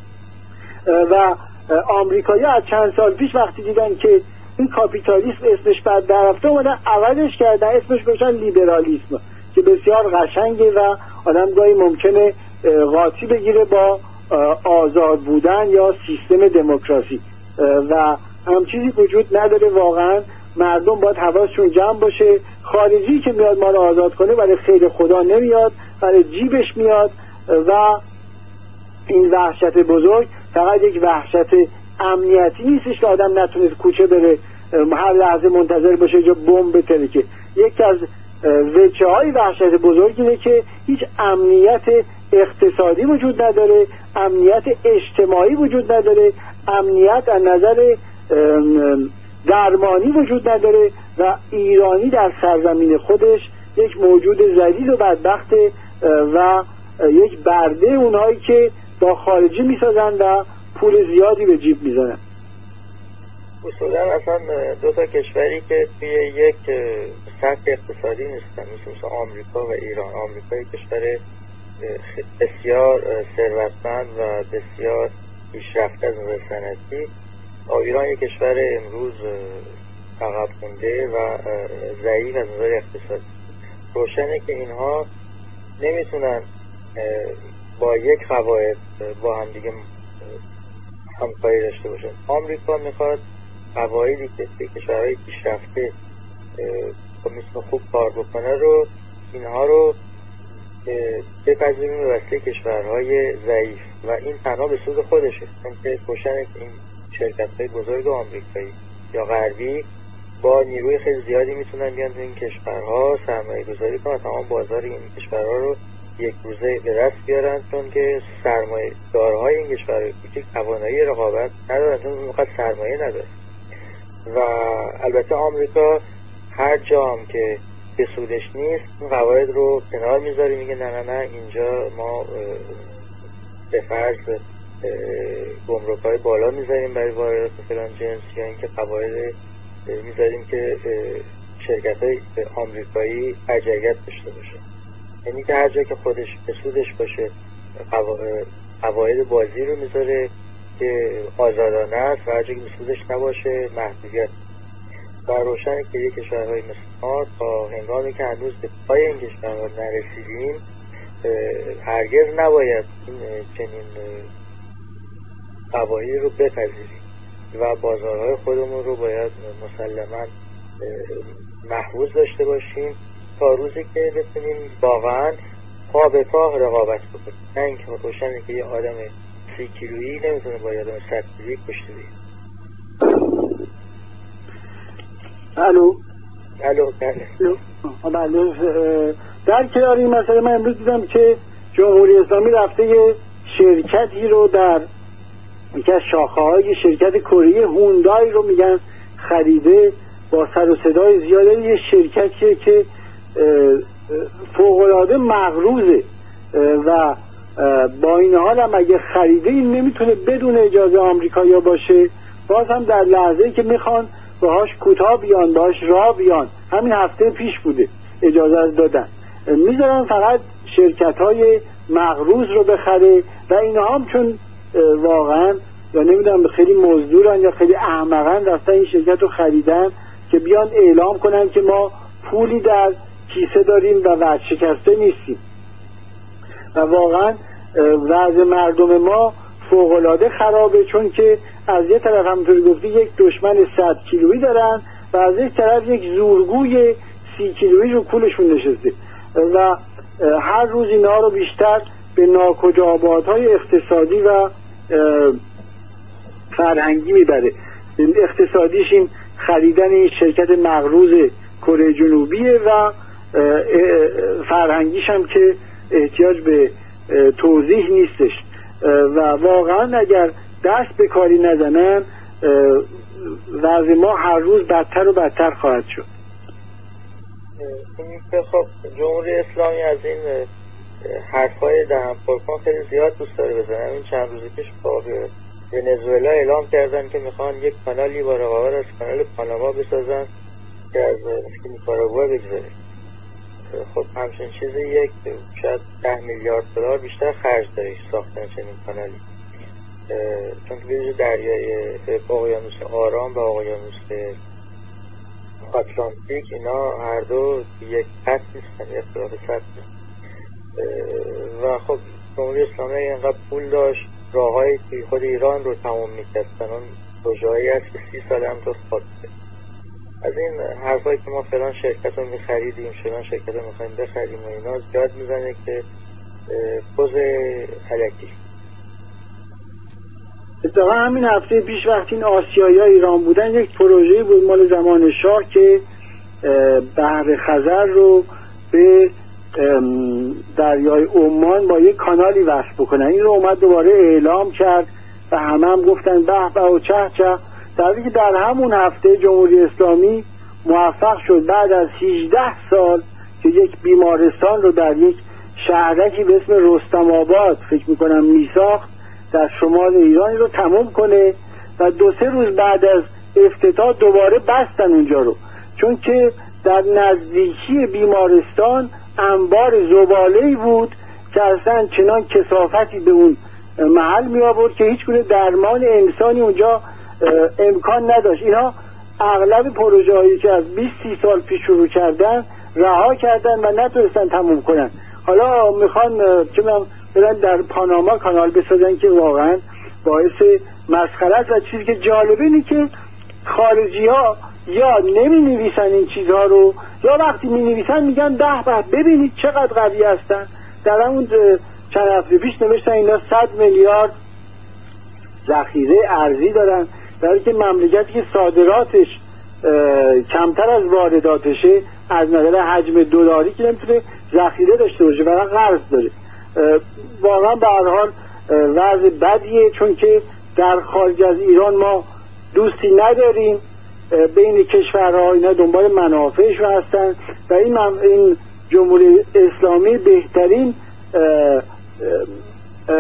و آمریکایی‌ها از چند سال پیش وقتی دیدن که این کاپیتالیسم اسمش بد در رفته اومدن عوضش کردن، اسمش گذاشتن لیبرالیسم که بسیار قشنگه و آدم گاهی ممکنه قاطی بگیره با آزاد بودن یا سیستم دموکراسی و هم چیزی وجود نداره. واقعا مردم باید حواسشون جمع باشه، خارجی که میاد ما رو آزاد کنه برای خیر خدا نمیاد، برای جیبش میاد و این وحشت بزرگ فقط یک وحشت امنیتی نیستش که آدم نتونه کوچه بره هر لحظه منتظر باشه جا بمب بترکه. یکی از وجه های وحشت بزرگ اینه که هیچ امنیت اقتصادی وجود نداره، امنیت اجتماعی وجود نداره، امنیت از نظر درمانی وجود نداره و ایرانی در سرزمین خودش یک موجود ذلیل و بدبخته و یک برده اونهایی که با خارجی میسازن و پول زیادی به جیب میزنن. اصولا اصلا دو تا کشوری که توی یک سطح اقتصادی نیستن، مثل آمریکا و ایران. آمریکا یک کشور بسیار ثروتمند و بسیار پیشرفته از نظر صنعتی، و ایران یک کشور امروز عقب مونده و ضعیف از نظر اقتصادی. روشنه که اینها نمیتونن با یک قواعد با هم دیگه همکاری داشته باشن. آمریکا میخواد قواعدی که توی کشورهای پیشرفته میتونه خوب کار بکنه رو اینها رو بپذیریم به وسیله کشورهای ضعیف و این تنها به سود خودشه، چون که روشنه که این شرکت‌های بزرگ آمریکایی یا غربی با نیروی خیلی زیادی میتونن بیان تو این کشورها سرمایه گذاری کنن، تمام بازار این کشورها رو یک روزه به دست بیارن، چون که سرمایه دارهای این کشورهای کوچک توانایی رقابت ندارن، چون اونقدر سرمایه نداره. و البته آمریکا هر جام که به سودش نیست این قواعد رو کنار میذاره، میگه نه نه نه اینجا ما به فرض گمرک‌های بالا میذاریم برای واردات فلان جنس، یا اینکه قواعد میذاریم که شرکت‌های آمریکایی ارجحیت داشته باشه. یعنی که هر جا که خودش به سودش باشه قواعد بازی رو میذاره که آزادانه است و هر جا که به سودش نباشه محدودیت. و روشنه که یک کشورهای مثل ما تا هنگامی که هنوز به پای این کشورها نرسیدیم هرگز نباید این چنین قواعدی رو بپذیریم و بازارهای خودمون رو باید مسلماً محفوظ داشته باشیم تا روزی که بتونیم واقعاً پا به پا رقابت بکنیم. نه اینکه روشنه که یه آدم سی کیلویی نمیتونه با یه آدم صد کیلویی کشته بگیره. الو الو بله. در کنار این مسئله من امروز دیدم که جمهوری اسلامی رفته یه شرکتی رو در یکی از شاخه‌های شرکت کره هوندای رو میگن خریده، با سر و صدای زیاده. یه شرکتیه که فوق‌العاده مغروضه و با این حال هم اگه خریده این نمیتونه بدون اجازه آمریکایی‌ها باشه. باز هم در لحظه‌ای که میخوان باهاش کوتاه بیان، باهاش راه بیان، همین هفته پیش بوده اجازه دادن، میذارن فقط شرکت‌های مغروض رو بخره و اینها هم چون واقعا یا نمیدونم خیلی مزدورن یا خیلی احمقن رفتن این شرکت رو خریدن که بیان اعلام کنن که ما پولی در کیسه داریم و ورشکسته نیستیم. و واقعا وضع مردم ما فوق‌العاده خرابه، چون که از یه طرف همونطوری گفتی یک دشمن صد کیلویی دارن و از یک طرف یک زورگوی سی کیلویی رو کولشون نشسته و هر روز اینا رو بیشتر به ناکجابات‌های اقتصادی و فرهنگی میبره. اقتصادیش این خریدن این شرکت مغروض کره جنوبیه و فرهنگیش هم که احتیاج به توضیح نیستش و واقعا اگر دست به کاری نزنن وضع ما هر روز بدتر و بدتر خواهد شد. این که خب جمهوری اسلامی از این حرفای دهن پرکن خیلی زیاد دوست داره بزنن. این چند روزی پیش با ونزوئلا اعلام کردن که میخوان یک کانالی با رقابت از کانال پاناما بسازن که از نیکاراگوآ بگذره. خب همچین چیزی یک شاید ده میلیارد دلار بیشتر خرج داره ساختن چنین کانالی، چون که ویژه دریای اقیانوس آرام و اقیانوس آتلانتیک اینا هر دو یک خط نیستن، اختلاف سطح. و خب جمهوری اسلامی اینقدر پول داشت راههای توی خود ایران رو تمام میکرد، چنان پروژه‌ای هست که سی سال هم تو خود از این حرفایی که ما فلان شرکت رو میخریدیم فلان شرکت رو میخوایم بخریم و اینا زیاد میزنه که پوز حلکی. اتفاقا همین هفته پیش وقتی این آسیایی ها ایران بودن یک پروژه‌ای بود مال زمان شاه که بحر خزر رو به دریای عمان با یک کانالی وصل بکنن. این رو اومد دوباره اعلام کرد و همه هم گفتن به به و چه چه، در حالی که در همون هفته جمهوری اسلامی موفق شد بعد از هجده سال که یک بیمارستان رو در یک شهرکی به اسم رستم آباد فکر میکنم میساخت در شمال ایران رو تمام کنه و دو سه روز بعد از افتتاح دوباره بستن اونجا رو، چون که در نزدیکی بیمارستان انبار زباله‌ای بود که اصلا چنان کثافتی به اون محل می آورد که هیچ گونه درمان انسانی اونجا امکان نداشت. اینا اغلب پروژه هایی که از بیست سی سال پیش شروع کردن رها کردن و نتونستن تموم کنن. حالا میخوان که من برن در پاناما کانال بسازن که واقعا باعث مسخره است. و چیزی که جالبه اینه که خارجی ها یا نمی نویسن این چیزها رو یا وقتی می نویسن میگن به به ببینید چقدر قوی هستن. در همون چند هفته پیش نوشتن اینا صد میلیارد ذخیره ارزی دارن، در حالی که مملکتی که صادراتش کمتر از وارداتشه از نظر حجم دلاری که نمیتونه ذخیره داشته باشه، فقط قرض داره. واقعا به هر حال وضع بدیه، چون که در خارج از ایران ما دوستی نداریم، بین کشورها اینا دنبال منافعشون هستن و این این جمهوری اسلامی بهترین اه اه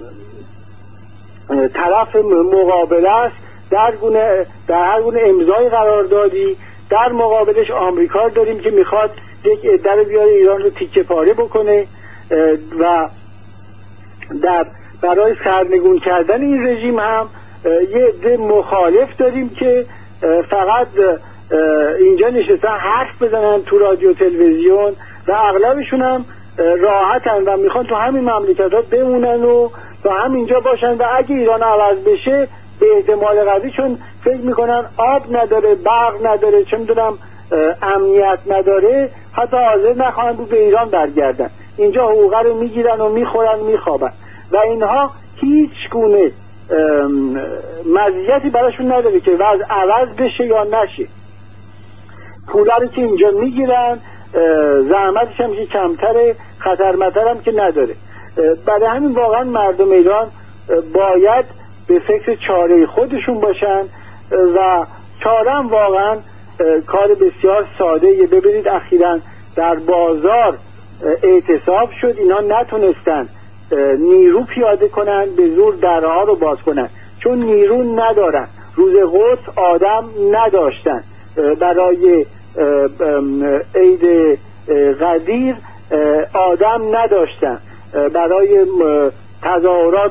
اه طرف مقابل است در گونه در هر گونه امضای قراردادی. در مقابلش آمریکا داریم که میخواد یک عده رو بیاره ایران رو تیکه پاره بکنه و در برای سرنگون کردن این رژیم هم یه عده مخالف داریم که فقط اینجا نشستن حرف بزنن تو رادیو تلویزیون و اغلبشون هم راحتن و میخوان تو همین مملکت ها بمونن و تو همینجا باشن و اگه ایران عوض بشه به احتمال قوی، چون فکر میکنن آب نداره، برق نداره، چه میدونم امنیت نداره، حتی حاضر نخواهند بود به ایران برگردن. اینجا حقوقه رو میگیرن و میخورن میخوابن و اینها هیچ گونه مزیتی براشون نداره که وضع عوض بشه یا نشه. پولا رو که اینجا میگیرن، زحمتش هم که کمتره، خطرمتر هم که نداره. برای همین واقعا مردم ایران باید به فکر چاره خودشون باشن و چاره هم واقعا کار بسیار ساده یه. ببینید اخیراً در بازار اعتصاب شد، اینا نتونستن نیرو پیاده کنن به زور درها رو باز کنن، چون نیرو ندارن. روز قدس آدم نداشتن، برای عید قدیر آدم نداشتن، برای تظاهرات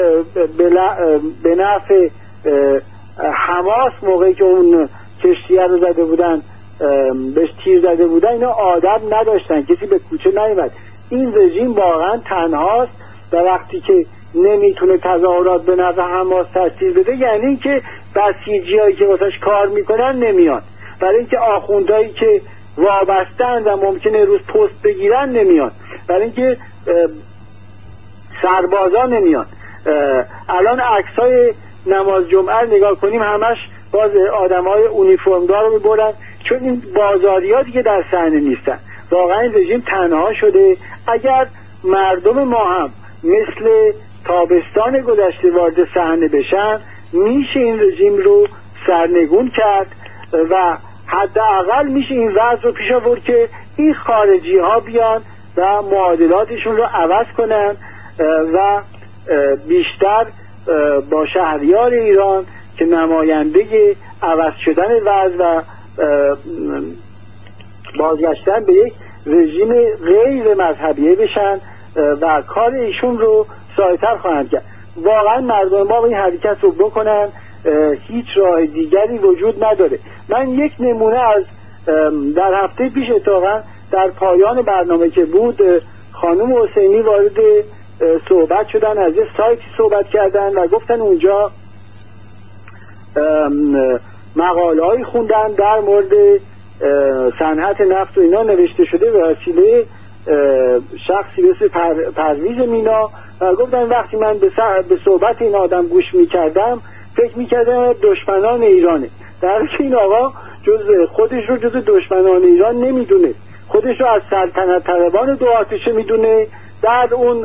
به نفع حماس موقعی که اون کشتیه رو زده بودن بهش تیر زده بودن اینا آدم نداشتن، کسی به کوچه نیامد. این رژیم واقعا تنهاست و وقتی که نمیتونه تظاهرات به نفع حماس تشکیل بده یعنی اینکه بسیجی هایی که واسش کار میکنن نمیان، برای اینکه آخوندهایی که وابستن و ممکنه روز پست بگیرن نمیان، برای اینکه سربازا نمیان. الان عکسای نماز جمعه نگاه کنیم همش باز آدمای اونیفرمدار رو میبرن، چون این بازاریا دیگه در صحنه نیستن. واقعا این رژیم تنها شده. اگر مردم ما هم مثل تابستان گذشته وارد صحنه بشن، میشه این رژیم رو سرنگون کرد و حداقل میشه این وضع رو پیش آورد که این خارجی ها بیان و معادلاتشون رو عوض کنن و بیشتر با شهریار ایران که نماینده عوض شدن وضع و بازگشتن به یک رژیم غیر مذهبیه بشن و کار ایشون رو سایه‌تر خواهند کرد. واقعا مردم ما این حرکت رو بکنن، هیچ راه دیگری وجود نداره. من یک نمونه از در هفته پیش اتفاقا در پایان برنامه که بود خانم حسینی وارد صحبت شدن، از یه سایتی صحبت کردن و گفتن اونجا مقاله هایی خوندن در مورد صنعت نفت و اینا نوشته شده به وسیله شخصی مثل پر، پرویز مینا و گفتن وقتی من به, به صحبت این آدم گوش میکردم فکر میکردم دشمنان ایرانه، در حالی که این آقا جز خودش رو جز دشمنان ایران نمیدونه، خودش رو از سلطنت طلبان دو آتشه میدونه. در اون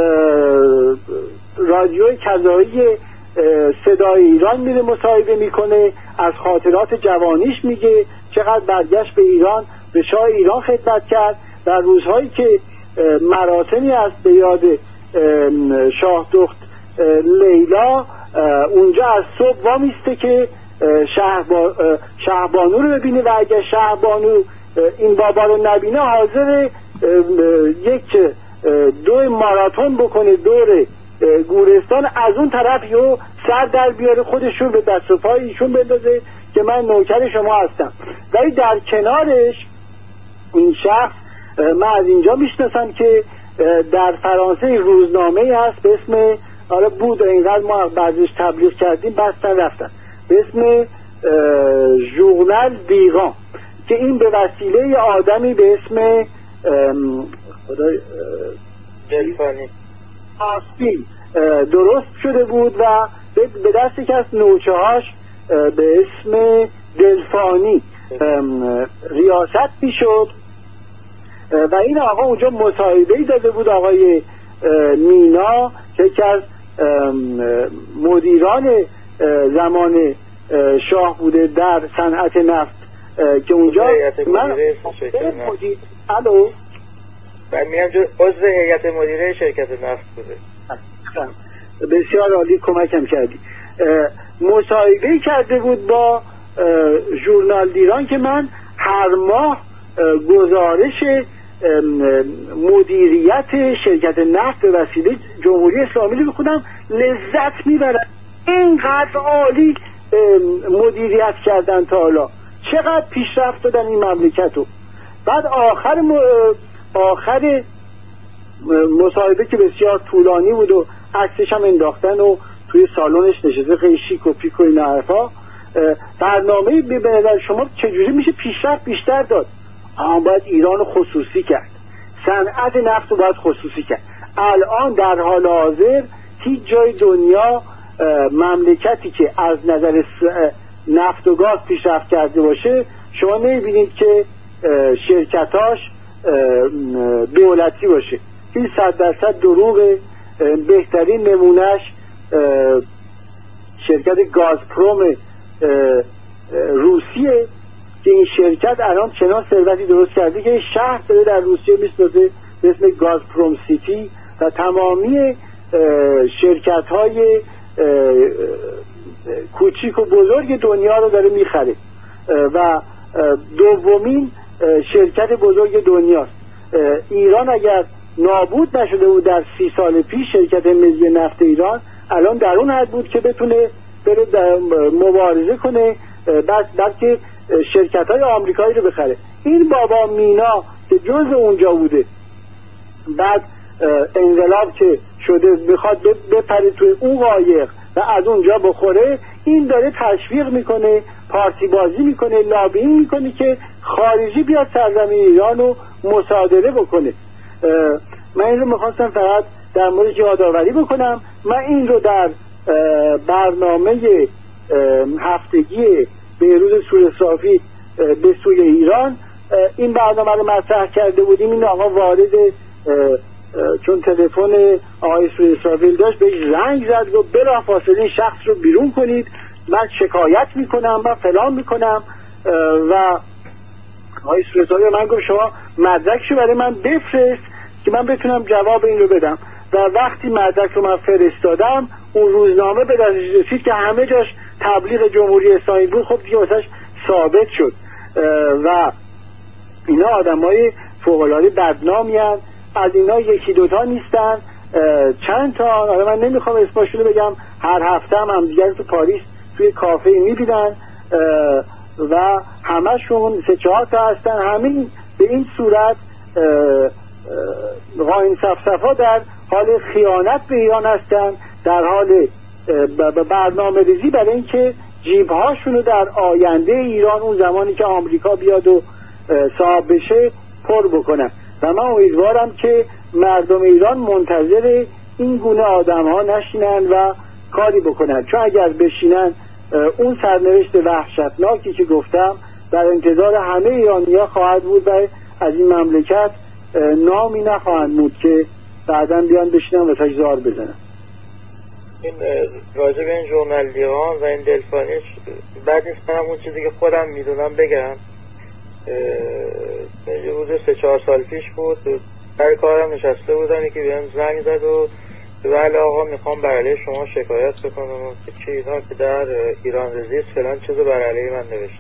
رادیوی کذایی صدای ایران میره مصاحبه میکنه، از خاطرات جوانیش میگه، چقدر برگشت به ایران، به شاه ایران خدمت کرد. در روزهایی که مراسمی است به یاد شاه دخت لیلا، اونجا از صبح وامیسته که شهبا شهبانو رو ببینه و اگر شهبانو این بابا رو نبینه حاضر یک دو ماراتون بکنه دور گورستان، از اون طرف یو سر در بیاره خودشون به دست و پای ایشون بندازه که من نوکر شما هستم. ولی در کنارش این شخص من از اینجا میشناسم که در فرانسه روزنامه هست به اسم، آره بود اینقدر ما بعضیش تبلیغ کردیم بستن رفتن، به اسم ژورنال دیغان، که این به وسیله آدمی به اسم خدای دلفانی آسپین درست شده بود و به دست یکی از نوچه هاش به اسم دلفانی ریاست میشد و این آقا اونجا مصاحبه‌ای داده بود، آقای مینا که یکی از مدیران زمان شاه بوده در صنعت نفت که اونجا من مدیر الو من میگم عضو هیئت مدیره شرکت نفت بوده. بسیار عالی، کمکم کردی. مصاحبه کرده بود با ژورنال دیران که من هر ماه گزارش مدیریت شرکت نفت به وسیله جمهوری اسلامی رو بخونم، لذت میبرم. اینقدر عالی مدیریت کردن تا حالا، چقدر پیشرفت دادن این مملکت رو. بعد آخر م... آخر مصاحبه که بسیار طولانی بود و عکسش هم انداختن و توی سالنش نشسته خیلی شیک و پیک و این حرفا، برنامه به نظر شما چجوری میشه پیشرفت بیشتر داد؟ آن باید ایران خصوصی کرد، صنعت نفت رو باید خصوصی کرد. الان در حال حاضر هیچ جای دنیا مملکتی که از نظر نفت و گاز پیشرفت کرده باشه شما نمیبینید که شرکتاش دولتی باشه. این صد درصد دروغه. بهترین نمونهش شرکت گازپروم روسیه که این شرکت الان چنان ثروتی درست کرده که شهر داره در روسیه میسازه به اسم گازپروم سیتی و تمامی شرکت های کوچیک و بزرگ دنیا رو داره میخره و دومین شرکت بزرگ دنیاست. ایران اگر نابود نشده بود در سی سال پیش، شرکت ملی نفت ایران الان در اون حد بود که بتونه بره مبارزه کنه بس بلکه شرکت های آمریکایی رو بخره. این بابا مینا که جز اونجا بوده بعد انقلاب که شده میخواد بپره توی اون قایق و از اونجا بخوره، این داره تشویق میکنه، پارتی بازی میکنه، لابینگ میکنه که خارجی بیاد سرزمین ایران رو مصادره بکنه. من این رو میخواستم فقط در مورد یادآوری بکنم. من این رو در برنامه هفتگی بیروت سوره صافی به سوی ایران این برنامه رو مطرح کرده بودیم. این آقا وارد چون تلفن آقای سوره صافی داشت بهش زنگ زد و بلافاصله شخص رو بیرون کنید، من شکایت میکنم، من فلان میکنم. و آقای سوره صافی من گفت شما مدرکشو برای من بفرست که من بتونم جواب این رو بدم. و وقتی مدرک رو من فرستادم اون روزنامه به دستش رسید که همه جاش تبلیغ جمهوری اسلامی بود. خب دیگه واسش ثابت شد. و اینا آدمای فوق‌العاده بدنامی هستند. از اینا یکی دوتا نیستن، چند تا. حالا من نمیخوام اسمشون رو بگم. هر هفته هم همدیگر تو پاریس توی کافه میبینن و همشون سه چهار تا هستن. همین به این صورت قائم صفصفا در حال خیانت به ایران هستن، در حال برنامه ریزی برای اینکه جیبهاشون رو در آینده ایران اون زمانی که آمریکا بیاد و صاحب بشه پر بکنن. و من امیدوارم که مردم ایران منتظر این گونه آدم ها نشینن و کاری بکنن، چون اگر بشینن اون سرنوشت وحشتناکی که گفتم در انتظار همه ایرانی‌ها خواهد بود و از این مملکت نامی نخواهند بود که بعداً بیان بشینن و تجزار بزنن. این راجع به این ژورنالیان و این دلفانیش بعد نیست منم اون چیزی که خودم میدونم بگم. یه روز سه چهار سال پیش بود، در کارم نشسته بودن که بهم زنگ زد و بله آقا میخوام بر علیه شما شکایت بکنم که چیزها که در ایران رزیست فلان چیزو بر علیه من نوشت.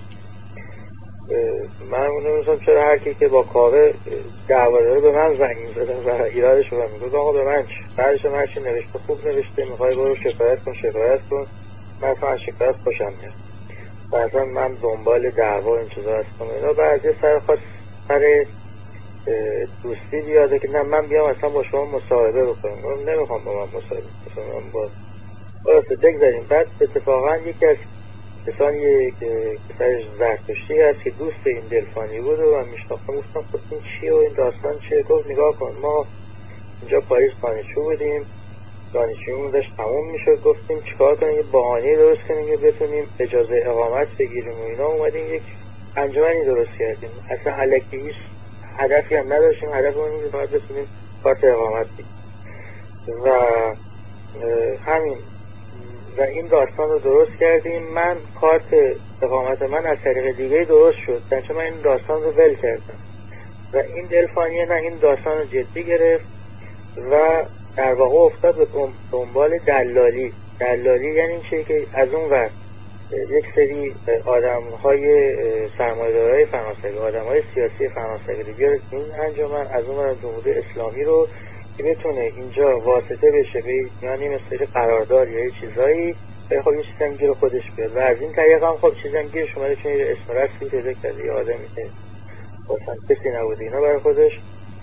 من نمیدونم چرا هر کی که با کاوه دعوا داره به من زنگ میزدن و ایرادش رو میگفت آقا به من چی؟ بعدش من چی نوشته خوب نوشته میخوای برو شکایت کن شکایت کن. من اصلا شکایت خوشم میاد. بعضا من دنبال دعوا این چیزا هستم اینا. بعضی سر خواست سر دوستی بیاده که نه من بیام اصلا با شما مصاحبه بکنم. من نمیخوام با من مصاحبه بکنم. با خلاصه بگذاریم. بعد اتفاقا یکی از کسانی که کسایش زرتشتی هست که دوست این دلفانی بود و من میشناختم گفتم خب این چیه و این داستان چیه؟ گفت نگاه کن ما اینجا پاریس دانشجو بودیم، دانشجویمون داشت تموم میشد، گفتیم چیکار کنیم یه بهانه‌ای درست کنیم که بتونیم اجازه اقامت بگیریم و اینا. اومدیم یک انجمنی درست کردیم، اصلا الکی هیچ هدفی هم نداشتیم، هدفمون این بود فقط بتونیم کارت اقامت بگیریم و همین و این داستان رو درست کردیم. من کارت اقامت من از طریق دیگه درست شد، درچه من این داستان رو ول کردم و این دلفانیه نه این داستان رو جدی گرفت و در واقع افتاد به دنبال دلالی. دلالی یعنی این چیه که از اون وقت یک سری آدم های سرمایه‌دارای فرانسوی، آدم های سیاسی فرانسوی بیاره این انجمن، از اون وقت جمهوری اسلامی رو که بتونه اینجا واسطه بشه به یعنی مثل قرارداد یا چیزایی خب این چیزی هم گیر خودش بیاد و از این طریق هم خب چیزی هم گیرش اومده چون یه اسم رسمی پیدا کرده یه آدمی که اصلا کسی نبوده اینا برای خودش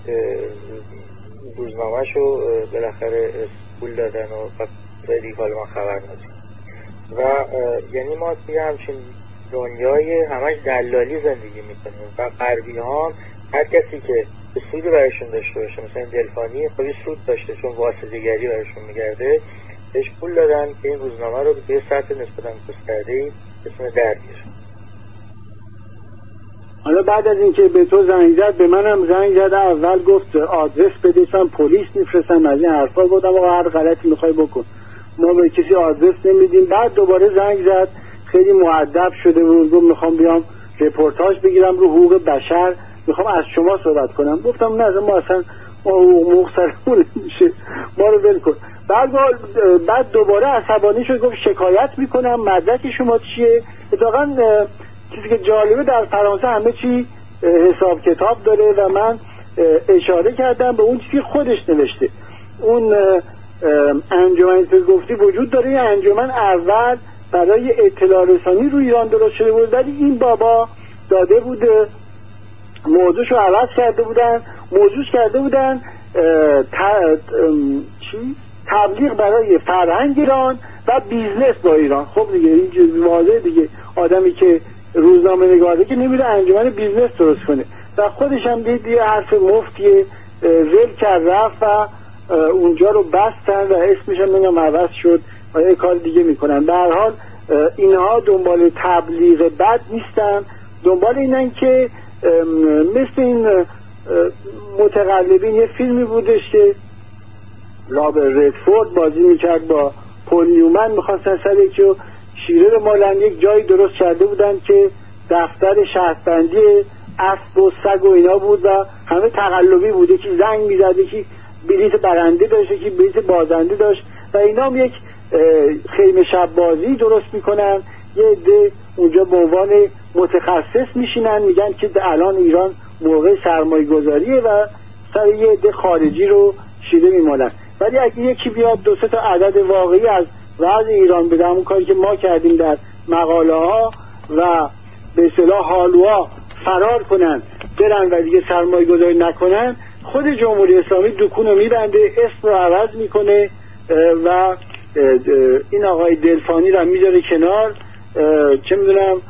روزنامه‌شو بالاخره پول دادن و دیگه حالا ما خبر نداریم و یعنی ما توی همچین دنیای همش دلالی زندگی میکنیم و غربی ها هر کسی که به سودی برایشون داشته باشه مثلا دلفانی خودی سود داشته چون واسطه‌گری برایشون میگرده بهش پول دادن که این روزنامه رو به سطح نسبتاً گسترده‌ای بتونه درگیره. حالا بعد از اینکه به تو زنگ زد به منم زنگ زد، اول گفت آدرس بده من پلیس میفرستم از این حرفا. گفتم آقا هر غلطی میخوای بکن ما به کسی آدرس نمیدیم. بعد دوباره زنگ زد خیلی مؤدب شده بود گفت میخوام بیام رپورتاج بگیرم رو حقوق بشر، میخوام از شما صحبت کنم. گفتم نه ما اصلا ما حقوق سرمون میشه ما رو ول کن. بعد بعد دوباره عصبانی شد گفت شکایت میکنم مدرک شما چیه. اتفاقا چیزی که جالبه در فرانسه همه چی حساب کتاب داره و من اشاره کردم به اون چیزی خودش نوشته. اون انجمنی که گفتی وجود داره، یه انجمن اول برای اطلاع رسانی رو ایران درست شده بود ولی این بابا داده بود موضوعشو عوض کرده بودن، موضوعش کرده بودن ت... چی؟ تبلیغ برای فرهنگ ایران و بیزنس با ایران. خب دیگه این واضحه دیگه آدمی که روزنامه نگاره که نمیره انجمن بیزنس درست کنه و خودش هم دید یه حرف مفتیه ول کرد رفت و اونجا رو بستن و اسمش هم نمیدونم عوض شد و یه کار دیگه میکنن. به هر حال اینها دنبال تبلیغ بد نیستن، دنبال اینن که مثل این متقلبین. یه فیلمی بودش که رابرت ردفورد بازی میکرد با پول نیومن، میخواستن سر یکی رو شیره بمالن. یک جایی درست کرده بودن که دفتر شهربندی اسب و سگ و اینا بود و همه تقلبی بود، یکی زنگ میزد، یکی بلیط برنده داشت، یکی بلیط بازنده داشت و اینا هم یک خیمه شب بازی درست میکنن. یه عده اونجا به عنوان متخصص میشینن، میگن که الان ایران موقع سرمایه گذاریه و سر یه عده خارجی رو شیره میمالن. ولی اگه یکی بیاد دو سه تا عدد واقعی از وضع ایران بده، اون کاری که ما کردیم در مقاله ها و به اصطلاح حالوها فرار کنن برن و دیگه سرمایه گذاری نکنن، خود جمهوری اسلامی دکون رو میبنده، اسم رو عوض میکنه و این آقای دلفانی رو میذاره کنار، چه میدونم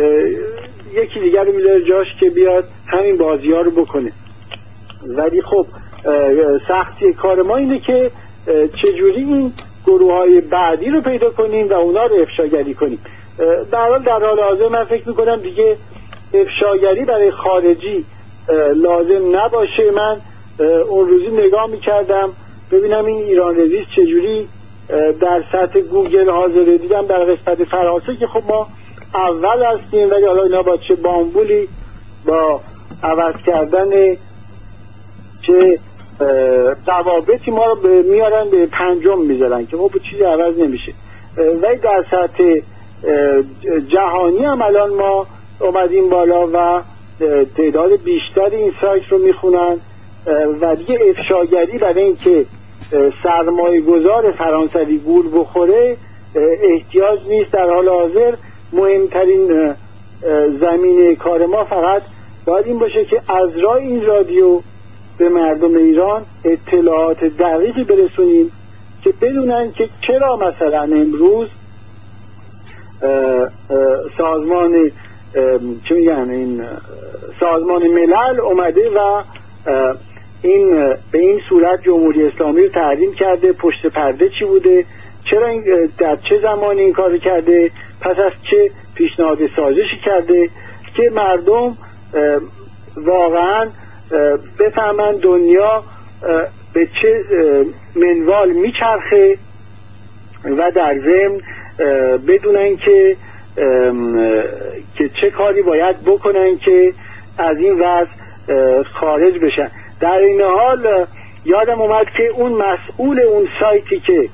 یکی دیگر رو میذاره جاش که بیاد همین بازی ها رو بکنه. ولی خب سختی کار ما اینه که چجوری این گروه های بعدی رو پیدا کنیم و اونا رو افشاگری کنیم. در حال در حال حاضر من فکر میکنم دیگه افشاگری برای خارجی لازم نباشه. من اون روزی نگاه میکردم ببینم این ایران رزیست چجوری در سطح گوگل حاضره، دیدم در قسمت فرانسه که خب ما اول هستیم، ولی حالا اینا با چه بامبولی با عوض کردن چه ضوابطی ما رو به میارن به پنجم میذارن که خب چیزی عوض نمیشه. ولی در سطح جهانی هم الان ما اومدیم بالا و تعداد بیشتری این سایت رو میخونن و دیگه افشاگری برای این که سرمایه گذار فرانسوی گول بخوره احتیاج نیست. در حال حاضر مهمترین زمینه کار ما فقط باید این باشه که از راه این رادیو به مردم ایران اطلاعات دقیقی برسونیم که بدونن که چرا مثلا امروز سازمان چه میگن این سازمان ملل اومده و این به این صورت جمهوری اسلامی رو تحریم کرده، پشت پرده چی بوده، چرا این در چه زمانی این کار کرده، پس از چه پیشنهاد سازشی کرده که مردم واقعا بفهمن دنیا به چه منوال میچرخه و در ضمن بدونن که که چه کاری باید بکنن که از این وضع خارج بشن. در این حال یادم اومد که اون مسئول اون سایتی که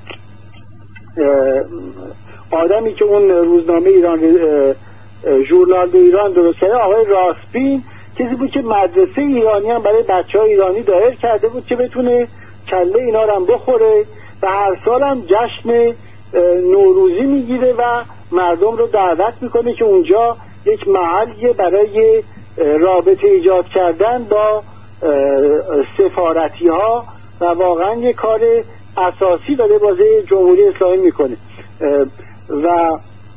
آدمی که اون روزنامه ایران ژورنال دو ایران درست کرده، آقای راسبین، کسی بود که مدرسه ایرانی هم برای بچه های ایرانی دایر کرده بود که بتونه کله اینا رو هم بخوره و هر سال هم جشن نوروزی میگیره و مردم رو دعوت میکنه که اونجا یک محلیه برای رابطه ایجاد کردن با سفارتی ها و واقعا یک کار اساسی داره بازه جمهوری اسلامی میکنه و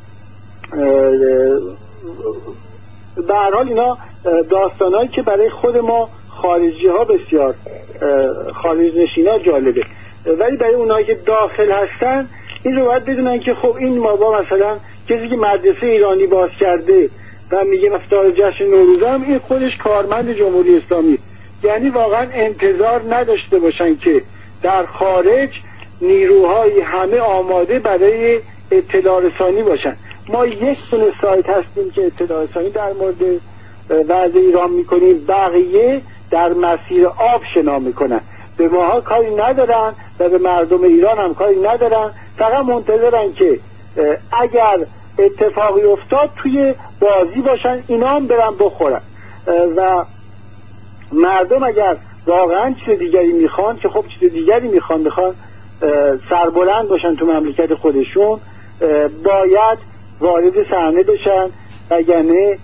به هر حال اینا داستانهایی که برای خود ما خارجی ها بسیار خارج نشینا جالبه، ولی برای اونایی که داخل هستن این رو باید بدونن که خب این ما با مثلا کسی که مدرسه ایرانی باز کرده و میگه افطار جشن نوروز هم این خودش کارمند جمهوری اسلامی، یعنی واقعا انتظار نداشته باشن که در خارج نیروهای همه آماده برای اطلاع رسانی باشن. ما یک دونه سایت هستیم که اطلاع رسانی در مورد وضع ایران میکنیم، بقیه در مسیر آب شنا میکنن، به ماها کاری ندارن و به مردم ایران هم کاری ندارن، فقط منتظرن که اگر اتفاقی افتاد توی بازی باشن اینا هم برن بخورن و مردم اگر واقعا چیز دیگری میخوان که خب چیز دیگری میخوان بخوان سربلند باشن تو مملکت خودشون باید وارد صحنه بشن، وگرنه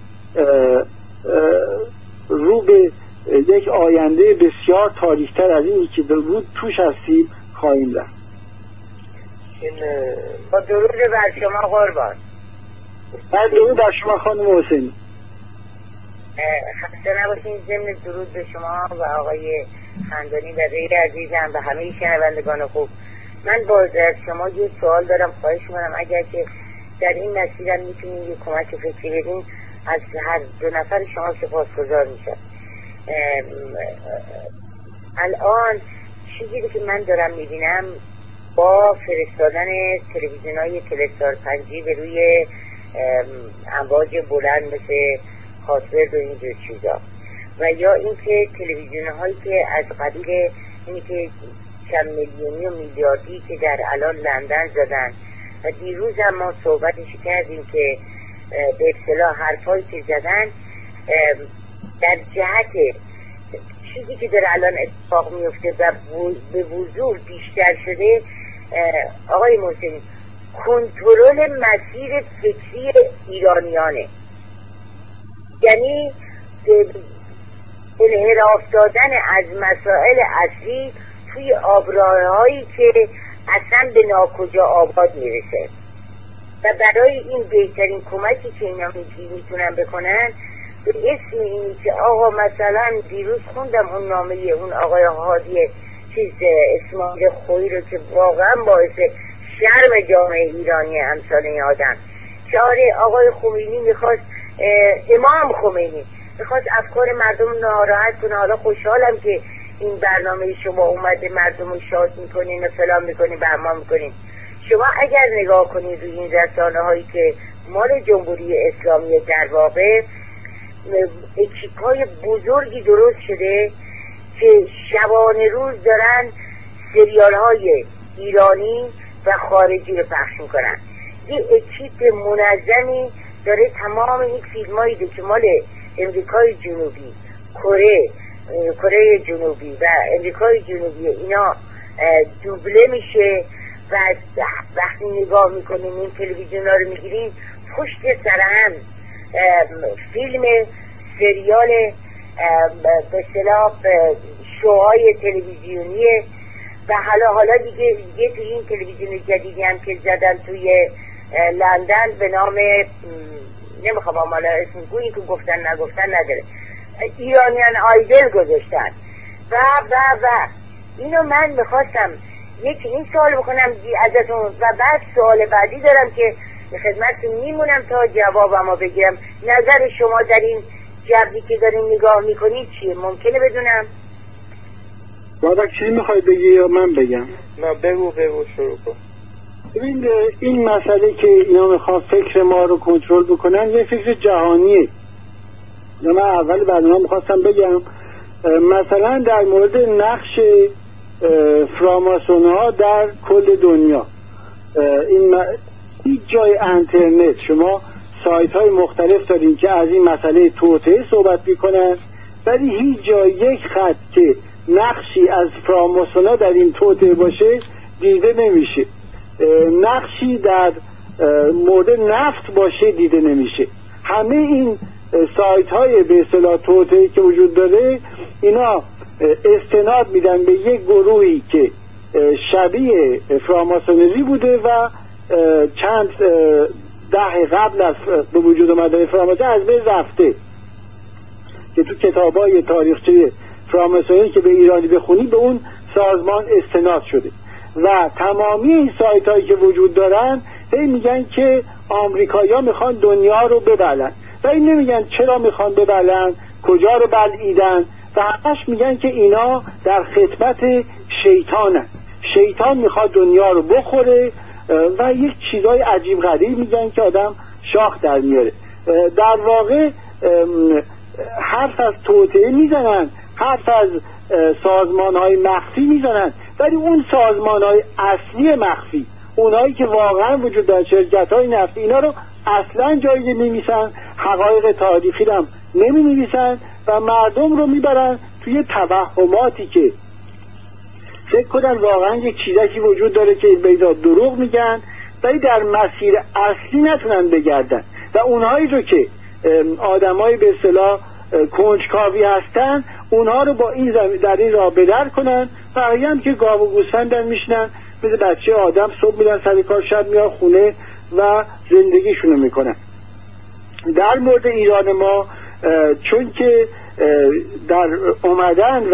رو به یک آینده بسیار تاریک‌تر از اینی که رو توش هستیم خواهیم رفت. با درود بر شما قربان. من درود بر شما خانم حسینی. خسته نباشین. ضمن درود به شما و آقای خندانی و غیر عزیزم و همه شنوندگان خوب، من باز از شما یه سوال دارم، خواهش می‌کنم اگر که در این مسیرم میتونید یه کمک فکری بدین، از هر دو نفر شما سپاسگزار میشم. الان چیزی که من دارم میبینم با فرستادن تلویزیون های تلستار پنجی به روی امواج بلند مثل هاتبرد و اینجور چیزا، و یا اینکه تلویزیون هایی که از قبیل اینی که چند میلیونی و میلیاردی که در الان لندن زدن و دیروز هم ما صحبتش کردیم که به اصطلاح حرفایی که زدن در جهت چیزی که در الان اتفاق میفته و به وضوح بیشتر شده، آقای محسنی، کنترل مسیر فکری ایرانیانه، یعنی انحراف دادن از مسائل اصلی توی آبراهایی که اصلا به ناکجا آباد میرسه. و برای این بهترین کمکی که اینا میتونن بکنن به اسم اینی که آقا مثلا دیروز خوندم اون نامه اون آقای هادی چیز اسماعیل خویی رو که واقعا باعث شرم جامعه ایرانی امثال این آدم که آره آقای خمینی میخواست، امام خمینی میخواست افکار مردم ناراحت کنه. حالا خوشحالم که این برنامه شما اومده مردم رو شاد میکنین و فلان میکنین برمان میکنین. شما اگر نگاه کنید روی این رسانه هایی که مال جمهوری اسلامی در واقع اکیپ های بزرگی درست شده که شبانه روز دارن سریال های ایرانی و خارجی رو پخش میکنن. یه اکیپ منظمی داره تمام این فیلم هایی که مال امریکای جنوبی، کره کره جنوبی و امریکای جنوبی اینا دوبله میشه و وقتی نگاه میکنیم این تلویزیون ها رو میگیریم پشت سر هم فیلم سریال به اصطلاح شوهای تلویزیونیه و حالا حالا دیگه دیگه توی این تلویزیون جدیدی هم که زدن توی لندن به نام نمیخوام حالا اسم گویی که گفتن نگفتن نداره، ایرانیان آیدل گذاشتن و و و اینو من میخواستم یکی این سوال بکنم ازتون و بعد سوال بعدی دارم که به خدمتتون میمونم تا جوابمو بگیرم. نظر شما در این جبری که دارین نگاه میکنید چیه؟ ممکنه بدونم؟ بابا چی میخوای بگی یا من بگم؟ نه بگو بگو شروع کن. ببین این مسئله که اینا میخوان فکر ما رو کنترل بکنن یه فکر جهانیه. من اول برنامه میخواستم بگم مثلا در مورد نقش فراماسون ها در کل دنیا. این م... هیچ جای اینترنت شما سایت های مختلف دارین که از این مسئله توطئه صحبت میکنن، ولی هیچ جای یک خط که نقشی از فراماسون ها در این توطئه باشه دیده نمیشه. نقشی در مورد نفت باشه دیده نمیشه. همه این سایت های به اصطلاح توطئه‌ای که وجود داره اینا استناد میدن به یک گروهی که شبیه فراماسونری بوده و چند دهه قبل از به وجود آمدن فراماسونری از بین رفته، که تو کتابای تاریخچه فراماسونری که به ایرانی بخونی به اون سازمان استناد شده و تمامی این سایت هایی که وجود دارن هی میگن که آمریکایی‌ها میخوان دنیا رو ببلن و این نمیگن چرا میخوان ببلن، کجا رو بلعیدن و همش میگن که اینا در خدمت شیطانن، شیطان میخواد دنیا رو بخوره و یک چیزای عجیب غریب میگن که آدم شاخ در میاره. در واقع حرف از توطئه میزنن، حرف از سازمان‌های مخفی میزنن، ولی اون سازمان‌های اصلی مخفی، اونایی که واقعا وجود دارن، شرکت‌های نفتی، اینا رو اصلا جایی نمی‌نویسن، حقایق تاریخی رو هم نمی‌نویسن و مردم رو میبرن توی توهماتی که فکر کنن واقعا یک چیزی وجود داره که این بیضا دروغ میگن، ولی در مسیر اصلی نتونن بگردن و اونهایی رو که آدمای به اصطلاح کنجکاوی هستن اونها رو با این زمین در این راه بدر کنن و هم که گاو و گوسفندن میشنن مثل بچه آدم، صبح میرن سر کار شب میان خونه و زندگیشونو میکنن. در مورد ایران ما چون که در اومدن و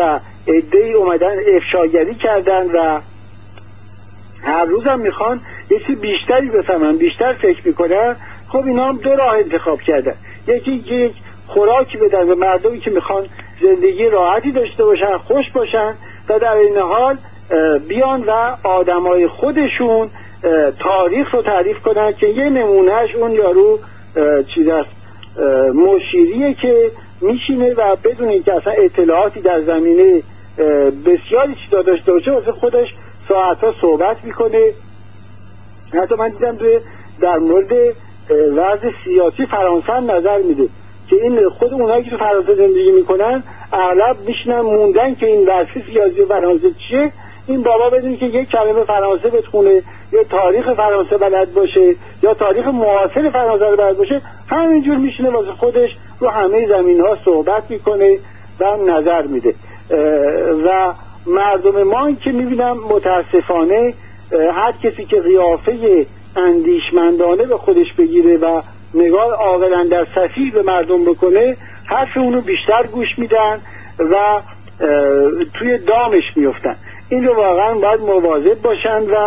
عده‌ای اومدن افشاگری کردن و هر روز هم میخوان یه چیز بیشتری بفهمن، بیشتر فکر میکنن. خب اینا هم دو راه انتخاب کردن، یکی یک خوراکی بدن به مردمی که میخوان زندگی راحتی داشته باشن، خوش باشن، و در این حال بیان و آدمای خودشون تاریخ رو تعریف کنن که یه نمونهش اون یارو چیز است، مشیریه که میشینه و بدون اینکه اصلا اطلاعاتی در زمینه بسیاری چیزا داشته باشه واسه خودش ساعتها صحبت میکنه. حتی من دیدم در مورد وضع سیاسی فرانسه هم نظر میده که این خود اونایی که تو فرانسه زندگی میکنن اغلب میشنن موندن که این وضع سیاسی فرانسه چیه. این بابا بدونی که یک کلمه فرانسه بتخونه یا تاریخ فرانسه بلد باشه یا تاریخ معاصر فرانسه رو بلد باشه، همینجور میشینه واسه خودش رو همه زمین ها صحبت میکنه و نظر میده. و مردم ما که میبینم متاسفانه هر کسی که قیافه اندیشمندانه به خودش بگیره و نگاه عاقلانه در صفی به مردم بکنه، حرف اونو بیشتر گوش میدن و توی دامش میفتن. این رو واقعا باید مواظب باشن و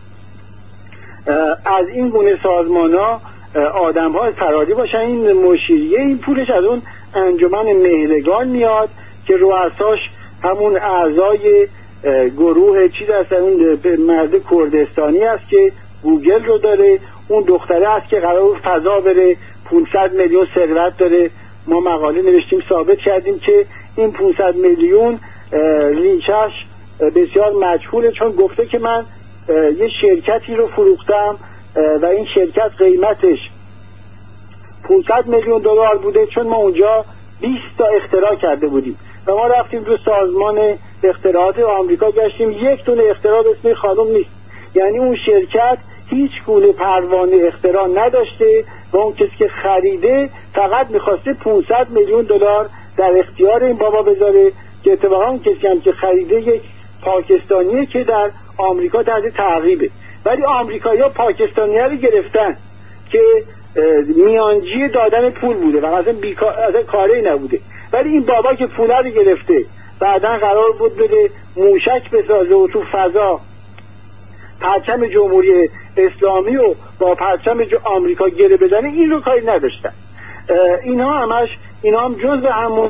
از این گونه سازمان ها آدم ها فراری باشن. این مشیریه این پولش از اون انجمن مهرگان میاد که رؤساش همون اعضای گروه چیز هستن، اون مرد کردستانی است که گوگل رو داره، اون دختره است که قرار فضا بره، پانصد میلیون ثروت داره. ما مقاله نوشتیم ثابت کردیم که این پانصد میلیون ریشش بسیار مجهوله، چون گفته که من یه شرکتی رو فروختم و این شرکت قیمتش پانصد میلیون دلار بوده، چون ما اونجا بیست تا اختراع کرده بودیم و ما رفتیم تو سازمان اختراعات آمریکا گشتیم، یک دونه اختراع به اسم خانم نیست. یعنی اون شرکت هیچ گونه پروانه اختراع نداشته و اون کسی که خریده فقط میخواسته پانصد میلیون دلار در اختیار این بابا بذاره، که اتفاقا اون کسی هم که خریده یک پاکستانیه که در آمریکا تحت تعقیبه. ولی آمریکایی‌ها پاکستانی‌ها رو گرفتن که میانجی دادن پول بوده و اصلا بیکار، اصلا کاری نبوده. ولی این بابا که پول رو گرفته بعدن قرار بود بده موشک بسازه و تو فضا پرچم جمهوری اسلامی و با پرچم آمریکا گره بزنه، این رو کاری نداشتن. اینها همش اینا هم جزء همون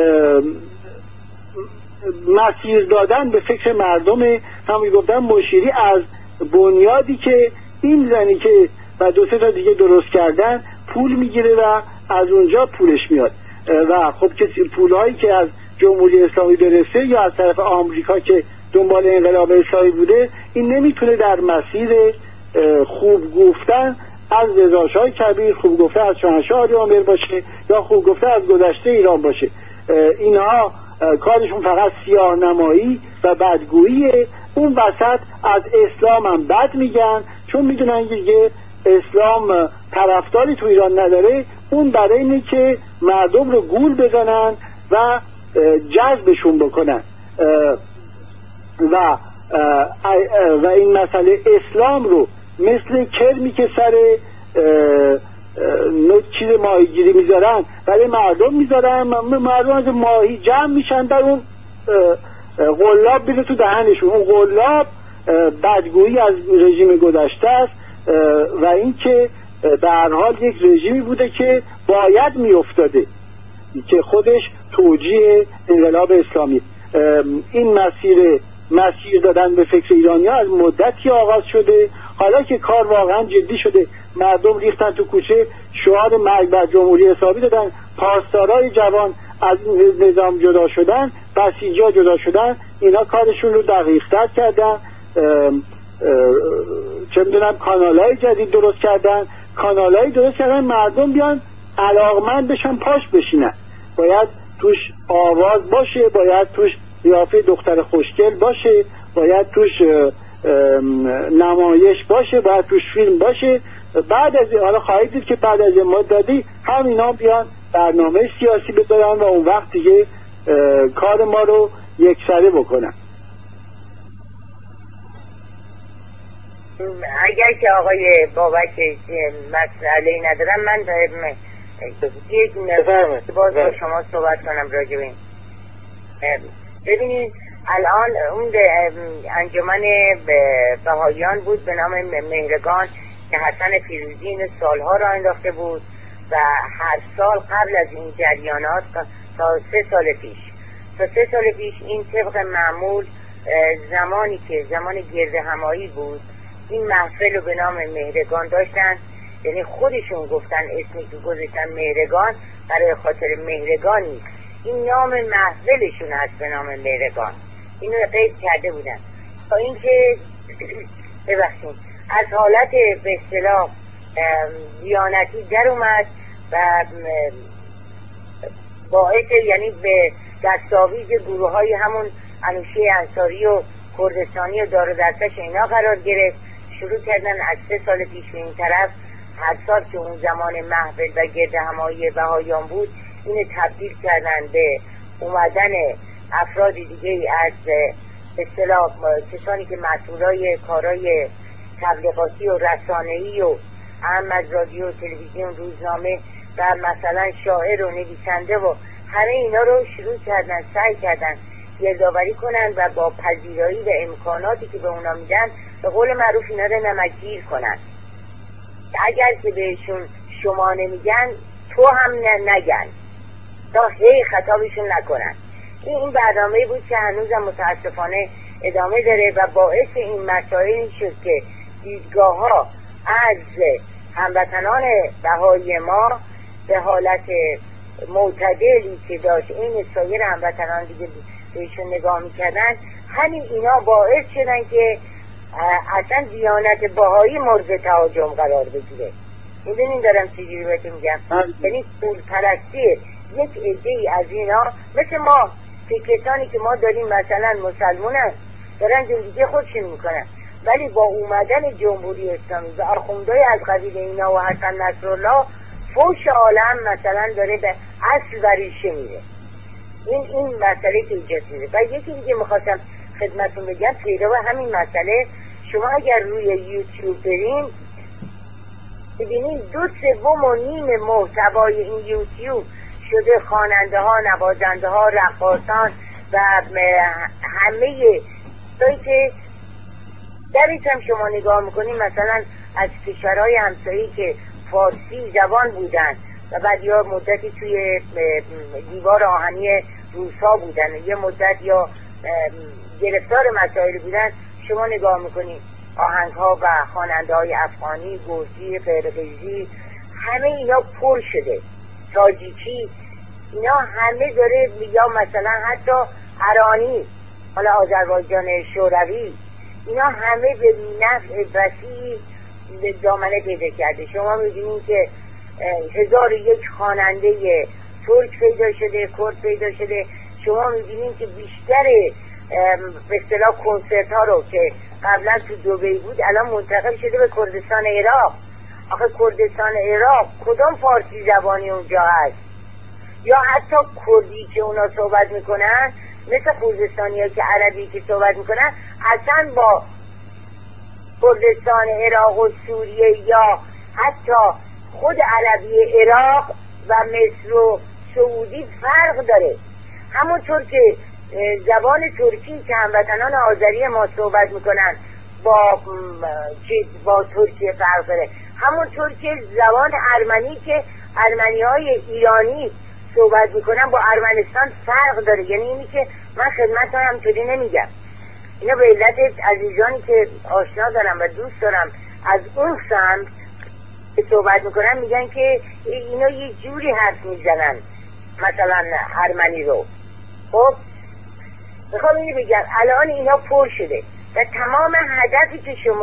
مسیر دادن به فکر مردم. همون گفتم مشیری از بنیادی که این زنی که و دو سه تا دیگه درست کردن پول میگیره و از اونجا پولش میاد و خب که پولهایی که از جمهوری اسلامی برسه یا از طرف آمریکا که دنبال انقلاب اسلامی بوده، این نمیتونه در مسیر خوب گفتن از رضاشاه کبیر، خوب گفتن از شاهنشاه آریامر باشه یا خوب گفتن از گذشته ایران باشه. اینها کارشون فقط سیاه نمایی و بدگوییه. اون وسط از اسلام هم بد میگن، چون میدونن که اسلام طرفداری تو ایران نداره. اون برای اینه که مردم رو گول بزنن و جذبشون بکنن و و این مسئله اسلام رو مثل کرمی که سر چیز ماهیگیری میذارن برای مردم میذارن، مردم از ماهی جمع میشن در اون غلاب بیره تو دهنشون. اون غلاب بدگویی از رژیم گذشته است و این که به هر حال یک رژیمی بوده که باید میافتاده، که خودش توجیه انقلاب اسلامی. این مسیر مسیر دادن به فکر ایرانی‌ها از مدتی آغاز شده. حالا که کار واقعا جدی شده، مردم ریختن تو کوچه، شعار مرگ بر جمهوری اسلامی دادن، پاسدارای جوان از نظام جدا شدن، بسیجا جدا شدن، اینا کارشون رو دقیق‌تر کردن. اه اه چه میدونم کانالای جدید درست کردن، کانالای درست کردن مردم بیان علاقمند بشن، پاش بشینن. باید توش آواز باشه، باید توش قیافه دختر خوشگل باشه، باید توش نمایش باشه، باید توش فیلم باشه. بعد از حالا خواهید دید که بعد از مدتی همینا بیان برنامه سیاسی بذارن و اون وقت دیگه کار ما رو یکسره بکنن. اگر که آقای بابک مسئله ندارم، من یک نفر باز با شما صحبت کنم راجع به این. ببینید الان اون انجمن بهاییان بود به نام مهرگان که حسن فیروزی این سالها را انداخته بود و هر سال قبل از این جریانات تا سه سال پیش تا سه سال پیش این طبق معمول زمانی که زمان گرد همایی بود این محفل رو به نام مهرگان داشتن، یعنی خودشون گفتن اسمی که گذاشتن مهرگان برای خاطر مهرگان نیست، این نام محفلشون هست به نام مهرگان، اینو قید کرده بودن تا اینکه ببخشید از حالت به اصطلاح دیانتی در اومد و باعث یعنی به دستاویز گروه های همون انوشه انصاری و کردستانی و دار و دستش اینا قرار گرفت. شروع کردن از سه سال پیش به این طرف هر سال که اون زمان محفل و گرد همایی بهاییان بود اینو تبدیل کردن به اومدن افراد دیگه از به اصطلاح کسانی که مسئولای کارای تبلیغاتی و رسانه‌ای و اهم از رادیو و تلویزیون روزنامه و مثلا شاعر و نویسنده و همه اینا رو شروع کردن سعی کردن گردآوری کنن و با پذیرایی و امکاناتی که به اونا میدن به قول معروف اینا رو نمکگیر کنن. اگر که بهشون شما نمیگن تو هم نگن تا هی خطابشون نکنن. این این برنامه بود که هنوزم متاسفانه ادامه داره و باعث این مسائلی شد که دیدگاه ها از هموطنان بهایی ما به حالت معتدلی که داشت این سایر هموطنان دیگه بهشون نگاه میکردن، همین اینا باعث شدن که اصلا دیانت بهایی مورد تهاجم قرار بگیره. میدونین دارم چجوری بهتون میگم؟ یعنی پول پرستی یک عده‌ای از اینا مثل ما که کسانی که ما داریم مثلا مسلمانن دارن زندگی خودشون میکنن، ولی با اومدن جمهوری اسلامی و آخوندهای از قبیل اینا و حسن نصرالله فوش عالم مثلا داره به اصل و ریشه میره. این این مسئله که ایجاد میده. و یکی دیگه میخواستم خدمتون بگم پیرو همین مسئله، شما اگر روی یوتیوب برین ببینید دو سوم و نیم محتوای این یوتیوب شده خواننده ها، نوازنده ها، رقاصان و همه چیزایی که درش هم شما نگاه میکنید مثلا از کشورهای همسایه‌ای که فارسی زبان بودن و بعد یا مدتی توی دیوار آهنی روسا بودن یه مدت یا گرفتار مسائل بودن، شما نگاه میکنید آهنگ ها و خواننده های افغانی، گرجی، قرقیزی، همه اینا پر شده، تاجیکی، اینا همه داره، یا مثلا حتی ایرانی، حالا آذربایجان شوروی، اینا همه به نفع وسیع دامنه پیدا کرده. شما میبینید که هزار و یک خواننده ترک پیدا شده، کرد پیدا شده. شما میبینید که بیشتر به اصطلاح کنسرت ها رو که قبلا تو دبی بود الان منتقل شده به کردستان عراق. آخه کردستان عراق کدام فارسی زبانی اونجا هست؟ یا حتی کردی که اونا صحبت میکنن مثل خوزستانی ها که عربی که صحبت میکنن اصلا با کردستان عراق و سوریه یا حتی خود عربی عراق و مصر و سعودی فرق داره. همونطور که زبان ترکی که هموطنان آذری ما صحبت میکنن با با ترکیه فرق داره، همونطور که زبان ارمنی که ارمنی های ایرانی صحبت میکنن با ارمنستان فرق داره. یعنی اینی که من خدمت هم همطوری نمیگم، اینا به علت عزیزانی که آشنا دارم و دوست دارم از اون سمت صحبت میکنن میگن که اینا یه جوری حرف میزنن مثلا ارمنی رو. خب میخوام اینو بگم الان اینا پر شده و تمام هدفی که شما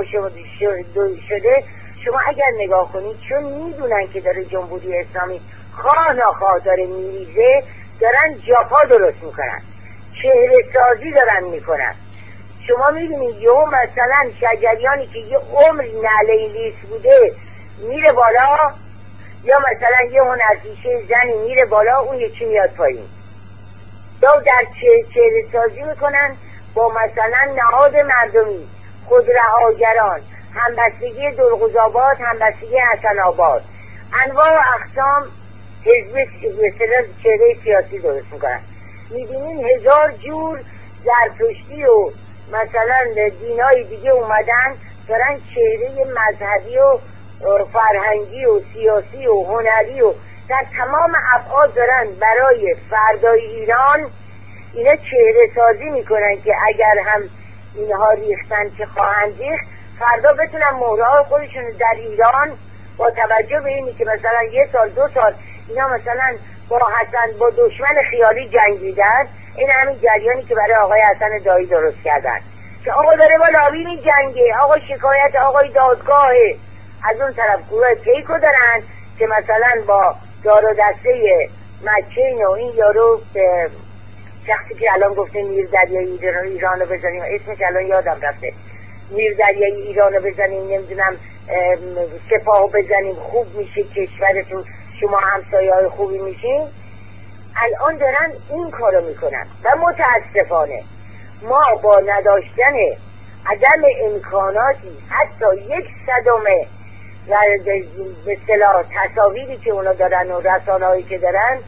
شده شما اگر نگاه کنید چون میدونن که داره جمهوری اسلامی خواه ناخواه داره میریزه، دارن جاپا درست میکنن، چهره سازی دارن میکنن. شما میبینید یه مثلا شجریانی که یه عمر نعله لیس بوده میره بالا، یا مثلا یه هنرپیشه زنی میره بالا اون یکی میاد پایین، یا در چهره سازی میکنن با مثلا نهاد مردمی، خودرهاگران، همبستگی دلغوزآباد، همبستگی حسن آباد، انواع و اقسام حزب مثلا چهره سیاسی درست میکنن. میبینین هزار جور زرتشتی و مثلا دینای دیگه اومدن دارن چهره مذهبی و فرهنگی و سیاسی و هنری و در تمام ابعاد دارن برای فردای ایران اینا چهره سازی میکنن که اگر هم اینها ریختن که خواهند ریخت، فردا بتونن مهره‌های خودشون در ایران با توجه به اینی که مثلا یه سال دو سال اینا مثلا با حسن با دشمن خیالی جنگیدن، این همین جریانی که برای آقای حسن دایی درست کردن که آقا داره با لابی می جنگه، آقا شکایت آقای دادگاهه. از اون طرف گروه پیکو دارن که مثلا با دار و دسته مکین و این یارو شخصی که الان گفته میر دریایی ایران رو بزنیم، اسمش الان یادم رفته، میر دریایی ایران رو بزنیم، نمیدونم سپاهو بزنیم خوب میشه کشورتون، شما همسایه های خوبی میشین. الان دارن این کارو میکنن و متاسفانه ما با نداشتن عدم امکاناتی حتی یک صدمه و به اصطلاح تصاویری که اونا دارن و رسانه‌هایی که دارن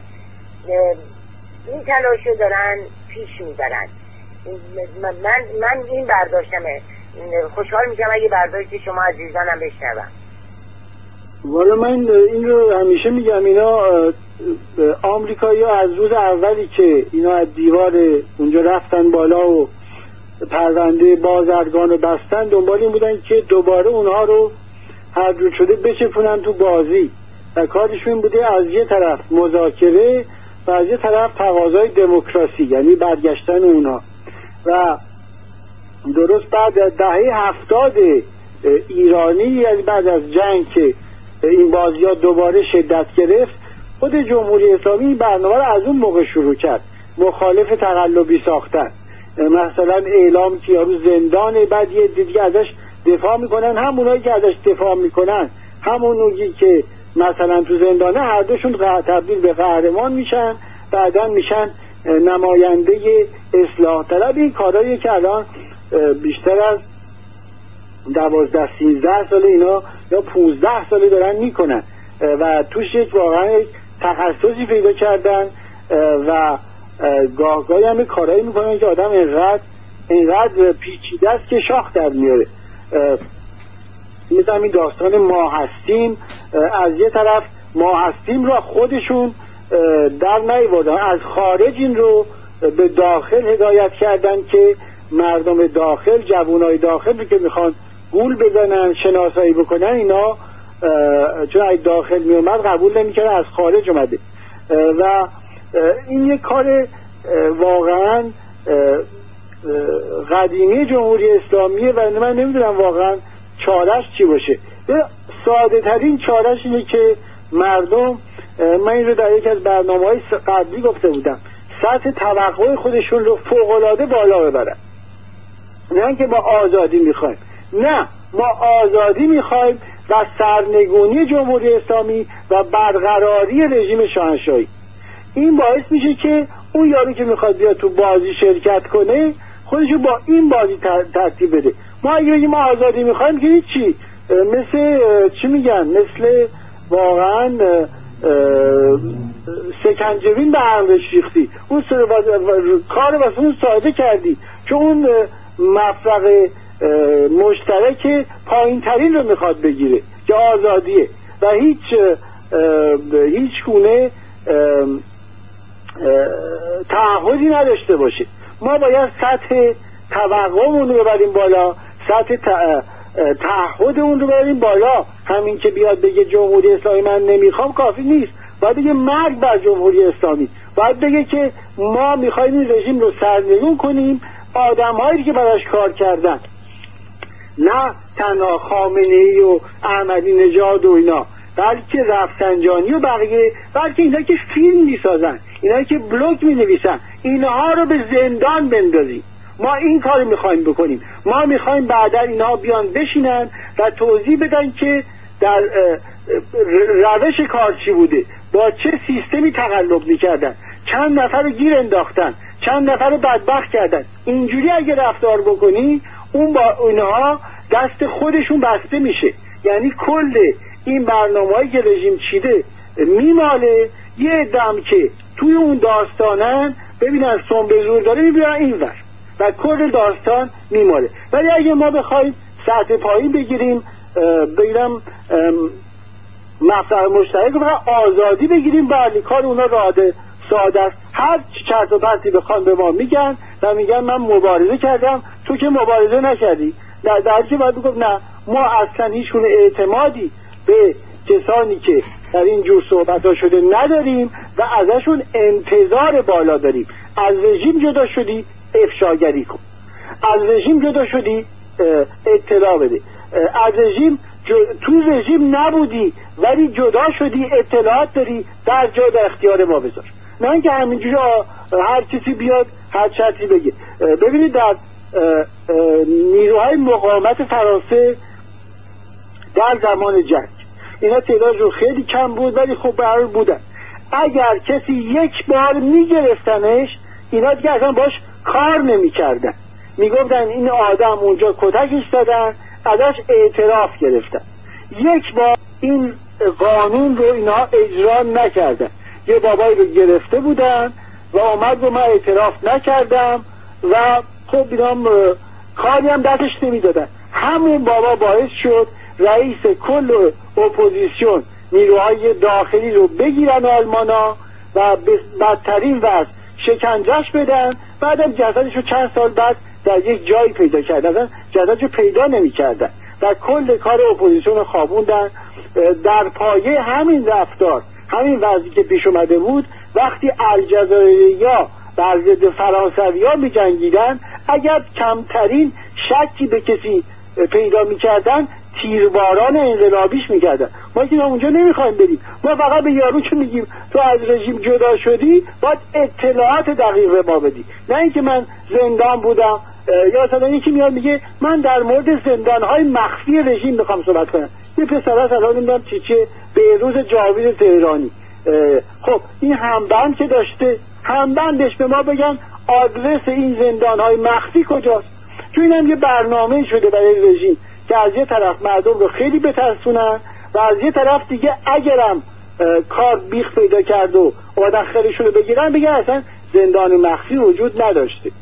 این تلاشو دارن پیش میبرن. من, من این برداشتمه. خوشحال میشم اگه برداشت شما عزیزانم بشنوم. والا من این رو همیشه میگم، اینا آمریکایی ها از روز اولی که اینا از دیوار اونجا رفتن بالا و پرونده بازرگان رو بستن، دنبال این بودن که دوباره اونها رو هر جور شده بچپونن تو بازی و کارشون بوده از یه طرف مذاکره و از یه طرف تقاضای دموکراسی، یعنی برگشتن اونها. و درست بعد دهه هفتاد ایرانی، یعنی بعد از جنگ که این بازی ها دوباره شدت گرفت، خود جمهوری اسلامی این برنامه رو از اون موقع شروع کرد، مخالف تقلبی ساختن. مثلا اعلام که یارو زندانه، بعد یه دیگه ازش دفاع میکنن، همونایی که ازش دفاع میکنن همونایی که مثلا تو زندانه، هر دوشون تبدیل به قهرمان میشن، بعدن میشن نماینده اصلاح طلب. این کارهایی که الان بیشتر از دوازده سیزده ساله اینا یا پونزده ساله دارن میکنن و توش یک واقعا یک تخصصی پیدا کردن و گاه گاهی هم کارهایی میکنن که آدم اینقدر اینقدر پیچیده است که شاخ در میاره. مثلا این داستان ما هستیم، از یه طرف ما هستیم را خودشون در نیاوردن، از خارج این رو به داخل هدایت کردن که مردم داخل، جوانای داخل رو که میخوان گول بزنن، شناسایی بکنن، اینا چون از داخل میومد قبول نمیکنن، از خارج اومده. و این یک کار واقعا قدیمی جمهوری اسلامیه و من نمیدونم واقعا چارش چی باشه. ساده ترین چارش اینه که مردم، من این رو در یک از برنامه‌های قبلی گفته بودم، سطح توقع خودشون رو فوق‌العاده بالا ببرن. نه که ما آزادی میخوایم، نه، ما آزادی میخوایم و سرنگونی جمهوری اسلامی و برقراری رژیم شاهنشاهی. این باعث میشه که اون یارو که میخواد بیاد تو بازی شرکت کنه خودشو با این بازی ترتیب بده. ما اگه بگیم ما آزادی میخوایم که هیچی، مثل چی میگن، مثل واقعا سکنجبین به عقل شیختی، اون کار واسه اون ساده کردی، چون اون مفرق مشترک پایین ترین رو میخواد بگیره که آزادیه و هیچ هیچ گونه تعهدی نداشته باشه. ما باید سطح توقعمون رو ببریم بالا، سطح تعهد اون رو ببریم بالا. همین که بیاد بگه جمهوری اسلامی من نمیخوام کافی نیست، باید بگه مرگ بر جمهوری اسلامی، باید بگه که ما میخوایم این رژیم رو سرنگون کنیم. آدم هایی که براش کار کردن، نه تنها خامنه‌ای و احمدی نژاد و اینا، بلکه رفسنجانی و بقیه، بلکه اینا که فیلم میسازن، اینا که بلوگ مینویسن، اینها رو به زندان بندازیم. ما این کار میخوایم بکنیم. ما میخوایم بعدا اینها بیان بشینن و توضیح بدن که در روش کار چی بوده، با چه سیستمی تقلب میکردن، چند نفر رو گیر انداختن، چند نفر رو بدبخت کردن. اینجوری اگه رفتار بکنی، اون با اونها دست خودشون بسته میشه. یعنی کل این برنامه‌ای که رژیم چیده میماله، یه دم که توی اون داستانن ببینن سون به زور داره میبینن این ور و کل داستان میماره. ولی اگه ما بخوایم سطح پایین بگیریم، بگیرم مفصل مشترک و آزادی بگیریم، بله کار اونا راده ساده است. هر چرت و پرتی بخوان به ما میگن و میگن من مبارزه کردم، تو که مبارزه نکردی. در درجه باید بگم نه، ما اصلا هیچ گونه اعتمادی به کسانی که در این جور صحبت ها شده نداریم و ازشون انتظار بالا داریم. از رژیم جدا شدی افشاگری کن، از رژیم جدا شدی اطلاع بده، از رژیم تو رژیم نبودی ولی جدا شدی اطلاعات داری، در جا در اختیار ما بذار. نه اینکه همینجوری هر کسی بیاد هر چیزی بگه. ببینید در نیروهای مقاومت فرانسه در زمان جنگ اینا تعدادشون خیلی کم بود ولی خب به هر حال بودن. اگر کسی یک بار میگرفتنش اینا دیگه اصلا باش کار نمیکردن، میگفتن این آدم اونجا کتکش دادن، ازش اعتراف گرفتن. یک بار این قانون رو اینا اجرا نکردن. یه بابایی رو گرفته بودن و آمد و من اعتراف نکردم و خب اینام کاری هم دستش نمیدادن. همون بابا باعث شد رئیس کل اپوزیسیون نیروهای داخلی رو بگیرن آلمانا و بدترین وضع شکنجهش بدن. بعدم جسدش رو چند سال بعد در یک جایی پیدا کردن، جسدش رو پیدا نمی کردن و کل کار اپوزیسیون رو خوابوندن. در پایه همین رفتار، همین وضعی که پیش اومده بود، وقتی الجزایریا بر ضد فرانسوی‌ها می جنگیدن، اگر کمترین شکی به کسی پیدا می کردن تیرباران انقلابیش می کردن. ما که اونجا نمی خواهیم بریم، ما فقط به یارو که میگیم تو از رژیم جدا شدی باید اطلاعات دقیق به ما بدی، نه اینکه من زندان بودم. یا مثلا یکی میاد میگه من در مورد زندانهای مخفی رژیم میخوام صحبت کنم. یه پسر هست الان نمیدونم چی چه بهروز جاوید تهرانی، خب این همبند که داشته، همبندش به ما بگن آدرس این زندانهای مخفی کجاست. تو این هم یه برنامه شده برای رژیم که از یه طرف مردم رو خیلی بترسونن و از یه طرف دیگه اگرم کار بیخ پیدا کرد و آدم خیلیشون رو بگیرن بگن اصلا زندان مخفی وجود نداشته.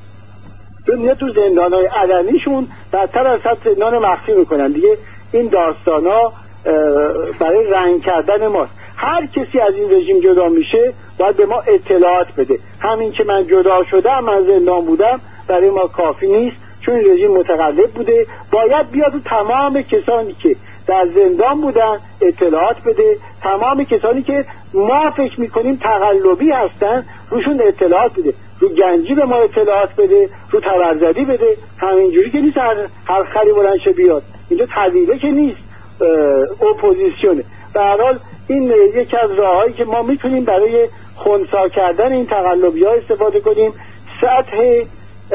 میاد تو زندانهای علنیشون بدتر از صد زندان مخفی میکنن دیگه. این داستان ها برای رنگ کردن ماست. هر کسی از این رژیم جدا میشه باید به ما اطلاعات بده. همین که من جدا شدم، من زندان بودم، برای ما کافی نیست، چون این رژیم متقلب بوده. باید بیاد و تمام کسانی که در زندان بودن اطلاعات بده، تمام کسانی که ما فکر میکنیم تقلبی هستن روشون اطلاعات بده، رو گنجی به ما اطلاعات بده، رو تبرزدی بده. همینجوری که نیست هر, هر خری بلند شه بیاد. اینجا طویله که نیست، اپوزیسیونه. به هر حال این یکی از راههایی که ما میتونیم برای خنثی کردن این تقلبی ها استفاده کنیم. سطح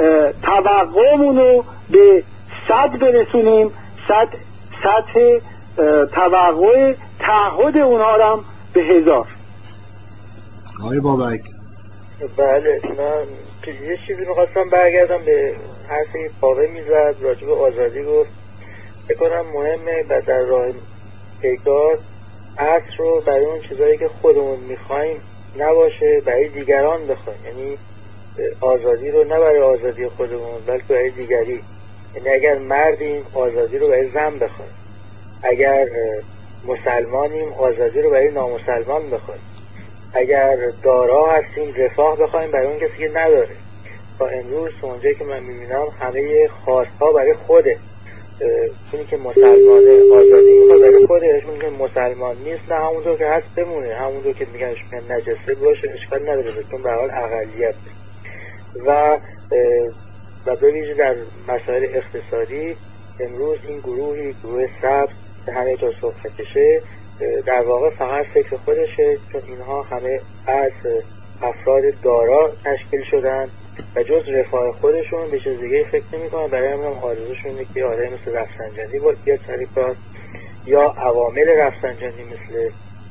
توقعمون رو به صد برسونیم، سطح سطح توقع تعهد اونها رو هم به هزار. آقای بابک. بله، من یه چیزی میخواستم برگردم به حرفی پاوه میزد راجع به آزادی. گفت بکنم مهمه و در راه پیکار عصر رو برای اون چیزایی که خودمون میخوایم نباشه برای دیگران بخوایم. یعنی آزادی رو نه برای آزادی خودمون بلکه برای دیگری. یعنی اگر مردیم آزادی رو برای زن بخوایم، اگر مسلمانیم آزادی رو برای نامسلمان بخوایم، اگر دارا هستیم رفاه بخوایم برای اون کسی که نداره. تا امروز اونجایی که من میبینم همه خواستها برای خوده. اونی که مسلمانه آزادی میخواد برای خودش، اونی که مسلمان نیست نه همونطور که هست بمونه، همونطور که میگن نجسه باشه اشکال نداره، چون به حال اقلیت. و و به ویژه در مسائل اقتصادی امروز این گروهی گروه سبز که همه جا صحبت کشه در واقع فقط فکر خودشه، چون اینها همه از افراد دارا تشکیل شدن و جز رفاه خودشون به چیز دیگه فکر نمی کنن. برای همین هم آرزوشون اینه که آدمی مثل رفسنجانی باید بیاد سر کار، یا عوامل رفسنجانی مثل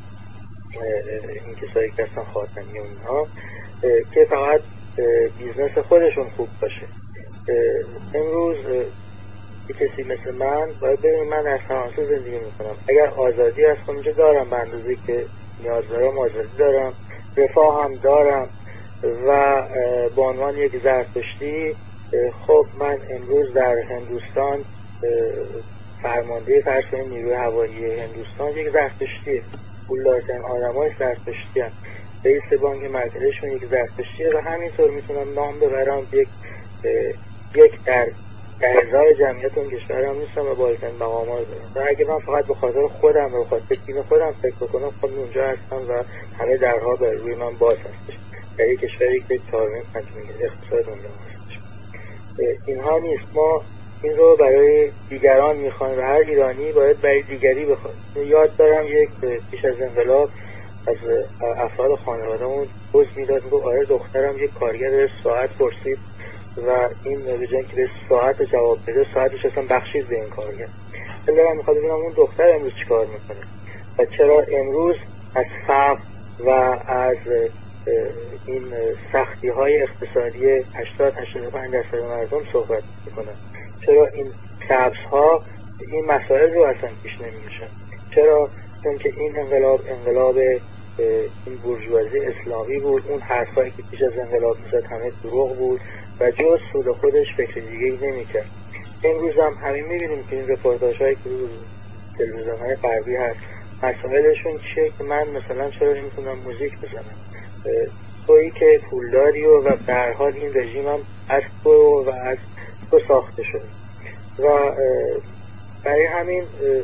این کسایی که هستن خاتمی و اینها که فقط بیزنس خودشون خوب باشه. امروز یک کسی مثل من باید ببینم من در فرانسه زندگی میکنم، اگر آزادی هست اونجا دارم به اندازه که نیاز دارم، آزادی دارم، رفاه هم دارم، و به عنوان یک زرتشتی خب من امروز در هندوستان فرمانده فرض کنید نیروی هوایی هندوستان یک زرتشتیه، پولدارترین آدمای زرتشتی هستن، رئیس بانک مرکزیشون یک زرتشتیه و همینطور میتونم نام ببرم یک یک در در هزار جمعیت اون کشور هم نیستم و بالاترین مقامات دارم و اگه من فقط به خاطر خودم و به خاطر تیم خودم فکر بکنم خب اونجا هستم و همه درها بر روی من باز هستش در یک کشوری که چهارمین پنجمین اقتصاد اونجا هستش. اینها نیست، ما این رو برای دیگران میخوایم و هر ایرانی باید برای دیگری بخواد. یاد دارم یک پیش از انقلاب از افراد خانواده‌مون پوز میداد میگفت آره دخترم یک کارگر ساعت پرسید و این به جای اینکه به ساعت جواب بده ساعتش اصلا بخشید به این کارگر. دلم میخواد ببینم اون دختر امروز چیکار میکنه و چرا امروز از فقر و از این سختی های اقتصادی هشتاد هشتاد و پنج درصد مردم صحبت میکنن، چرا این سبز ها این مسائل رو اصلا پیش نمیشن، چرا؟ چون که این انقلاب انقلاب این بورژوازی اسلامی بود، اون حرفایی که پیش از انقلاب میزد همه دروغ بود و جز سود خودش فکر دیگه ای نمیکرد. امروز هم همین میبینیم که این رپورتاژ هایی که روز تلویزیون های غربی هست مسائلشون چیه که من مثلا چرا نمیتونم موزیک بزنم، تویی که پولداری و و در حال این رژیم هم از تو و از تو ساخته شده و برای همین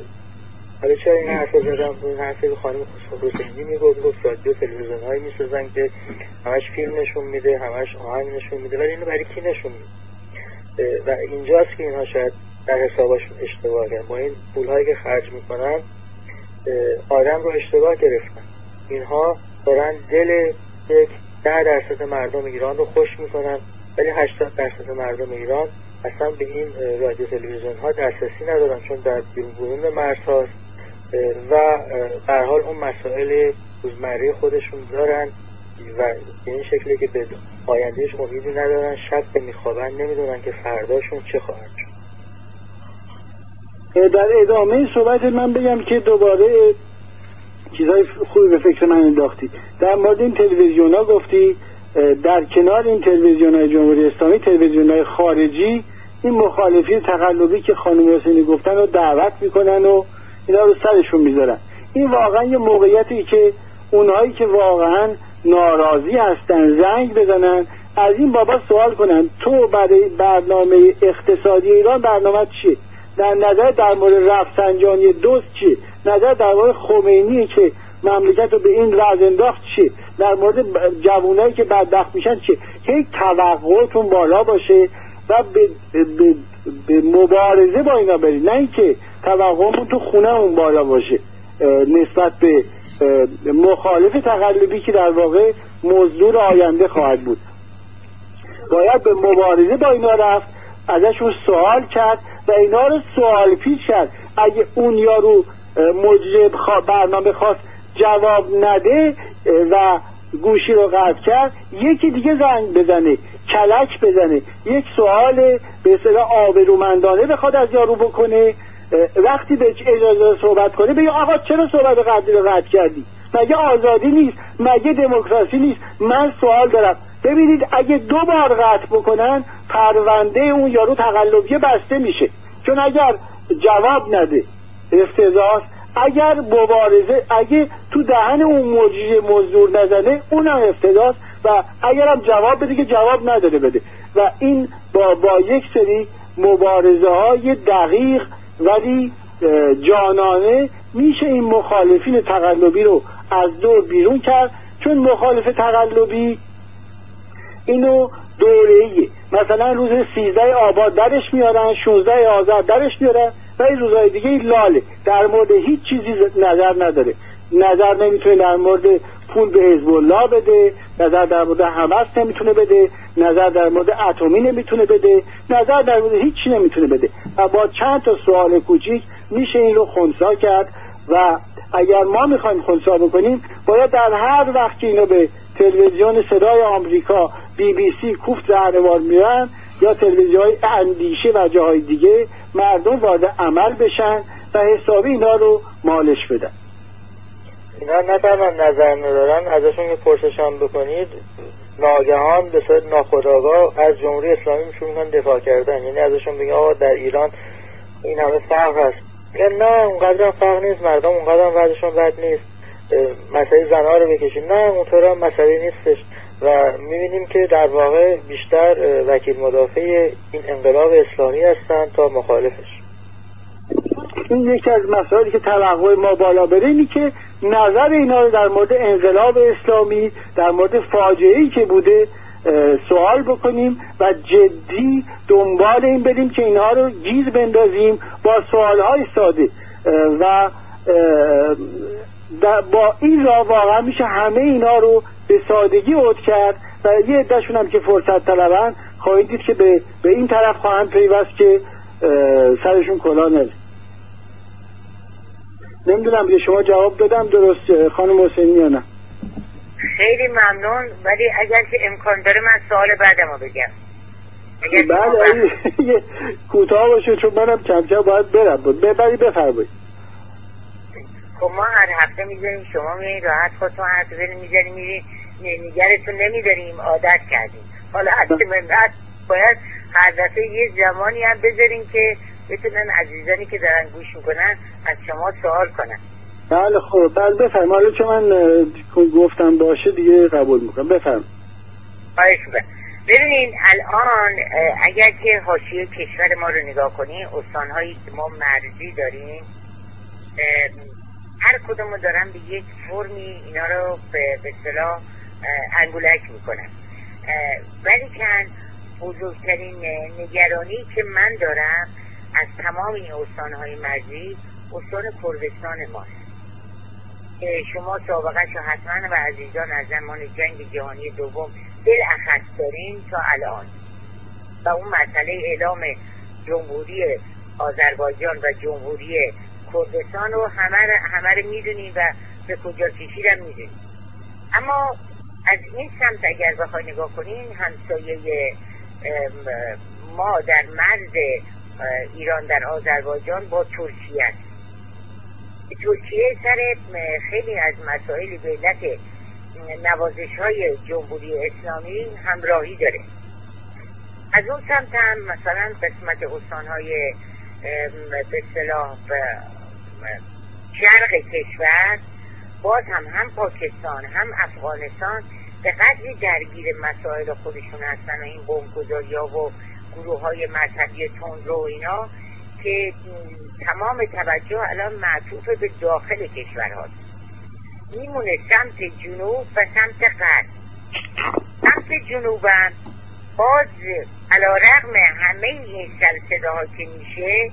حالا چرا این حرف زدم؟ این حرف خانم حسینی میگفت میگفت رادیو تلویزیون هایی میسازن که همش فیلم نشون میده، همش آهنگ نشون میده، ولی اینو برای کی نشون میده؟ و اینجاست که اینها شاید در حسابشون اشتباه کردن، با این پولهایی که خرج میکنن آدم رو اشتباه گرفتن. اینها دارن دل یک ده درصد مردم ایران رو خوش میکنن ولی هشتاد درصد مردم ایران اصلا به این رادیو تلویزیون ها دسترسی ندارن چون در بیرون مرزهاست و به هر حال اون مسائل روزمره خودشون دارن و به این شکلی که به آیندهش امیدی ندارن، شب میخوابن نمیدونن که فرداشون چه خواهد شد. در ادامه صحبت من بگم که دوباره چیزای خوبی به فکر من انداختی. در مورد این تلویزیون ها گفتی در کنار این تلویزیون های جمهوری اسلامی تلویزیون های خارجی این مخالفین تقلبی که خانم حسینی گفتن رو دعوت میکنن و اینا رو سرشون میذارن. این واقعا یه موقعیتی که اونهایی که واقعا ناراضی هستن زنگ بزنن از این بابا سوال کنن تو برای برنامه اقتصادی ایران برنامه چیه؟ در نظر در مورد رفسنجانی دوست چیه؟ نظر در مورد خمینی که مملکت رو به این وضع انداخت چیه؟ در مورد جوانایی که بدبخت میشن چیه؟ که یک توقعتون بالا باشه و به, به, به مبارزه با اینا برید، نه اینکه توقعمون تو خونه اون بالا باشه نسبت به مخالف تقلبی که در واقع مزدور آینده خواهد بود. باید به مبارزه با اینا رفت، ازشون سوال کرد و اینا رو سوال پیش کرد. اگه اون یارو مجرم برنامه خواست جواب نده و گوشی رو قطع کرد یکی دیگه زنگ بزنه، کلک بزنه، یک سوال به اصطلاح آبرومندانه بخواد از یارو بکنه، وقتی به اجازه صحبت کنه بگه آقا چرا صحبت قبلی رو قطع کردی؟ مگه آزادی نیست؟ مگه دموکراسی نیست؟ من سوال دارم. ببینید اگه دو بار قطع بکنن پرونده اون یارو تقلبی بسته میشه، چون اگر جواب نده افتضاح، اگر مبارزه اگه تو دهن اون مجری مزدور نزنه اونم افتضاح و اگرم جواب بده که جواب نداره بده و این با, با یک سری مبارزه های دقیق ولی جانانه میشه این مخالفین تقلبی رو از دور بیرون کرد. چون مخالف تقلبی اینو دوره‌ایه، مثلا روز سیزده آبان درش میارن، شانزده آذر درش میارن و این روزهای دیگه این لاله در مورد هیچ چیزی نظر نداره، نظر نمیتونه در مورد پول به حزب الله بده، نظر در مورد حماس نمیتونه بده، نظر در مورد اتمی نمیتونه بده، نظر در مورد هیچ چی نمیتونه بده و با چند تا سوال کوچیک میشه این رو خنثی کرد. و اگر ما میخوایم خنثی بکنیم باید در هر وقت که اینو به تلویزیون صدای آمریکا، بی بی سی، کوفت زهروار میرن یا تلویزیون های اندیشه و جاهای دیگه مردم وارد عمل بشن و حسابی اینا رو مالش بدن. اینا نه تنها نظر ندارن، ازشون یه پرسش هم بکنید ناگهان به صورت ناخودآگاه از جمهوری اسلامی شروع میکنن دفاع کردن، یعنی ازشون بگن آقا در ایران این همه فقر هست، میگن نه اونقدر فرق نیست، مردم اونقدر وضعشون بد نیست، مسئله زنها رو بکشید، نه اونطور هم مسئله نیستش. و میبینیم که در واقع بیشتر وکیل مدافع این انقلاب اسلامی هستن تا مخالفش. این یکی از مسائلی که توقع ما بالا بره اینی که نظر اینا رو در مورد انقلاب اسلامی، در مورد فاجعه‌ای که بوده سوال بکنیم و جدی دنبال این بریم که اینها رو گیز بندازیم با سوالهای ساده و با این راه واقعا میشه همه اینا رو به سادگی عد کرد و یه عده‌شون هم که فرصت طلبن خواهید دید که به, به این طرف خواهند پیوست که سرشون کلاه نره. نمیدونم به شما جواب دادم درست خانم حسینی یا نه؟ خیلی ممنون، ولی اگر که امکان داره من سوال بعدمو بگم. بله اگه کوتاه باشه چون منم کم کم باید برم بود ببری بفرمایید. خب ما هر هفته میذاریم شما میرین راحت خودتون حرف بزنید میذاریم میرین نگرتون نمیداریم عادت کردیم. حالا حتی منت باید هر دفعه یه زمانی هم بذاریم که بتونن عزیزانی که دارن گوش میکنن از شما سوال کنن. بله خب بله بفرم. حالا چون من گفتم باشه دیگه قبول میکنم. بفرم. خواهش میکنم. ببینین الان اگر که حاشیه کشور ما رو نگاه کنین، استانهایی که ما مرزی داریم هر کدومو دارن به یک فرمی اینا رو به اصطلاح انگولک میکنن، ولی کن بزرگترین نگرانی که من دارم از تمام این استانهای مرزی استان کردستان ماست که شما سابقه‌شو حتما و عزیزان از زمان جنگ جهانی دوم بالاخص دارین تا الان و اون مسئله اعلام جمهوری آذربایجان و جمهوری کردستان رو همه همه رو میدونیم و به کجا کشیدن میدونیم. اما از این سمت اگر بخوای نگاه کنین، همسایه ما در مرز ایران در آذربایجان با ترکیه است. ترکیه سر خیلی از مسائل به علت نوازش های جمهوری اسلامی همراهی داره. از اون سمت هم مثلا قسمت استانهای به اصطلاح شرق کشور باز هم هم پاکستان هم افغانستان به قدری درگیر مسائل خودشون هستن و این بمبگذاری ها و گروه های مذهبی تندرو و اینا که تمام توجه الان معطوف به داخل کشور هاست. میمونه سمت جنوب و سمت غرب. سمت جنوب هم باز علی رغم همه این سلسله‌ها که میشه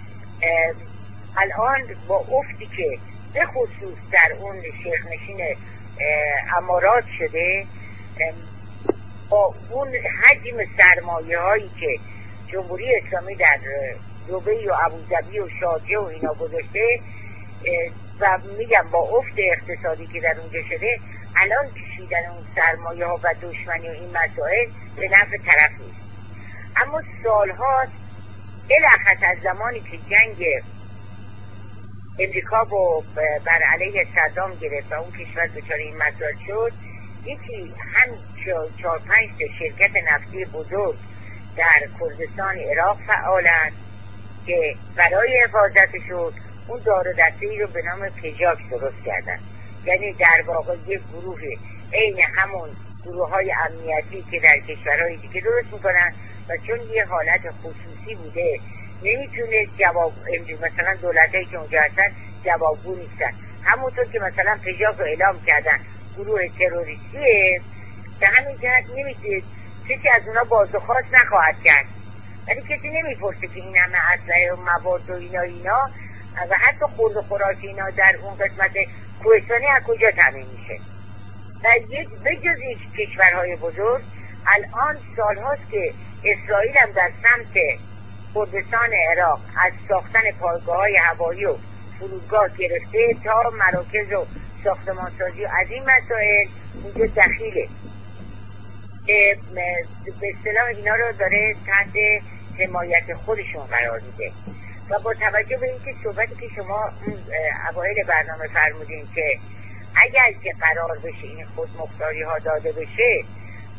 الان با افتی که به خصوص در اون شیخ نشین امارات شده، با اون حجم سرمایه هایی که جمهوری اسلامی در دبی و ابوظبی و شارجه و اینا گذاشته و میگم با افت اقتصادی که در اونجا شده، الان کشیدن اون سرمایه ها و دشمنی و این مسائل به نفع طرف نیست. اما سالهاست بالاخص از زمانی که جنگ امریکا با بر علیه صدام گرفت و اون کشور دچار این مسائل شد، یکی هم چهار پنج تا شرکت نفتی بزرگ در کردستان عراق فعالند که برای حفاظتشون اون دار و دسته ای رو به نام پژاک درست کردن. یعنی در واقع یک گروه عین همون گروه های امنیتی که در کشورهای دیگه درست میکنن و چون یه حالت خصوصی بوده نمیتونه جواب مثلا دولتایی که اونجا هستن جوابگو نیستن. همونطور که مثلا پژاک رو اعلام کردن گروه تروریستیه، به همین جهت نمیتونه کسی از اونا بازخواست نخواهد کرد، ولی کسی نمیپرسه که این همه اسلحه و مواد و اینا اینا و حتی خورد و خوراک اینا در اون قسمت کوهستانی از کجا تامین میشه. و یک بجز این کشورهای بزرگ الان سالهاست که اسرائیل هم در سمت کردستان عراق از ساختن پایگاه‌های هوایی و فرودگاه گرفته تا مراکز و ساختمانسازی و از این مسائل اونجا دخیله که به اصطلاح اینا رو داره تحت حمایت خودشون قرار میده. و با توجه به اینکه صحبتی که شما اوایل برنامه فرمودین که اگر که قرار بشه این خودمختاری ها داده بشه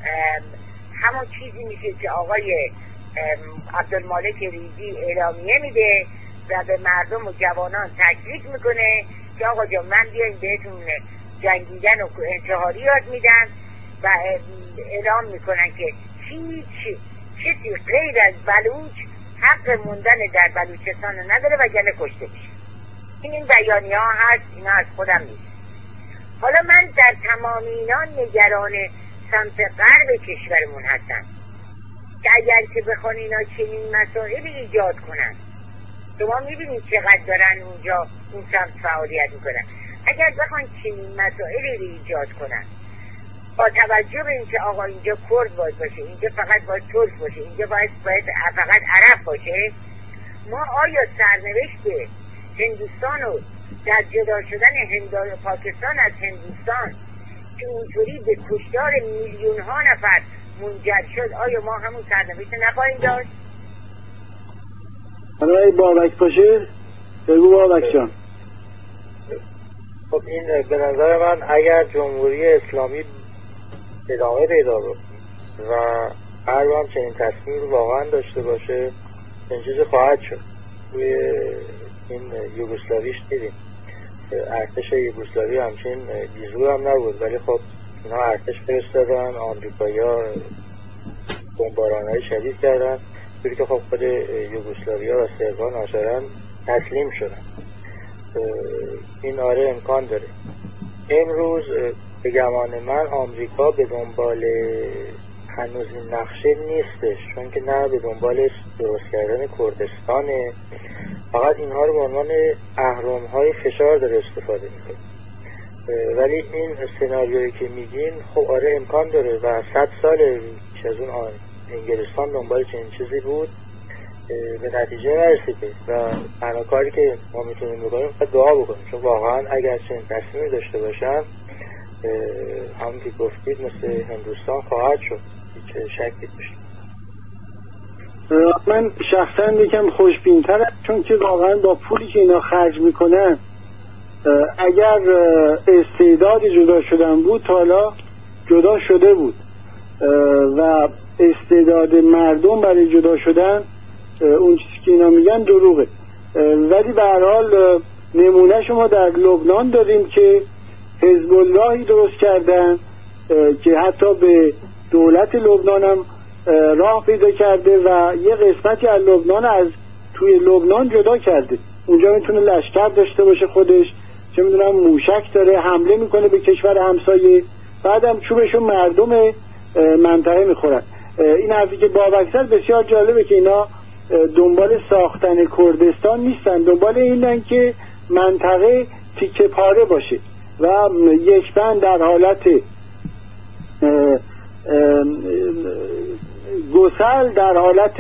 همون چیزی میشه که آقای عبدالمالک ریزی اعلامیه میده و به مردم و جوانان تشویق میکنه که آقا جان من بیاین بهتون جنگیدن و انتحاری یاد میدن و اعلام میکنن که هیچ کسی غیر از بلوچ حق موندن در بلوچستان نداره و گله کشته میشه. این این بیانیه ها هست، اینا از خودم نیست. حالا من در تمام اینا نگران سمت غرب کشورمون هستم که اگر که بخوان اینا چنین مسائلی ایجاد کنن، شما میبینید چقدر دارن اونجا اون سمت فعالیت میکنن، اگر بخوان چنین مسائلی رو ایجاد کنن با توجه به اینکه آقا اینجا کرد باید باشه، اینجا فقط باید ترک باشه، اینجا باید, باید فقط عرب باشه، ما آیا سرنوشت هندوستان و در جدا شدن هندوستان و پاکستان از هندوستان که اونطوری به کشتار میلیون ها نفر منجر شد، آیا ما همون سرنوشت نخواهیم داشت؟ حالا بابک باشه بگو بابک جان. خب این به نظر من اگر جمهوری اسلامی ادامه پیدا بود و هر هم چنین تصمیم واقعا داشته باشه این چیز خواهد شد. توی این یوگسلاویش دیدیم ارتش یوگسلاوی همچین بیزو هم نبود، ولی خب اینا ارتش فرستادن، آمریکایی ها بمباران های شدید کردن، توی که خب خود یوگسلاوی ها و سربا ناشرن تسلیم شدن. این آره امکان داره. امروز به گمان من آمریکا به دنبال هنوز این نقشه نیستش، چون که نه به دنبال درست کردن کردستانه، فقط اینها رو به عنوان اهرم های فشار داره استفاده میکنه. ولی این سناریویی که میگین خب آره امکان داره و صد سال پیش از اون انگلستان دنبال چنین چیزی بود به نتیجه نرسیده و تنها کاری که ما میتونیم بکنیم فقط دعا بکنیم، چون واقعا اگر چنین تصمیمی داشته باشن همون که گفتید مثل هندوستان خواهد شد، هیچ شکی داشت. من شخصا یکم خوشبین‌ترم، چون که واقعا با پولی که اینا خرج میکنن اگر استعداد جدا شدن بود تا حالا جدا شده بود و استعداد مردم برای جدا شدن اون چیزی که اینا میگن دروغه. ولی به هر حال نمونه شما در لبنان داریم که حزب اللهی درست کردن که حتی به دولت لبنان هم راه پیدا کرده و یه قسمتی از لبنان از توی لبنان جدا کرده. اونجا میتونه لشکر داشته باشه خودش، چه میدونم موشک داره، حمله میکنه به کشور همسایه، بعدم چوبشون مردم منطقه میخورن. این حرفی که بابک زد بسیار جالبه که اینا دنبال ساختن کردستان نیستن، دنبال اینن که منطقه تیکه پاره باشه و یک بند در حالت گسل، در حالت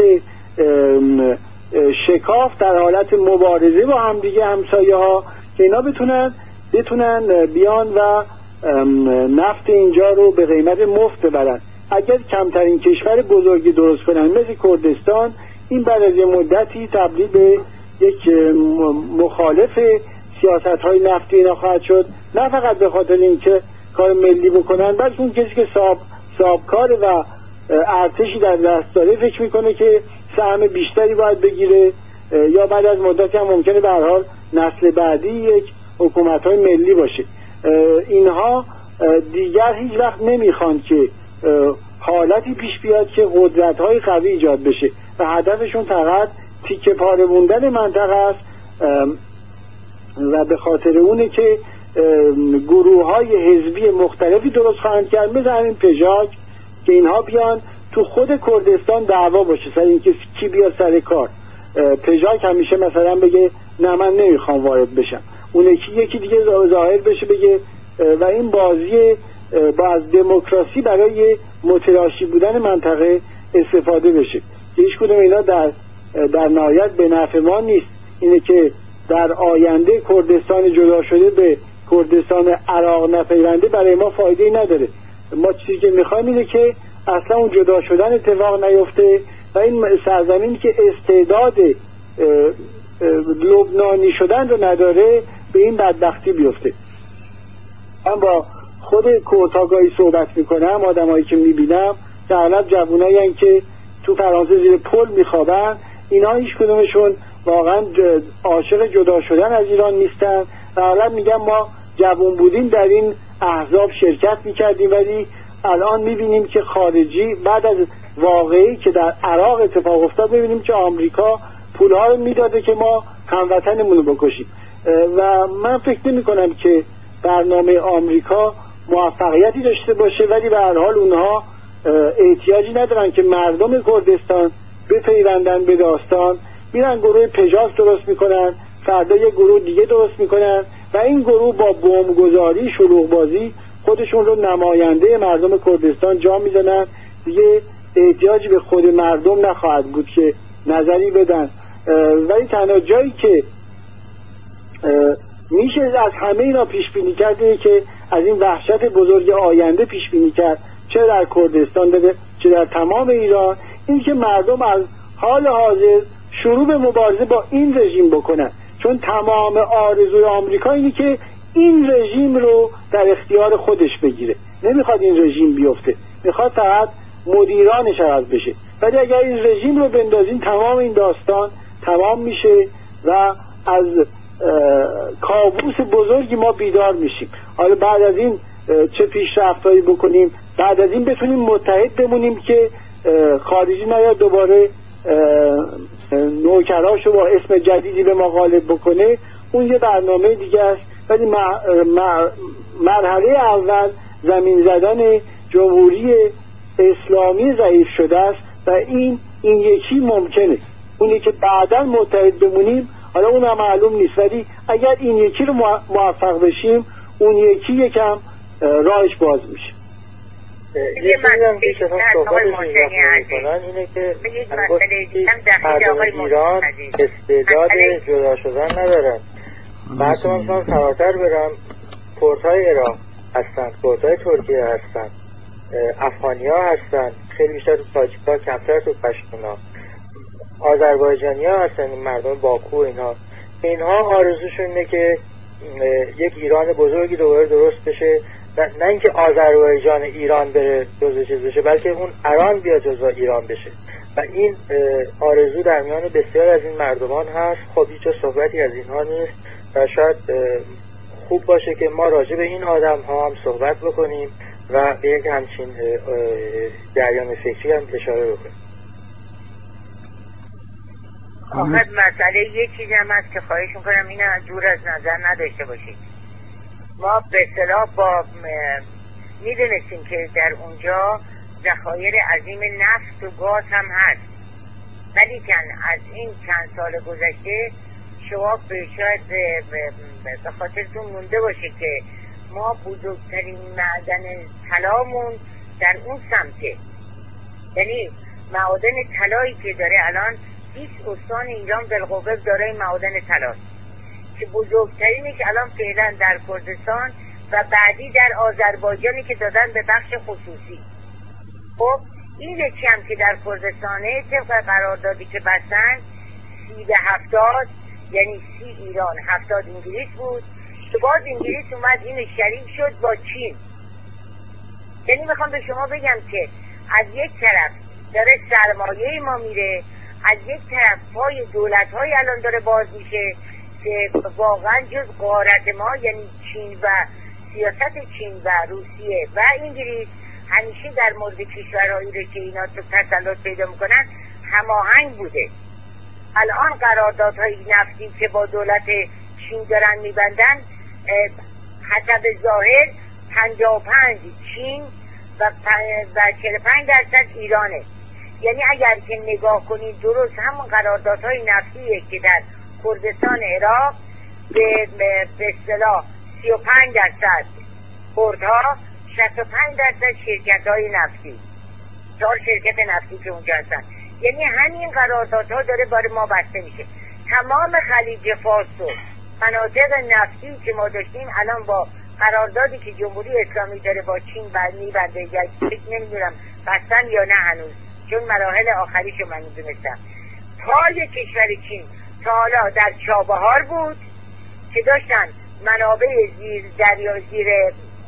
شکاف، در حالت مبارزه با هم دیگه همسایه ها، که اینا بتونن بتونن بیان و نفت اینجا رو به قیمت مفت ببرن. اگر کمترین کشور بزرگی درست کنن مثل کردستان، این بعد از یه مدتی تبدیل به یک مخالف سیاست های نفتی اینا خواهد شد، نه فقط به خاطر اینکه کار ملی بکنن، بلکه اون کسی که صاحب صاحبکار و ارتشی در دست داره فکر میکنه که سهم بیشتری باید بگیره، یا بعد از مدتی هم ممکنه به هر حال نسل بعدی یک حکومت‌های ملی باشه. اینها دیگر هیچ وقت نمیخوان که حالتی پیش بیاد که قدرت‌های قوی ایجاد بشه و هدفشون فقط تیکه پاره موندن منطقه است و به خاطر اونه که گروه‌های حزبی مختلفی درست خواهند کرد، مثل همین پژاک، که اینها بیان تو خود کردستان دعوا باشه سر اینکه کی بیاد سر کار. پژاک همیشه مثلا بگه نه من نمیخوام وارد بشم، اون یکی یکی دیگه ظاهر بشه بگه، و این بازی با از دموکراسی برای متلاشی بودن منطقه استفاده بشه که هیچ کدوم اینا در در نهایت به نفع ما نیست. اینه که در آینده کردستان جدا شده به کردستان عراق نپیونده برای ما فایده ای نداره. ما چیزی که میخوایم اینه که اصلا اون جدا شدن اتفاق نیفته و این سرزمین که استعداد لبنانی شدن رو نداره به این بدبختی بیفته. من با خود کوتاگاهی صحبت میکنم، آدمایی که میبینم در اغلب جوانایی هستن که تو فرانسه زیر پل میخوابن. اینا هیچ کدومشون واقعا عاشق جدا شدن از ایران نیستن. در اغلب میگم ما جوان بودیم در این احزاب شرکت میکردیم، ولی الان میبینیم که خارجی بعد از واقعی که در عراق اتفاق افتاد میبینیم که آمریکا پولها رو میداده که ما هموطنمون رو بکشیم. و من فکر نمی کنم که برنامه آمریکا موفقیتی داشته باشه، ولی به هر حال اونها احتیاجی ندارن که مردم کردستان بپیوندن به داستان. میرن گروه پژاز درست میکنن، فردا یه گروه دیگه درست میکنن و این گروه با بمبگذاری شلوغ بازی خودشون رو نماینده مردم کردستان جا میزنن. دیگه احتیاجی به خود مردم نخواهد بود که نظری بدن. ولی تنها جایی که میشه از همه اینا پیش بینی کرده که از این وحشت بزرگ آینده پیش بینی کرد، چه در کردستان بده چه در تمام ایران، این که مردم از حال حاضر شروع به مبارزه با این رژیم بکنن. چون تمام آرزوی آمریکا اینه که این رژیم رو در اختیار خودش بگیره، نمیخواد این رژیم بیفته، میخواد فقط مدیرانش عوض بشه. ولی اگر این رژیم رو بندازین تمام این داستان تمام میشه و از کابوس بزرگی ما بیدار میشیم. حالا بعد از این چه پیشرفتایی بکنیم، بعد از این بتونیم متحد بمونیم که خارجی نیاد دوباره نوکراشو با اسم جدیدی به ما غالب بکنه، اون یه برنامه دیگه است. ولی مرحله اول زمین زدن جمهوری اسلامی ضعیف شده است و این این یکی ممکنه. اونی که بعداً متحد بمونیم حالا اون هم معلوم نیست، ولی اگر این یکی رو موفق بشیم اون یکی یکم راهش باز میشه. یه چیزی هم که شما صحبتش میکنن اینه که مردم ایران استعداد جدا شدن ندارن. بعد من میخوام فراتر برم، کردهای عراق هستن، کردهای ترکیه هستن، افغانی ها هستن، خیلی بیشتر تو تاجیک ها، کمتر تو پشتونا، آذربایجانی ها هستن، مردم باکو. اینها اینها آرزوشون اینه که یک ایران بزرگی دوباره درست بشه، نه اینکه آذربایجان ایران بره جزء چیز بشه، بلکه اون ایران بیاد جزء ایران بشه. و این آرزو در میان بسیار از این مردمان هست. خب هیچ صحبتی از اینها نیست و شاید خوب باشه که ما راجع به این آدم ها هم صحبت بکنیم و به یک همچین جریان فکری هم اشاره بکنیم. آخر مسئله یه چیزی هم هست که خواهش میکنم اینو دور از نظر نداشته باشید. ما به اصطلاح با میدونستیم که در اونجا ذخایر عظیم نفت و گاز هم هست، ولی کن از این چند سال گذشته شما شاید به خاطرتون مونده باشه که ما بزرگترین معدن طلامون در اون سمته، یعنی معادن طلایی که داره الان بیست استان ایران بالقوه داره معادن طلا که بزرگترینش الان فعلا در کردستان و بعدی در آذربایجانی که دادن به بخش خصوصی. خب این یکی هم که در کردستانه طبق قراردادی که بستن سی به هفتاد، یعنی سی ایران هفتاد انگلیس بود که باز انگلیس اومد این شریک شد با چین. یعنی میخوام به شما بگم که از یک طرف داره سرمایه ما میره، از یک طرف پای دولت های الان داره باز میشه که واقعا جز غارت ما، یعنی چین و سیاست چین و روسیه و انگلیس همیشه در مورد کشورهایی رو که اینا تو تسلط پیدا میکنن هماهنگ بوده. الان قراردادهای نفتی که با دولت چین دارن میبندن حسب ظاهر پنجاه و پنج چین و چهل و پنج درصد ایرانه. یعنی اگر که نگاه کنید درست همون قراردادهای نفتیه که در کردستان عراق به به اصطلاح سی و پنج درصد کردها، شصت و پنج درصد شرکت‌های نفتی، چهار شرکت نفتی که اونجا هستن. یعنی همین قراردادها داره برای ما بسته میشه. تمام خلیج فارس و مناطق نفتی که ما داشتیم الان با قراردادی که جمهوری اسلامی داره با چین میبنده، یا نمیدونم بستن یا نه هنوز، چون مراحل آخریشو من میدونستم. پای کشور چین تا حالا در چابهار بود که داشتن منابع زیر دریا زیر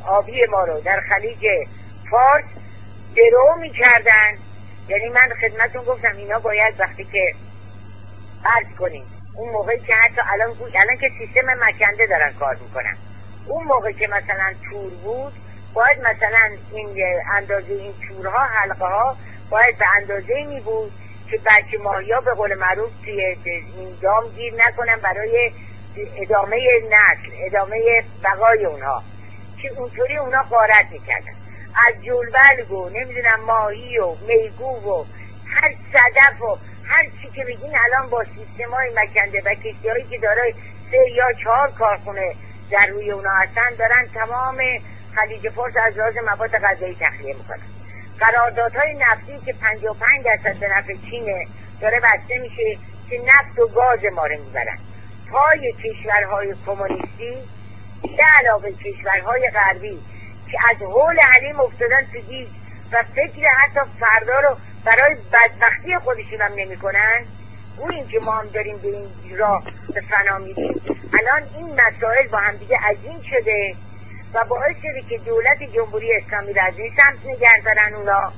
آبی ما رو در خلیج فارس درو میکردن. یعنی من خدمتون گفتم اینا باید وقتی که عرض کنیم اون موقعی که حتی الان الان که سیستم مکنده دارن کار میکنن، اون موقع که مثلا تور بود باید مثلا این اندازه این تورها حلقه ها باید به اندازه می بود که بچه ماهیا به قول معروف توی این دام گیر نکنن برای ادامه نسل، ادامه بقای اونها، که اونطوری اونا غارت میکردن از جلبلگ و نمیدونم ماهی و میگو و هر صدف و هر چی که بگین. الان با سیستم های مکنده و کشتی هایی که داره سه یا چهار کارخونه در روی اونا هستن دارن تمام خلیج فارس از لحاظ مواد غذایی تخلیه میکنن. قراردادهای نفتی که پنجاه و پنج درصد به نفع چینه داره بسته میشه که نفت و گاز ما رو میبرن پای کشورهای کمونیستی به علاوه کشورهای غربی که از حول حلیم افتادن تو گیج و فکر حتی فردا رو برای بدبختی خودشون هم نمی کنن. او این که ما هم داریم به این راه به فنا میریم. الان این مسائل با هم دیگه عجین شده و باعث شده که دولت جمهوری اسلامی را از این سمت نگه دارن. اونا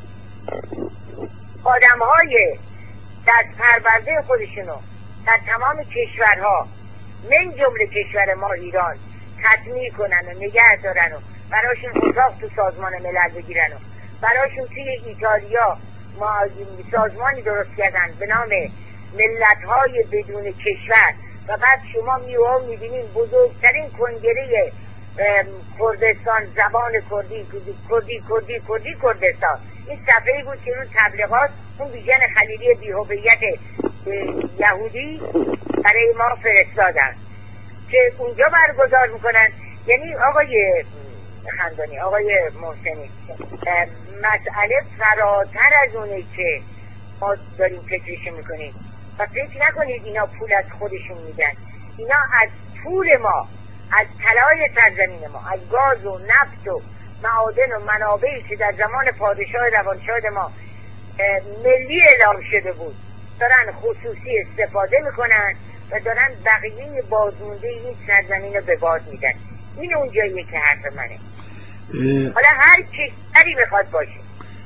آدم های دست پرورده خودشونو در تمام کشورها من جمله کشور ما ایران تطمیع کنن و نگه دارن و براشون اتاق تو سازمان ملل بگیرن و براشون توی ایتالیا ما سازمانی درست کردن به نام ملت‌های بدون کشور و بعد شما میوها میبینین بزرگترین کنگره کردستان، زبان کردی کردی کردی کردی کردستان. این صفحه‌ای بود که اون تبلیغات اون بیژن خلیلی بی‌هویت یهودی برای ما فرستادن که اونجا برگزار میکنن. یعنی آقای خندانی، آقای محسنی، مسئله فراتر از اونه که ما داریم فکرش میکنیم و فکر نکنید اینا پول از خودشون میدن. اینا از پول ما، از طلای سرزمین ما، از گاز و نفت و معادن و منابعی که در زمان پادشاه روانشاد ما ملی اعلام شده بود دارن خصوصی استفاده میکنن و دارن بقیه بازمونده این سرزمین رو به باد میدن. این اونجاییه که حرف منه. حالا هر کشوری بخواد باشه.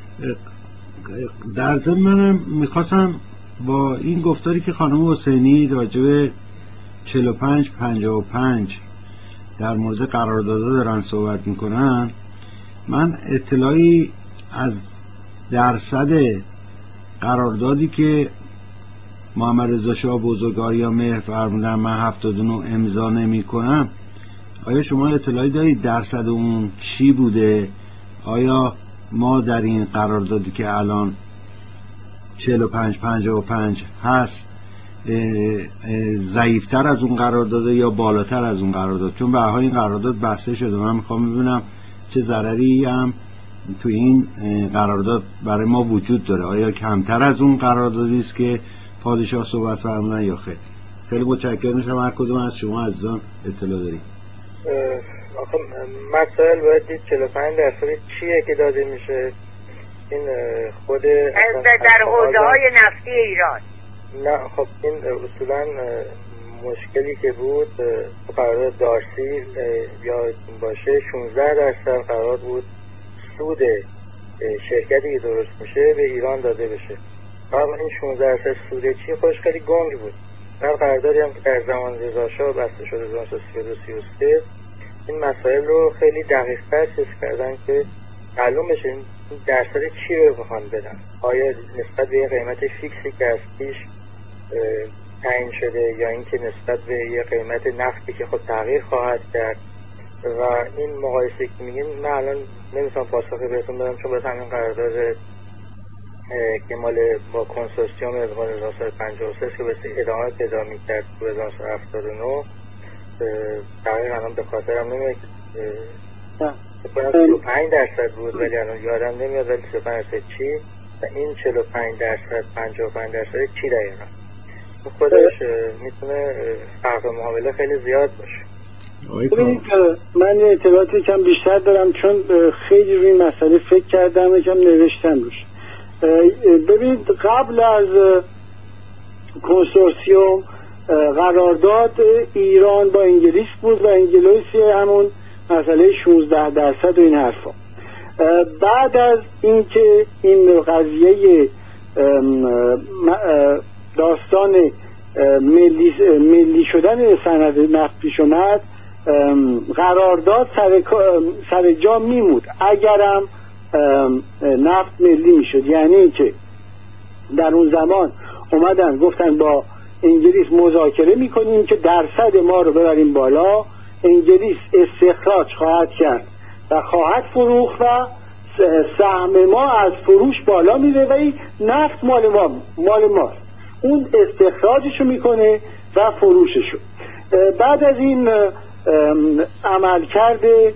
در ضمن منم میخواستم با این گفتاری که خانم حسینی راجب چهل و پنج پنجاه و پنج در مورد قراردادها دارن صحبت میکنن، من اطلاعی از درصد قراردادی که محمد رضا شاه بزرگواریا مهر فرمودن من هفتاد و نه امضا نمی کنم، آیا شما اطلاعی دارید درصد اون چی بوده؟ آیا ما در این قراردادی که الان چهل و پنج پنجاه و پنج هست ضعیفتر از اون قرارداد یا بالاتر از اون قرارداد؟ چون به هر حال این قرارداد بسته شده، من میخوام ببینم چه ضرری هم تو این قرارداد برای ما وجود داره. آیا کمتر از اون قراردادی است که پادشاه صحبت فرمودن یا خیر؟ خیلی متشکرم میشم هر کدوم از شما عزیزان اطلاع دارید. آخه مسائل باید دید چهل و پنج درصد چیه که داده میشه؟ این خود در حوزه های نفتی ایران. نه خب این اصولا مشکلی که بود قرارداد دارسی یا باشه شانزده درصد قرار بود سود شرکتی که درست میشه به ایران داده بشه. اما این شانزده درصد سود چی خودش خیلی گنگ بود. در قراردادی هم که در زمان رضا شاه بسته شده هزار و نهصد و سی و دو سی و سه این مسائل رو خیلی دقیق تر چیز کردن که معلوم بشه این درصد چی رو میخوان بدن. آیا نسبت به یه قیمت فیکسی که از پیش تعیین شده یا اینکه نسبت به یه قیمت نفتی که خود تغییر خواهد کرد؟ و این مقایسه که میگیم من الان نمیتونم پاسخی بهتون بدم چون باید همین قرارداد که مال با کنسورسیوم هزار و نهصد و پنجاه و سه که بسید ادامه پیدا میکرد تو هزار و نهصد و هفتاد و نه دقیق الان به خاطرم نمیاد سی و پنج درصد بود ولی الان یادم نمیاد ولی سی و پنج درصد چی و این چهل و پنج درصد پنجاه و پنج درصد چی دقیقا خودش میتونه فرق معامله خیلی زیاد باشه. ببینید من یه اطلاعاتی کم بیشتر دارم چون خیلی روی مسئله فکر کردم و کم نوشتم روش. ببینید قبل از کنسورسیوم قرارداد ایران با انگلیس بود و انگلیس همون مسئله شانزده درصد و این حرفا. بعد از اینکه این قضیه داستان ملی, ملی شدن صنعت نفت پیش اومد، قرارداد سر, سر جا میمود اگرم نفت ملی میشد. یعنی که در اون زمان اومدن گفتن با انگلیس مذاکره میکنیم که درصد ما رو ببریم بالا، انگلیس استخراج خواهد کرد و خواهد فروخت و سهم ما از فروش بالا میره و این نفت مال ما مال ماست. اون استخراجشو میکنه و فروششو. بعد از این عمل کرده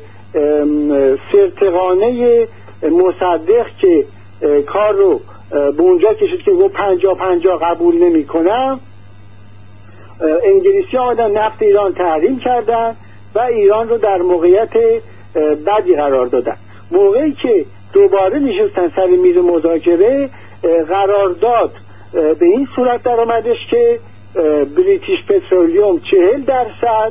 سرتقانه مصدق که کار رو به اونجا کشید که گفت پنجا پنجا قبول نمی کنم، انگلیسی آمدن نفت ایران تحریم کردن و ایران رو در موقعیت بدی قرار دادن. موقعی که دوباره نشستن سر میز مذاکره، قرارداد به این صورت در آمدش که بریتیش پترولیوم چهل درصد،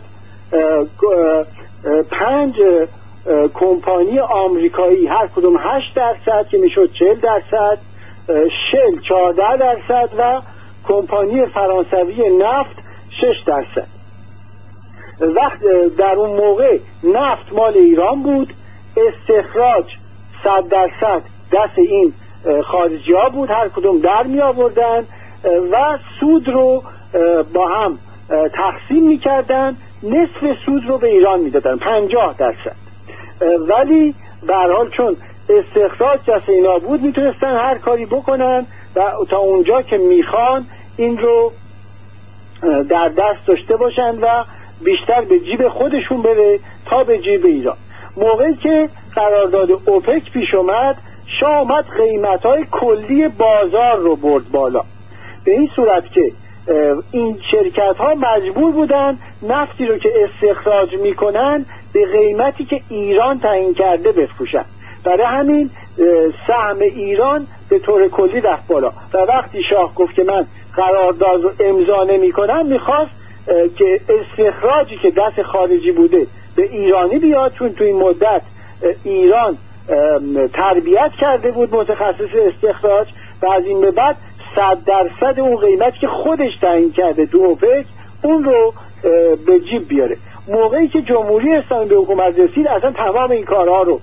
پنج کمپانی آمریکایی هر کدوم هشت درصد که میشد چهل درصد، شل چهارده درصد و کمپانی فرانسوی نفت شش درصد. وقت در اون موقع نفت مال ایران بود، استخراج صد درصد دست این خارجی ها بود، هر کدوم در می آوردن و سود رو با هم تقسیم می کردن، نصف سود رو به ایران می دادن، پنجاه درصد. ولی به هر حال چون استخراج دست اینا بود میتونستن هر کاری بکنن و تا اونجا که میخوان این رو در دست داشته باشن و بیشتر به جیب خودشون بره تا به جیب ایران. موقعی که قرارداد اوپک پیش اومد، شاه اومد قیمت‌های کلی بازار رو برد بالا، به این صورت که این شرکت‌ها مجبور بودن نفتی رو که استخراج میکنن به قیمتی که ایران تعیین کرده بفروشن. برای همین سهم ایران به طور کلی رفت بالا و وقتی شاه گفت که من قرارداد رو امضا نمی‌کنم، می‌خواست که استخراجی که دست خارجی بوده به ایرانی بیاد، چون تو این مدت ایران تربیت کرده بود متخصص استخراج و از این به بعد صد درصد اون قیمت که خودش تعیین کرده تو اوپک اون رو به جیب بیاره. موقعی که جمهوری اسلامی به حکومت رسید اصلا تمام این کارها رو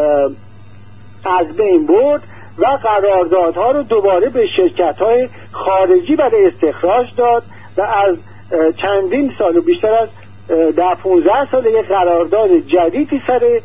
از بین برد و قراردادها رو دوباره به شرکت‌های خارجی برای استخراج داد و از چندین سال و بیشتر از ده پونزده سال یک قرارداد جدیدی سر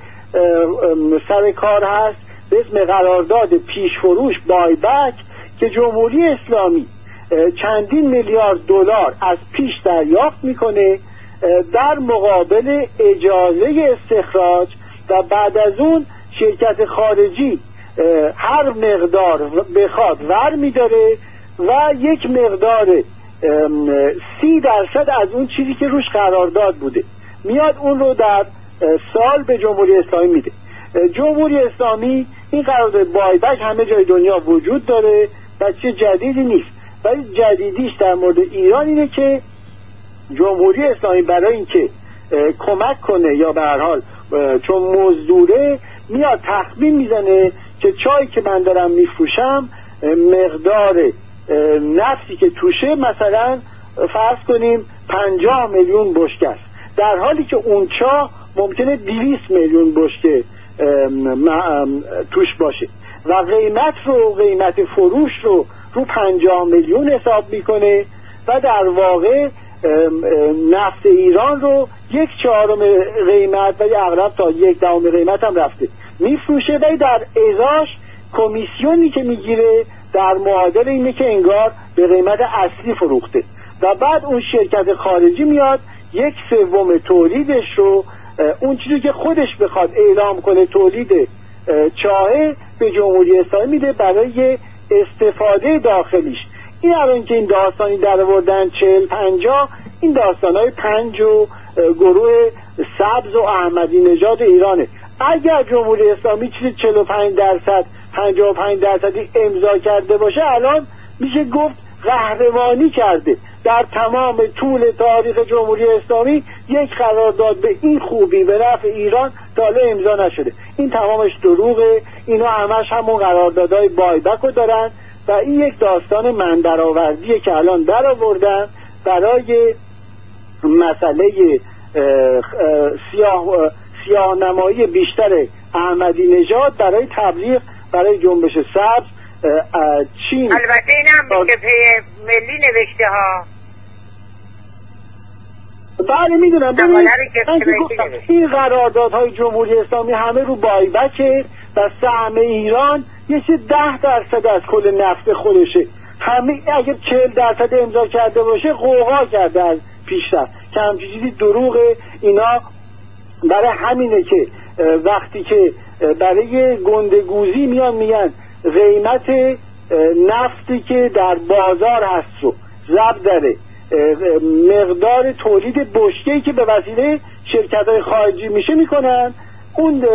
سر کار هست به اسم قرارداد پیشفروش بای بک که جمهوری اسلامی چندین میلیارد دلار از پیش دریافت میکنه در مقابل اجازه استخراج و بعد از اون شرکت خارجی هر مقدار بخواد ور میداره و یک مقدار سی درصد از اون چیزی که روش قرارداد بوده میاد اون رو در سال به جمهوری اسلامی میده. جمهوری اسلامی این قرارداد بایبک همه جای دنیا وجود داره و چه جدیدی نیست، ولی جدیدیش در مورد ایران اینه که جمهوری اسلامی برای اینکه کمک کنه یا به هر حال چون مزدوره میاد تخمین میزنه که چایی که من دارم میفروشم مقدار نفتی که توشه مثلا فرض کنیم پنجاه میلیون بشکه است، در حالی که اون چاه ممکنه دویست میلیون بشکه توش باشه و قیمت رو قیمت فروش رو رو پنجاه میلیون حساب میکنه و در واقع نفت ایران رو یک چهارم قیمت و اغلب تا یک دهم قیمت هم رفته میفروشه و در ازاش کمیسیونی که میگیره در معادل اینه که انگار به قیمت اصلی فروخته و بعد اون شرکت خارجی میاد یک سوم تولیدش رو اون چیزی که خودش بخواد اعلام کنه تولید چاهه به جمهوری اسلامی میده برای استفاده داخلیش. این الان که این داستانی در آوردن چهل پنجاه، این داستانهای پنج و گروه سبز و احمدی نژاد ایرانه. اگر جمهوری اسلامی چیزی چهل و پنج درصد پنجاه و پنج درصدی امضا کرده باشه الان میشه گفت قهرمانی کرده در تمام طول تاریخ جمهوری اسلامی یک قرارداد به این خوبی به نفع ایران تا حالا امضا نشده. این تمامش دروغه. اینا همش همون قراردادهای بایبک رو دارن و این یک داستان من درآوردیه که الان در آوردن برای مسئله سیاه سیاه نمایی بیشتر احمدی نژاد برای تبلیغ برای جنبش سبز چین. البته اینم که پی ملی نوشته ها. بله میدونم. این قراردادهای جمهوری اسلامی همه رو بایبکه و سهم ایران یه چه ده درصد از کل نفت خودشه. همه اگر چهل درصد امضا کرده باشه قوقا کرده از پیشتر که همچین چیزی دروغه. اینا برای همینه که وقتی که برای گندگوزی میان میگن قیمت نفتی که در بازار هست رو ضرب داره مقدار تولید بشکه‌ای که به وسیله شرکت‌های خارجی میشه میکنن، اون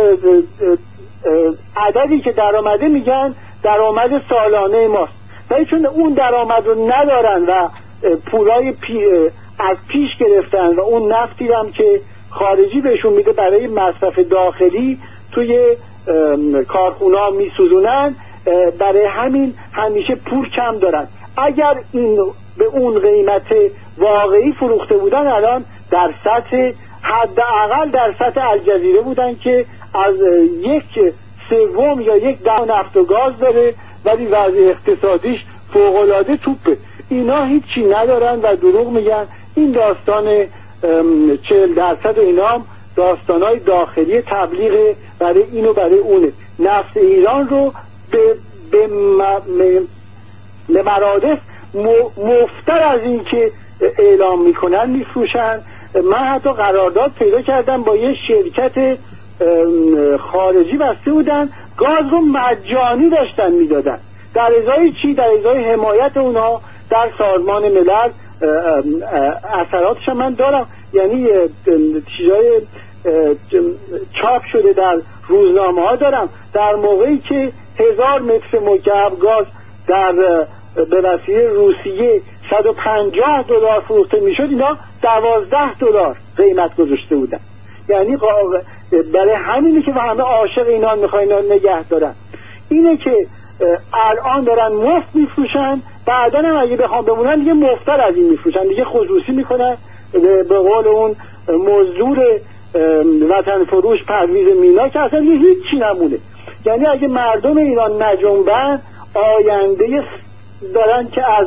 عددی که درآمده میگن درآمد سالانه ماست. ولی چون اون درآمد رو ندارن و پولای پی از پیش گرفتن و اون نفتی هم که خارجی بهشون میده برای مصرف داخلی توی کارخونه‌ها میسوزونن، برای همین همیشه پول کم دارن. اگر این به اون قیمت واقعی فروخته بودن الان در سطح حداقل در سطح الجزیره بودن که از یک سوم یا یک ده نفت و گاز داره ولی وضع اقتصادیش فوق‌العاده توپه. اینا هیچی ندارن و دروغ میگن. این داستان چهل درصد و اینا هم داستانهای داخلی تبلیغ برای اینو برای اونه. نفت ایران رو به به, م... به مرادف مفتر از این که اعلام میکنن میفروشن. من حتی قرارداد پیدا کردم با یه شرکت خارجی بسته بودن، گاز رو مجانی داشتن میدادن. در ازای چی؟ در ازای حمایت اونها در سازمان ملل. اثراتش من دارم، یعنی چیزای چاپ شده در روزنامه ها دارم. در موقعی که هزار متر مکعب گاز در به وسیله روسیه صد و پنجاه دلار فروخته میشد، اینا دوازده دلار قیمت گذاشته بودن. یعنی برای همینه که همه عاشق اینا میخوان اینا نگه دارن. اینه که الان دارن مفت میفروشن، بعدا هم اگه بخوام بمونن دیگه مفتر از این میفروشن، دیگه خصوصی میکنن. به قول اون مزدور وطن فروش پرویز مینا که اصلا یه هیچی نمونه. یعنی اگه مردم ایران نجنبن، آینده دارن که از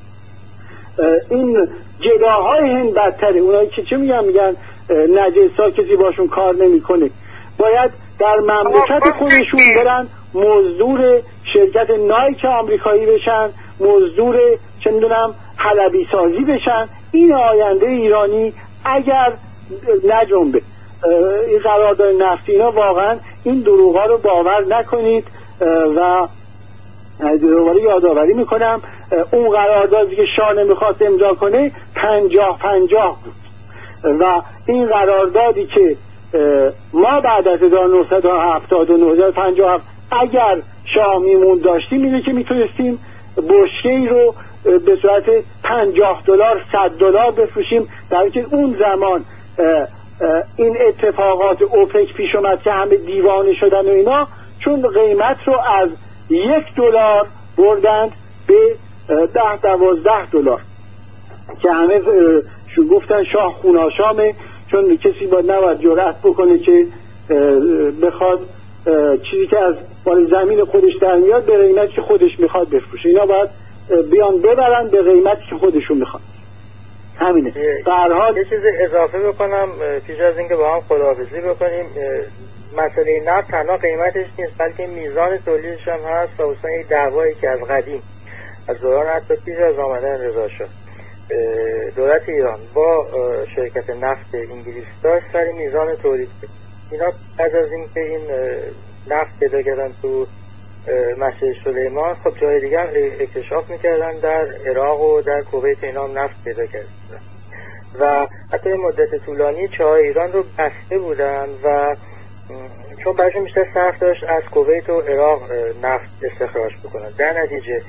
این جداهای هند بدتره. اونایی که چه میگن میگن نجسا کسی باشون کار نمیکنه، باید در مملکت خودشون برن مزدور شرکت نایک آمریکایی بشن، مزدور چه میدونم حلبی سازی بشن. این آینده ایرانی اگر نجنبه. این قرارداد نفتی اینا واقعا این دروغا رو باور نکنید و دوباره یادآوری میکنم اون قراردادی که شاه نمیخواست امضا کنه پنجاه پنجاه بود و این قراردادی که ما بعد از هزار و نهصد و هفتاد و نه پنجاه و هفت اگر شاه میمون داشتیم اینه که میتونستیم بشکه‌ای رو به صورت پنجاه دلار صد دلار بفروشیم، در حالی که اون زمان این اتفاقات اوپک پیش اومد که همه دیوانه شدن و اینا، چون قیمت رو از یک دلار بردند به ده دوازده دلار که همه شو گفتن شاه خوناشامه، چون کسی باید نباید جرأت بکنه که بخواد چیزی که از مال زمین خودش در میاد به قیمتی که خودش میخواد بفروشه. اینا باید بیان ببرن به قیمتی که خودشون میخواد. همینه. به هر حال یه چیز اضافه بکنم پیش از اینکه با هم خداحافظی بکنیم. مسئله نفت تنها قیمتش نیست بلکه میزان تولیدش هم هست و اصلا یک دعوایی که از قدیم از دوران حتی پیش از آمدن رضا شاه دولت ایران با شرکت نفت انگلیس داشت سر میزان تولید. اینا بعد از اینکه این نفت پیدا کردن تو مسجد سلیمان، خب جای دیگه هم اکتشاف میکردن در عراق و در کویت اینا هم نفت پیدا کردن و حتی مدت طولانی چاهای ایران رو بسته بودن و چون برشون بیشتر صرف داشت از کویت و عراق نفت استخراج بکنن. در نتیجه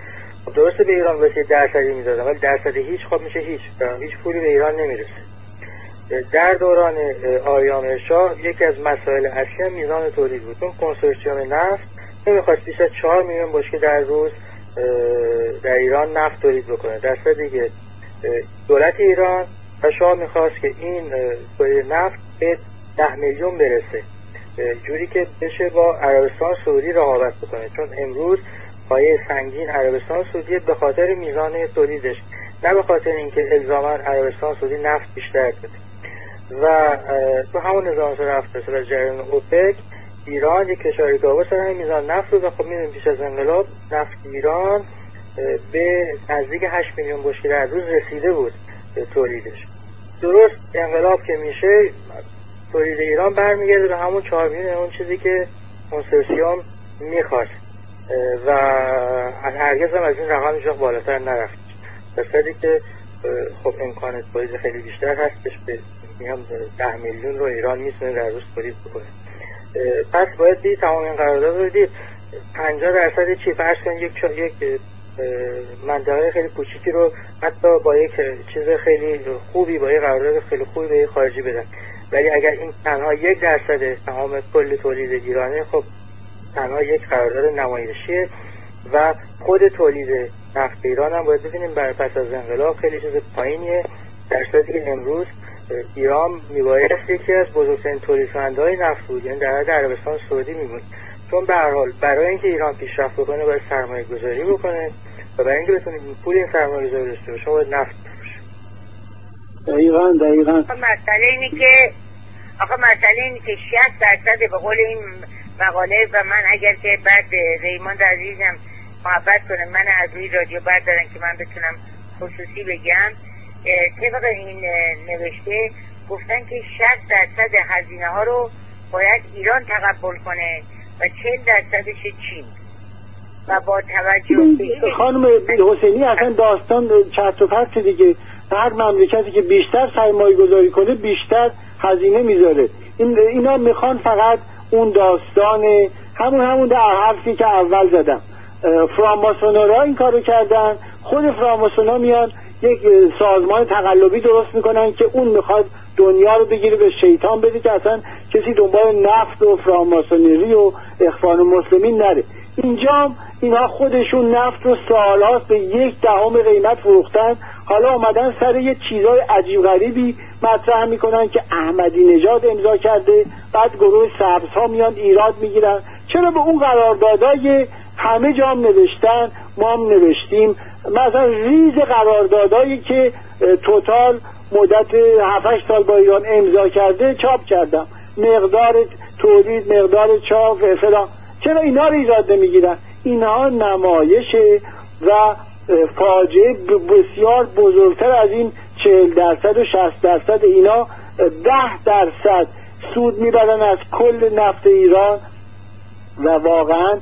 درسته به ایران واسه درصدی میدادن ولی درصد هیچ خب میشه هیچ هیچ پولی به ایران نمیرسه. در دوران آریامر شاه یکی از مسائل اصلی میزان تولید بود. اون کنسورسیوم نفت نمیخواست بیش از چهار میلیون بشکه در روز در ایران نفت تولید بکنه، در صورتی که دولت ایران و شاه میخواست که این تولید نفت به ده میلیون برسه، جوری که بشه با عربستان سعودی رقابت بکنه، چون امروز پایه سنگین عربستان سعودی به خاطر میزان تولیدش، نه به خاطر اینکه الزاما عربستان سعودی نفت بیشتر بده. و تو همون هزار و نهصد و هفتاد و جریان اوپک ایران یک کشوری که واسه همین میزان نفت رو، و خب میدونیم پیش از انقلاب نفت ایران به نزدیک هشت میلیون بشکه در روز رسیده بود تولیدش. درست انقلاب که میشه تولید ایران برمیگرده به همون چهار میلیون، اون چیزی که کنسورسیوم میخواست و هرگز هم از این رقم هیچ وقت بالاتر نرفت. درصدی که خب امکان تولید خیلی بیشتر هستش، به میگم ده میلیون رو ایران میتونه در روز تولید بکنه. پس باید دید تمام این قرارداد رو دید پنجاه درصد چی فرض کنید یک یک منطقه خیلی کوچیکی رو حتی با یک چیز خیلی خوبی، با یک قرارداد خیلی خوبی به خارجی بدن، ولی اگر این تنها یک درصد تمام کل تولید ایرانه، خب تنها یک قرارداد نمایشیه و خود تولید نفت ایران هم باید ببینیم بر پس از انقلاب خیلی چیز پایینیه، در صورتی که امروز ایران میبایست یکی از بزرگترین تولید کننده‌های نفت بود، یعنی در حد عربستان سعودی میموند، چون به هر حال برای اینکه ایران پیشرفت بکنه باید سرمایه گذاری بکنه و برای اینکه بتونه پول این سرمایه گذاری داشته باشه باید نفت بفروشه. دقیقاً دقیقاً. مسئله اینه که آخه مسئله اینه که شصت درصد به قول این مقاله، و من اگر که بعد ریماند عزیزم محبت کنه من از روی رادیو بردارن که من بتونم خصوصی بگم، طبق این نوشته گفتن که شصت درصد هزینه ها رو باید ایران تقبل کنه و چهل درصدش چین. و با توجه به خانم حسینی اصلا داستان چرت و پرت دیگه، هر مملکتی که بیشتر سرمایه گذاری کنه بیشتر هزینه میذاره. این اینا میخوان فقط اون داستان همون همون در حرفی که اول زدم، فراماسونرها این کارو کردن، خود فراماسونرها میان یک سازمان تقلبی درست میکنن که اون میخواد دنیا رو بگیره به شیطان بده که اصلا کسی دنبال نفت و فراماسونری و اخوان المسلمین نره. اینجا اینها خودشون نفت رو سالهاست به یک دهم قیمت فروختن، حالا اومدن سر یه چیزای عجیب غریبی مطرح میکنن که احمدی نژاد امضا کرده، بعد گروه سبزها میان ایراد میگیرن چرا به اون قراردادای همه جام نوشتن ما هم نوشتیم. مثلا ریز قراردادایی که توتال مدت هفت هشت سال با ایران امضا کرده چاپ کردم، مقدار تولید، مقدار چاپ فلان، چرا اینا رو ایراد نمیگیرن؟ اینها نمایشه و فاجعه بسیار بزرگتر از این چهل درصد و شصت درصد، اینا ده درصد سود میبرن از کل نفت ایران و واقعا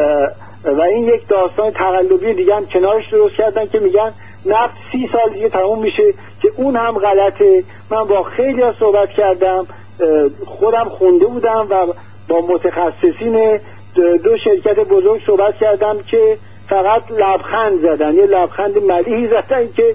و این یک داستان تقلبی دیگه هم کنارش درست کردن که میگن نفت سی سال دیگه تموم میشه، که اون هم غلطه. من با خیلی ها صحبت کردم، خودم خونده بودم و با متخصصین دو شرکت بزرگ صحبت کردم که فقط لبخند زدن، یه لبخند ملیحی زدن که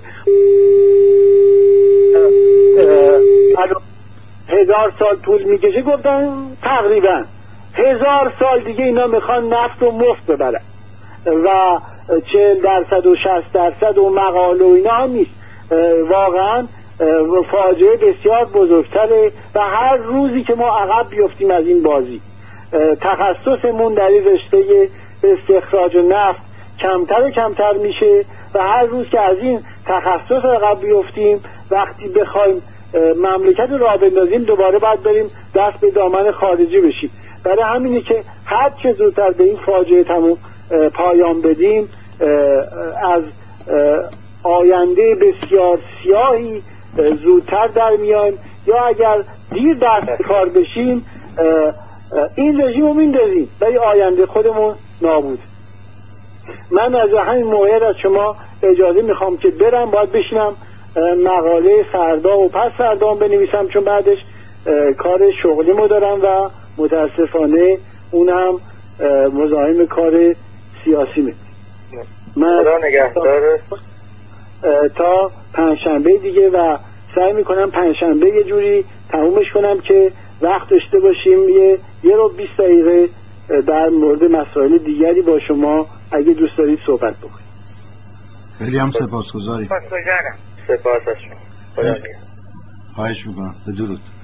هزار سال طول میکشه. گفتن تقریبا هزار سال دیگه اینا میخوان نفت و مفت ببرن و چهل درصد و شصت درصد و مقاله و اینا هم نیست. واقعا فاجعه بسیار بزرگتره و هر روزی که ما عقب بیفتیم از این بازی، تخصصمون در این رشته استخراج نفت کمتر و کمتر میشه و هر روز که از این تخصص عقب بیفتیم، وقتی بخوایم مملکت رو راه بندازیم دوباره باید بریم دست به دامن خارجی بشیم. برای همینه که هر چه زودتر به این فاجعه تموم پایان بدیم، از آینده بسیار سیاهی زودتر در میایم، یا اگر دیر دست کار بشیم این رژیم رو میندازیم ولی آینده خودمون نابود. من از همین موعد از شما اجازه میخوام که برم، باید بشینم مقاله فردا و پس فردا بنویسم، چون بعدش کار شغلیمو دارم و متاسفانه اونم مزاحم کار سیاسی میشه. من خدا نگهدار. تا پنجشنبه دیگه و سعی میکنم پنجشنبه یه جوری تمومش کنم که وقت داشته باشیم یه یه رو بیست دقیقه در مورد مسائل دیگری با شما اگه دوست دارید صحبت بکنیم. خیلی هم سپاسگزاریم. سپاسگزارم. سپاس از شما. خدا نگهدار. خواهش میکنم. بدرود.